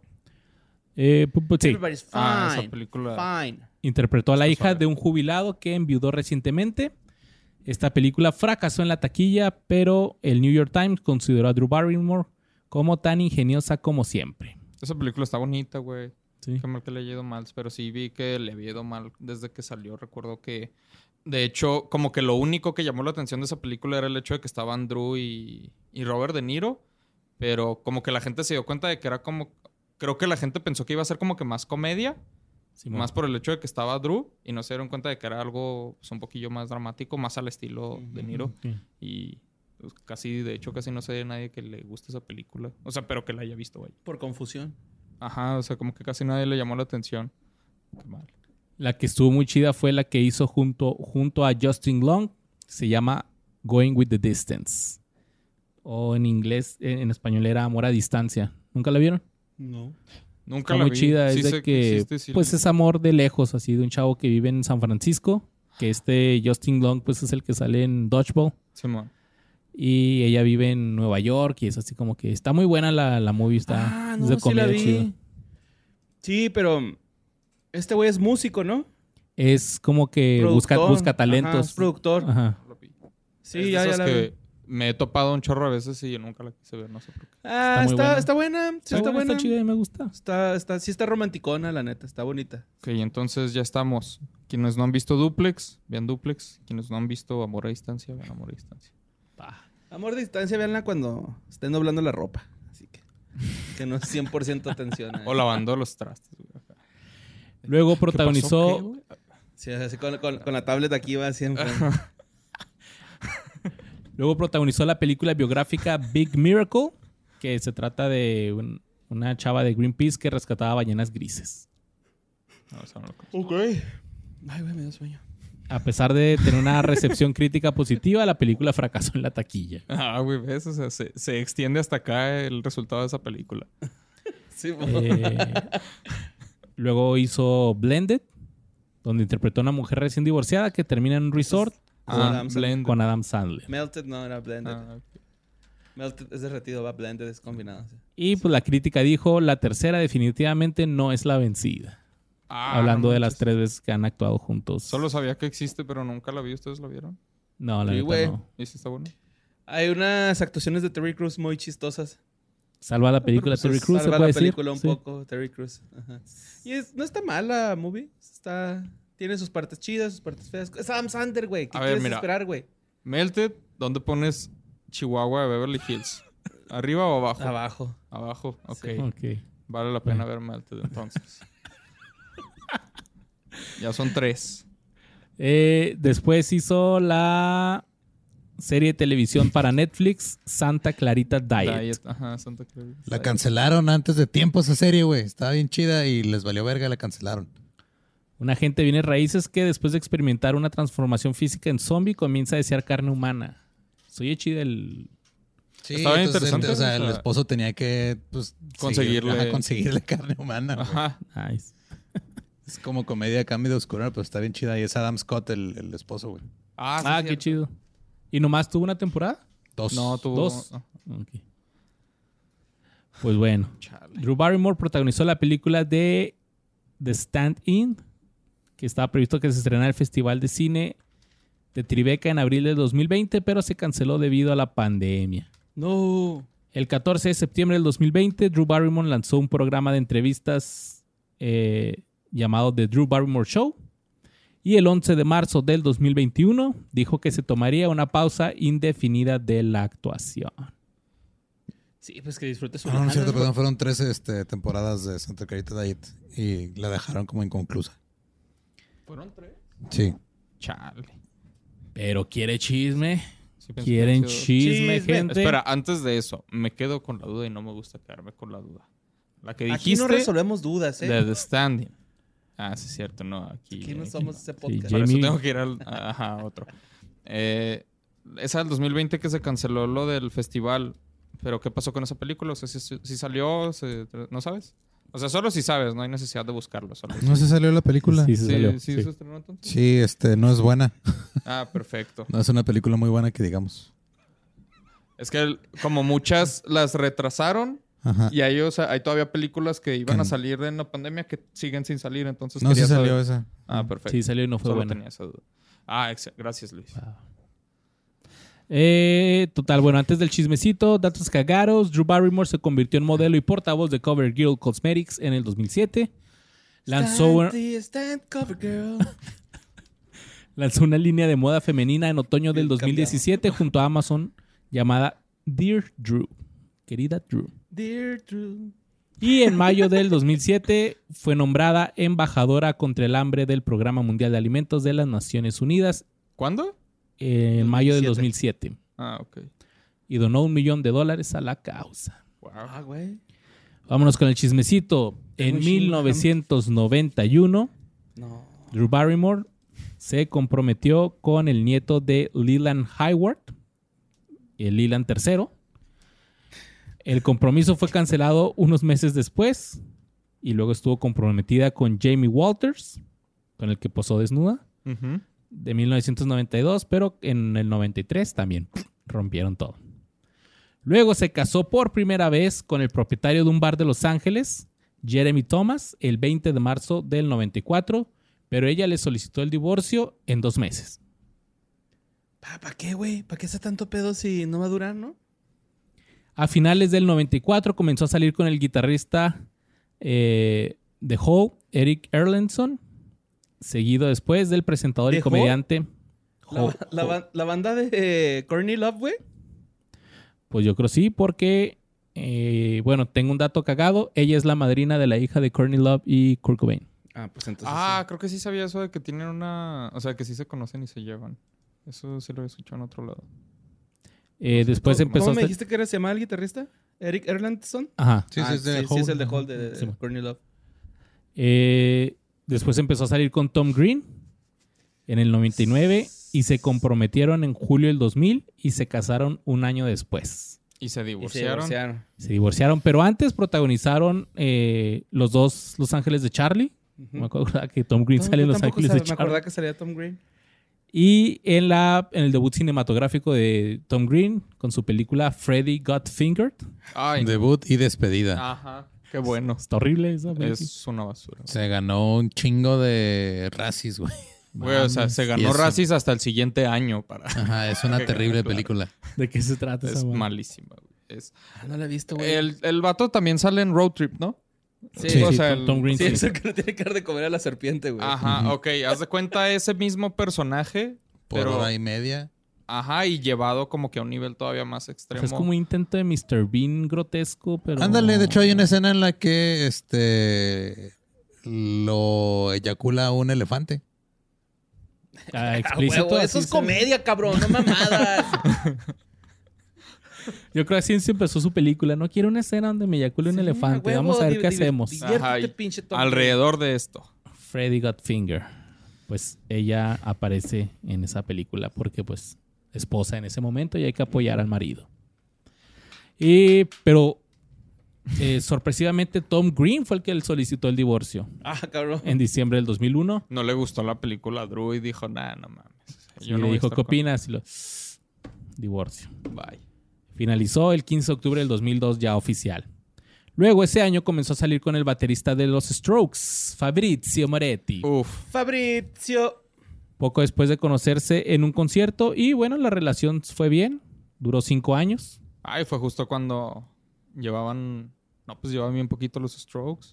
eh, pu- pu- sí, Everybody's fine. Ah, esa película. Fine. interpretó a la Está hija suave. de un jubilado que enviudó recientemente. Esta película fracasó en la taquilla, pero el New York Times consideró a Drew Barrymore como tan ingeniosa como siempre. Esa película está bonita, güey. Sí. Qué mal que le haya ido mal, pero sí vi que le había ido mal desde que salió. Recuerdo que, de hecho, como que lo único que llamó la atención de esa película era el hecho de que estaban Drew y, y Robert De Niro, pero como que la gente se dio cuenta de que era como... Creo que la gente pensó que iba a ser como que más comedia, Simón. más por el hecho de que estaba Drew, y no se dieron cuenta de que era algo pues, un poquillo más dramático, más al estilo De Niro. Sí. Y pues, casi, de hecho, casi no sé de nadie que le guste esa película. O sea, pero que la haya visto, güey. Por confusión. Ajá, o sea, como que casi nadie le llamó la atención. Qué mal. La que estuvo muy chida fue la que hizo junto, junto a Justin Long. Se llama Going with the Distance. O en inglés, en en español era Amor a Distancia. ¿Nunca la vieron? No. Nunca Está la muy vi. chida. Sí Es de sé que, existe, sí pues la- es amor de lejos, así, de un chavo que vive en San Francisco. Que este Justin Long, pues es el que sale en Dodgeball. Simón. Y ella vive en Nueva York y es así como que está muy buena la, la movie. Está Ah, es no, de sí comedia la vi. chida. Sí, pero este güey es músico, ¿no? Es como que busca, Productor. busca talentos. Ajá, es productor. Ajá. La vi. Sí, Es de ya, ya esas la que vi. me he topado un chorro a veces y nunca la quise ver, no sé por qué. Ah, Está muy está, buena. está buena. Sí, está, buena. Está chida y me gusta. Está, está, sí está romanticona, la neta. Está bonita. Ok, entonces ya estamos. Quienes no han visto Duplex, vean Duplex. Quienes no han visto Amor a Distancia, vean Amor a Distancia. Amor de distancia, véanla cuando estén doblando la ropa. Así que, que no es cien por ciento atención. a- O lavando los trastes, güey. acá. Luego ¿Qué pasó? ¿Qué, protagonizó güey? Sí, así con, con- con la tablet aquí va siempre. Luego protagonizó la película biográfica Big Miracle, que se trata de un- una chava de Greenpeace que rescataba ballenas grises. No, eso no lo conozco. Ok. Ay, güey, me dio sueño. A pesar de tener una recepción crítica positiva, la película fracasó en la taquilla. Ah, güey, ves, o sea, se, se extiende hasta acá el resultado de esa película. Sí, mo- Eh, luego hizo Blended, donde interpretó a una mujer recién divorciada que termina en un resort Ah, Adam Sandler. Blend. con Adam Sandler. Melted no era blended. Ah, ok. Melted es derretido, va blended, es combinado. sí. Y pues la crítica dijo, la tercera definitivamente no es la vencida. Ah, Hablando no de las manches. tres veces que han actuado juntos. Solo sabía que existe, pero nunca la vi. ¿Ustedes la vieron? No, la Sí, neta güey. no. ¿Y si está bueno? Hay unas actuaciones de Terry Crews muy chistosas. Salva la película Pero, Terry pues, Crews, se salva puede la decir. película un Sí. poco, Terry Crews. Ajá. Y es- no está mal la movie. Está, tiene sus partes chidas, sus partes feas. Es Adam Sandler, güey. ¿Qué A ver, quieres mira. esperar, güey? Melted, ¿dónde pones Chihuahua de Beverly Hills? ¿Arriba o abajo? Abajo. Abajo, ok. Sí. Ok. Vale la pena ver Melted entonces. Ya son tres. Eh, después hizo la serie de televisión para Netflix, Santa Clarita Diet. Diet. Ajá, Santa Clarita. La Diet. cancelaron antes de tiempo esa serie, güey. Estaba bien chida y les valió verga, la cancelaron. Un agente de bienes raíces que después de experimentar una transformación física en zombie comienza a desear carne humana. Soy chida el... Sí, Estaba bien entonces, interesante, O sea, o sea, el esposo tenía que, pues... conseguirle- seguir- ajá, conseguirle carne humana, güey. Ajá. Nice. Es como comedia cambio de oscura, pero está bien chida. Y es Adam Scott, el, el esposo, güey. Ah, sí, Ah, es qué cierto. chido. ¿Y nomás tuvo una temporada? Dos. No, tuvo... Dos. no. Ok. Pues bueno. Chale. Drew Barrymore protagonizó la película de The Stand-In, que estaba previsto que se estrenara en el Festival de Cine de Tribeca en abril de dos mil veinte, pero se canceló debido a la pandemia. No. El catorce de septiembre del dos mil veinte, Drew Barrymore lanzó un programa de entrevistas eh, llamado The Drew Barrymore Show. Y el once de marzo del dos mil veintiuno dijo que se tomaría una pausa indefinida de la actuación. Sí, pues que disfrute su No, no es lana, cierto, ¿no? perdón. Fueron trece este, temporadas de Santa Clarita Diet y la dejaron como inconclusa. ¿Fueron tres? Sí. Chale. Pero quiere chisme. Sí, pensé que Quieren había sido- chisme, Chisme. gente. Espera, antes de eso, me quedo con la duda y no me gusta quedarme con la duda. La que Aquí dijiste no resolvemos dudas, ¿eh? de The Standing. Ah, sí, es cierto, no. Aquí, Aquí no aquí somos no. ese Sí, podcast. Por eso Jamie- tengo que ir al ajá, otro. Eh, esa del dos mil veinte que se canceló lo del festival. ¿Pero qué pasó con esa película? O sea, si, si salió, se- ¿no sabes? O sea, solo si sabes, no hay necesidad de buscarlo. Solo ¿No se salió la película? Sí, Sí, se salió. sí, sí, Sí. se estrenó entonces. este, no es buena. Ah, perfecto. No es una película muy buena que digamos. Es que el- como muchas las retrasaron Ajá. y hay, o sea, hay todavía películas que iban Que- a salir en la pandemia que siguen sin salir, entonces No, sí quería salió saber- esa. Ah, perfecto. Sí, salió y no fue Solo buena. tenía esa duda. Ah, ex- gracias, Luis. Eh, total, bueno, antes del chismecito, datos cagados. Drew Barrymore se convirtió en modelo y portavoz de CoverGirl Cosmetics en el dos mil siete. Lanzó, Stand, stand, cover girl. lanzó una línea de moda femenina en otoño del Bien dos mil diecisiete junto a Amazon llamada Dear Drew. Querida Drew. Dear Drew. Y en mayo del dos mil siete fue nombrada embajadora contra el hambre del Programa Mundial de Alimentos de las Naciones Unidas ¿Cuándo? eh, en mayo del dos mil siete. Ah, ok. Y donó un millón de dólares a la causa. Wow. Ah, güey. Vámonos con el chismecito. En un chingo de mil novecientos noventa y uno, No. Drew Barrymore se comprometió con el nieto de Leland Hayward, el Leland tercero. El compromiso fue cancelado unos meses después y luego estuvo comprometida con Jamie Walters, con el que posó desnuda, Ujú. de mil novecientos noventa y dos, pero en el noventa y tres también rompieron todo. Luego se casó por primera vez con el propietario de un bar de Los Ángeles, Jeremy Thomas, el veinte de marzo del noventa y cuatro, pero ella le solicitó el divorcio en dos meses. ¿Para qué, güey? ¿Para qué está tanto pedo si no va a durar, no? A finales del noventa y cuatro comenzó a salir con el guitarrista eh, de Hole, Eric Erlandson, seguido después del presentador ¿De y Hole? comediante La, Hole. la ba- la banda de eh, Courtney Love, güey. Pues yo creo sí, porque, eh, bueno, tengo un dato cagado. Ella es la madrina de la hija de Courtney Love y Kurt Cobain. Ah, pues entonces. Ah, creo que sí sabía eso de que tienen una... O sea, que sí se conocen y se llevan. Eso sí lo he escuchado en otro lado. Eh, después ¿Cómo, empezó ¿Cómo a me hacer- dijiste que era, se llamaba el guitarrista? ¿Eric Erlandson? Ajá. Sí, Ah, sí, es de sí, Hole. es el de Hole de, de Sí. Courtney Love. Eh, después empezó a salir con Tom Green en el noventa y nueve y se comprometieron en julio del dos mil y se casaron un año después. Y se Y se divorciaron. divorciaron. Se divorciaron, pero antes protagonizaron eh, los dos Los Ángeles de Charlie. Ujú. Me acuerdo que Tom Green No, sale en yo Los tampoco Ángeles sab- de Me Charlie. acordaba que salía Tom Green. Y en, la, en el debut cinematográfico de Tom Green con su película Freddy Got Fingered. Ay, no. Debut y despedida. Ajá. Qué bueno. Está horrible esa película. Es una basura. Se ganó un chingo de racis, güey. Güey, o sea, se Y ganó eso- Razzies hasta el siguiente año para... Ajá, es una terrible Claro. película. ¿De qué se trata esa Es madre? malísima, güey. Es... Ah, no la he visto, güey. El, el vato también sale en Road Trip, ¿no? Sí, Sí, o sí, sea, Tom- el- Tom Green Sí, sí. es el que le tiene que dar de comer a la serpiente, güey. Ajá, ok. Haz de cuenta ese mismo personaje, Por pero... hora y media. Ajá, y llevado como que a un nivel todavía más O extremo. sea, es como un intento de mister Bean grotesco, pero... Ándale, de hecho hay una escena en la que este lo eyacula un elefante. Ah, Ah, explícito. huevo, así eso es se- comedia, cabrón, no mamadas. Yo creo que así empezó su película. No quiero una escena donde me eyacule un Sí, elefante. huevo, Vamos a ver di- qué di- hacemos. diviértete, Ajá, y pinche Tom alrededor de esto. Freddy Got Finger. Pues ella aparece en esa película porque pues esposa en ese momento y hay que apoyar al marido. Y, pero eh, sorpresivamente Tom Green fue el que le solicitó el divorcio Green. Ah, cabrón. en diciembre del dos mil uno. No le gustó la película a Drew y dijo, nah, no mames. Y Yo no le voy a dijo, estar ¿qué con-". opinas? Y lo, divorcio. Bye. Finalizó el quince de octubre del dos mil dos ya oficial. Luego ese año comenzó a salir con el baterista de los Strokes, Fabrizio Moretti. Uf. Fabrizio. Poco después de conocerse en un concierto y bueno, la relación fue bien. Duró cinco años. Ay, fue justo cuando llevaban... No, pues llevaban bien poquito los Strokes.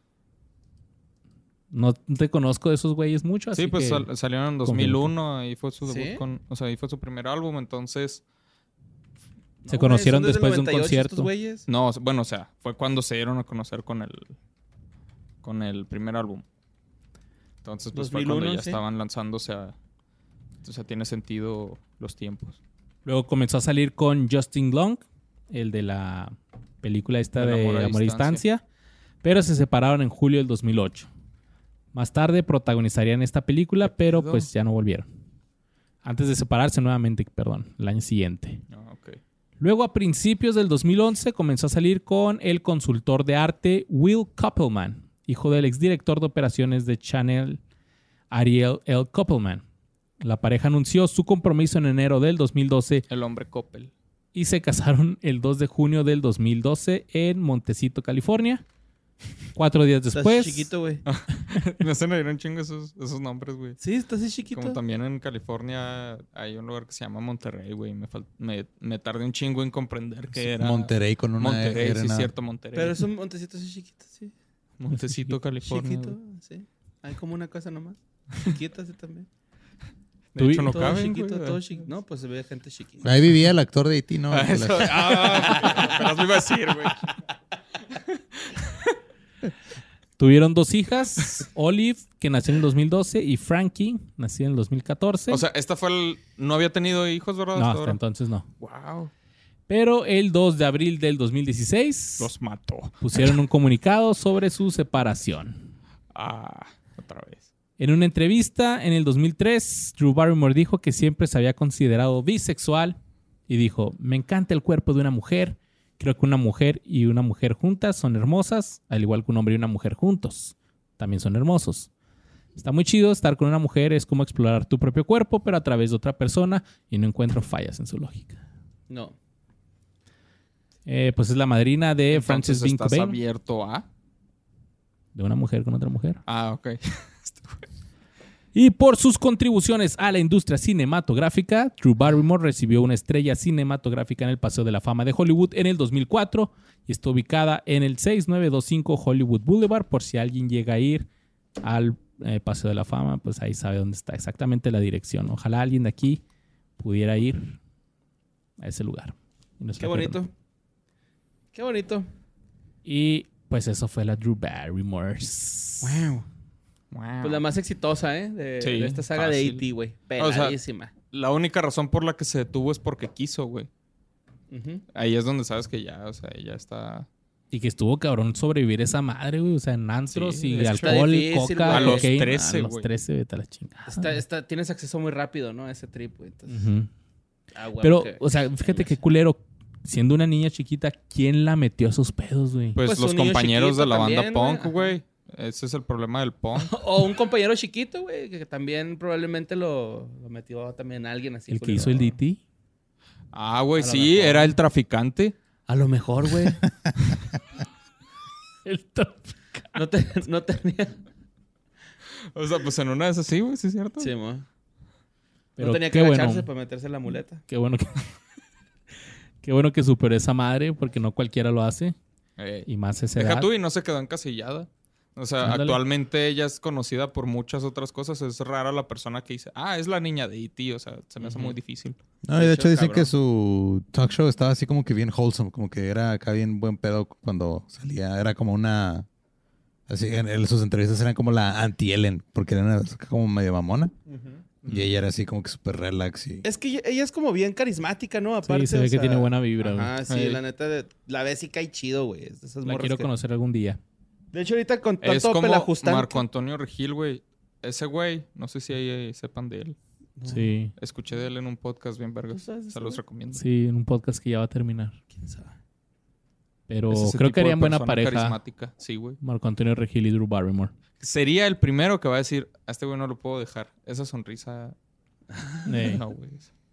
No te conozco de esos güeyes mucho, así Sí, pues que... sal- salieron en dos mil uno y fue su debut ¿Sí? con... O sea, ahí fue su primer álbum, entonces... Se conocieron güey, son después de un noventa y ocho concierto. estos güeyes. No, bueno, o sea, fue cuando se dieron a conocer con el... Con el primer álbum. Entonces, pues fue dos mil uno, cuando ya sí. estaban lanzándose a... O sea, tiene sentido los tiempos. Luego comenzó a salir con Justin Long, el de la película esta El de Amor a Amor a Distancia, pero se separaron en julio del dos mil ocho. Más tarde protagonizarían esta película, pero pedo? pues ya no volvieron. Antes de separarse nuevamente, perdón, el año siguiente. Ah, ok. Luego, a principios del dos mil once, comenzó a salir con el consultor de arte Will Koppelman, hijo del exdirector de operaciones de Chanel, Ariel L. Koppelman. La pareja anunció su compromiso en enero del dos mil doce El hombre Coppel. y se casaron el dos de junio del dos mil doce en Montecito, California. Cuatro días Estás después... chiquito, güey. Me se me dieron chingo esos, esos nombres, güey. Sí, estás así chiquito. Como también en California hay un lugar que se llama Monterrey, güey. Me, fal- me, me tardé un chingo en comprender que era... Monterrey con una... Monterrey, era sí, una- cierto, Monterrey. Pero es un montecito así chiquito, sí. Montecito, California. Chiquito, güey. sí. Hay como una casa nomás. Chiquita, así también. De Tú- hecho, no todo caben, chiquito, güey. todo chiquito. No, pues se ve gente chiquita. Ahí vivía el actor de E T, ¿no? Ah, eso- ah, apenas lo iba a decir, güey. Tuvieron dos hijas, Olive, que nació en el dos mil doce, y Frankie, nacida en el dos mil catorce. O sea, esta fue el... No había tenido hijos, ¿verdad? no, Hasta hasta ahora. entonces no. Wow. Pero el dos de abril del dos mil dieciséis Los mató. pusieron un comunicado sobre su separación. Ah, otra vez. En una entrevista en el dos mil tres, Drew Barrymore dijo que siempre se había considerado bisexual y dijo, me encanta el cuerpo de una mujer, creo que una mujer y una mujer juntas son hermosas, al igual que un hombre y una mujer juntos, también son hermosos. Está muy chido, estar con una mujer es como explorar tu propio cuerpo, pero a través de otra persona y no encuentro fallas en su lógica. No. Eh, pues es la madrina de Entonces, Frances Bean ¿estás Cobain, abierto a...? de una mujer con otra mujer. Ah, ok. Y por sus contribuciones a la industria cinematográfica, Drew Barrymore recibió una estrella cinematográfica en el Paseo de la Fama de Hollywood en el dos mil cuatro y está ubicada en el seis nueve dos cinco Hollywood Boulevard. Por si alguien llega a ir al eh, Paseo de la Fama, pues ahí sabe dónde está exactamente la dirección. Ojalá alguien de aquí pudiera ir a ese lugar. Y no se Qué la pierdan. bonito. Qué bonito. Y pues eso fue la Drew Barrymore. Wow. Wow. Pues la más exitosa, ¿eh? De, Sí, de esta saga fácil. de E T, güey. O sea, Peladísima. La única razón por la que se detuvo es porque quiso, güey. Ujú. Ahí es donde sabes que ya, o sea, ella está... Y que estuvo cabrón sobrevivir esa madre, güey. O sea, en antros Sí, y es que está alcohol, difícil, coca, güey. A los cocaína. trece, A los güey. trece, vete a la chingada. Está, está, tienes acceso muy rápido, ¿no? A ese trip, güey. Entonces, Ujú. ah, güey, Pero, que- o sea, fíjate qué culero. Siendo una niña chiquita, ¿quién la metió a sus pedos, güey? Pues, Pues los un niño compañeros chiquito de la banda también, güey. punk, güey. Ese es el problema del punk. O un compañero chiquito, güey, que también probablemente lo, lo metió también alguien así. el que culero. hizo el D T. Ah, güey, A lo sí, mejor. era el traficante. A lo mejor, güey. El tra- No, te- no tenía... O sea, pues en una de esas sí, güey, sí es cierto. Sí, mo. Pero No tenía qué que bueno. agacharse para meterse en la muleta. Qué bueno que... qué bueno que superó esa madre, porque no cualquiera lo hace. Ey. Y más a esa Deja edad. tú y no se quedó encasillada. O sea, Ándale. actualmente ella es conocida por muchas otras cosas. Es rara la persona que dice, ah, es la niña de E T. O sea, se me hace Ujú. muy difícil. No, y de hecho dicen Cabrón. que su talk show estaba así como que bien wholesome, como que era acá bien buen pedo cuando salía. Era como una... Así, en, en sus entrevistas eran como la anti-Ellen, porque era como medio mamona. Y ella era así como que súper relax y... Es que ella- ella es como bien carismática, ¿no? Aparte, Sí, se ve o que sea, tiene buena vibra, güey. Ajá, sí, Ey. la neta, de- la ves y cae chido, güey. Es de esas La morras quiero que- conocer algún día. De hecho, ahorita con Es tanto como pelajustán... Marco Antonio Regil, güey. Ese güey, no sé si ahí eh, sepan de él. No, Sí. Escuché de él en un podcast bien ¿tú vergas. sabes de Se ese los güey? recomiendo. Sí, en un podcast que ya va a terminar. ¿Quién sabe? Pero Es ese creo tipo que de harían buena persona pareja. carismática. Sí, güey. Marco Antonio Regil y Drew Barrymore. Sería el primero que va a decir, a este güey no lo puedo dejar. Esa sonrisa... Eh, No, güey.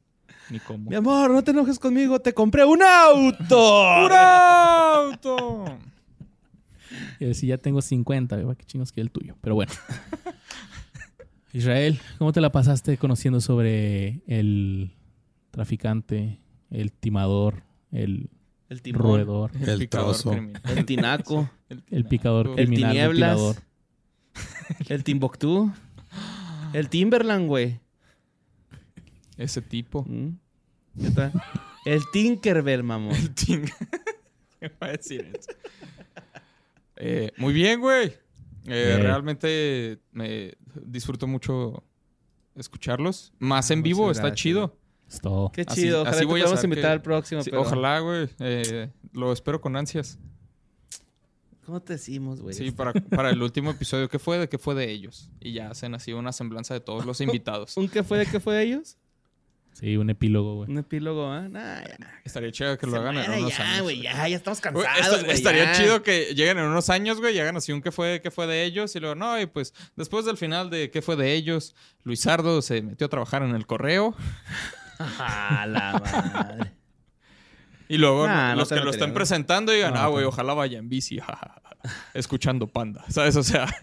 Ni cómo. Mi amor, no te enojes conmigo, te compré un auto. ¡Un auto! Y decir, ya tengo cincuenta, güey, qué chingos que el tuyo. Pero bueno. Israel, ¿cómo te la pasaste conociendo sobre el traficante, el timador, el El timón, roedor, El picador trozo. criminal. el tinaco, el picador El criminal, el tinieblas. ventilador? el Timbuktu, el Timberland, güey. Ese tipo. ¿Mm? ¿Qué tal? El Tinkerbell, mamón. El ting. ¿Qué va a decir eso? Eh, muy bien, güey. Eh, Bien. realmente me disfruto mucho escucharlos. Más en vivo, Muchas está gracias. chido. Es todo. Qué Así- chido. Ojalá así te voy a podamos saber invitar que- al próximo. Sí, pero- ojalá, güey. Eh, lo espero con ansias. ¿Cómo te decimos, güey? Sí, para, para el último episodio. ¿Qué fue de qué fue de ellos? Y ya hacen así una semblanza de todos los invitados. ¿Un qué fue de qué fue de ellos? Sí, un epílogo, güey. Un epílogo, ¿ah? Nah, ya. Estaría chido que lo Se hagan en muera unos ya, años. güey, ya, ya estamos Güey, cansados, esto- güey, estaría ya. chido que lleguen en unos años, güey, y hagan así un qué fue, qué fue de ellos. Y luego, no, y pues después del final de qué fue de ellos, Luisardo se metió a trabajar en el correo. Ah, la madre. Y luego Nah, no los te que lo metería, estén güey. presentando digan, No, ah, güey, pero- ojalá vaya en bici, escuchando Panda. ¿Sabes? O sea.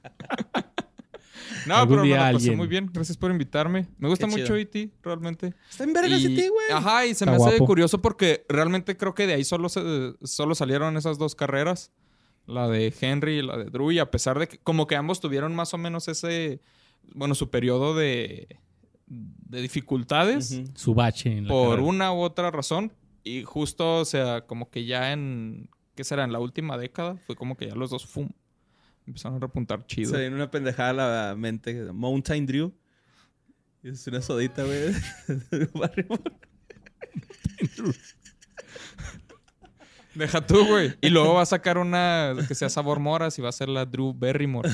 No, Algún pero me día la pasé alguien. muy bien. Gracias por invitarme. Me gusta Qué mucho chido. E T, realmente. Está en verga ese Y- ti, güey. Ajá, y se Está me hace guapo. curioso porque realmente creo que de ahí solo, se, solo salieron esas dos carreras. La de Henry y la de Drew. Y a pesar de que como que ambos tuvieron más o menos ese, bueno, su periodo de, de dificultades Ujú. Su bache en la por carrera. una u otra razón. Y justo, o sea, como que ya en, ¿qué será? En la última década fue como que ya los dos, ¡fum! Empezaron a repuntar chido. Se viene una pendejada a la mente. Mountain Dew. Es una sodita, güey. Barrymore. Deja tú, güey. Y luego va a sacar una que sea sabor moras y va a ser la Drew Barrymore.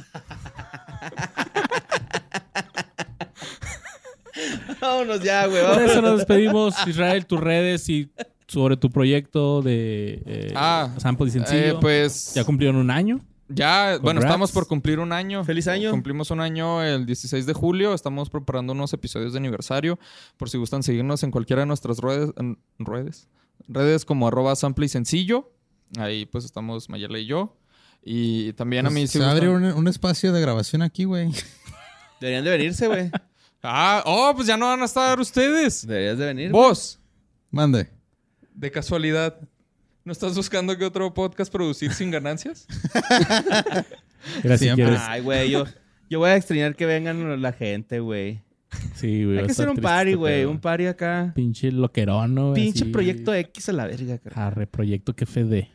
Vámonos ya, güey. Por vámonos. eso nos despedimos, Israel, tus redes y sobre tu proyecto de eh, Ah, Sample y Sencillo. Eh, pues Ya cumplieron un año. ya, bueno, Congrats. estamos por cumplir un año. ¡Feliz año! Cumplimos un año el dieciséis de julio. Estamos preparando unos episodios de aniversario. Por si gustan seguirnos en cualquiera de nuestras redes. en- redes, redes como arroba sample y sencillo. Ahí pues estamos Mayela y yo. Y también a mí Pues si se va a abrir gustan- un, un espacio de grabación aquí, güey. Deberían de venirse, güey. Ah, oh, pues ya no van a estar ustedes. Deberías de venir. güey. Vos, Mande. de casualidad, ¿no estás buscando que otro podcast producir sin ganancias? Era si Siempre. quieres. Ay, güey, yo, yo voy a extrañar que vengan la gente, güey. Sí, güey. Hay va que a estar hacer un triste party, este güey. pedo. Un party acá. Pinche loquerón, ¿no? Pinche Así. proyecto X a la verga, cara. Arre, proyecto que fede.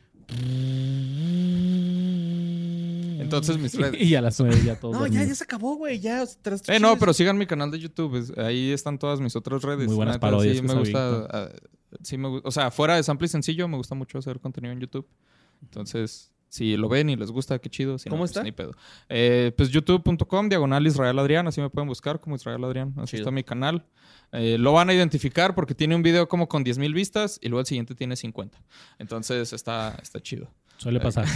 Entonces mis redes. Y a las nueve ya todos No, ya, dormidos. ya se acabó, güey. Ya. o sea, tras- Eh, no, pero sigan mi canal de YouTube. es- ahí están todas mis otras redes. Muy buenas La neta, parodias Sí, que me se gusta. avientan. ah, sí me gu- O sea, fuera de Sample y Sencillo, me gusta mucho hacer contenido en YouTube. Entonces, si lo ven y les gusta, qué chido. Si no, ¿Cómo pues, está? ni pedo. Eh, pues youtube punto com, diagonal Israel Adrián. Así me pueden buscar como Israel Adrián. Así Chido. está mi canal. Eh, lo van a identificar porque tiene un video como con diez mil vistas y luego el siguiente tiene cincuenta. Entonces, está, está chido. Suele pasar.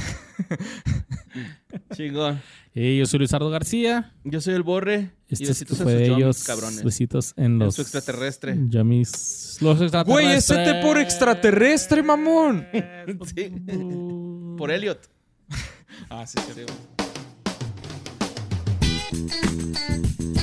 Chingón. Y yo soy Luisardo García. Yo soy el Borre. y Este besitos a fue sus de yummies, ellos. cabrones. Besitos en En los. su extraterrestre. Yummies. Los extraterrestres. Güey, ese te por extraterrestre, mamón. Sí. Por Elliot. Ah, sí, sí, digo.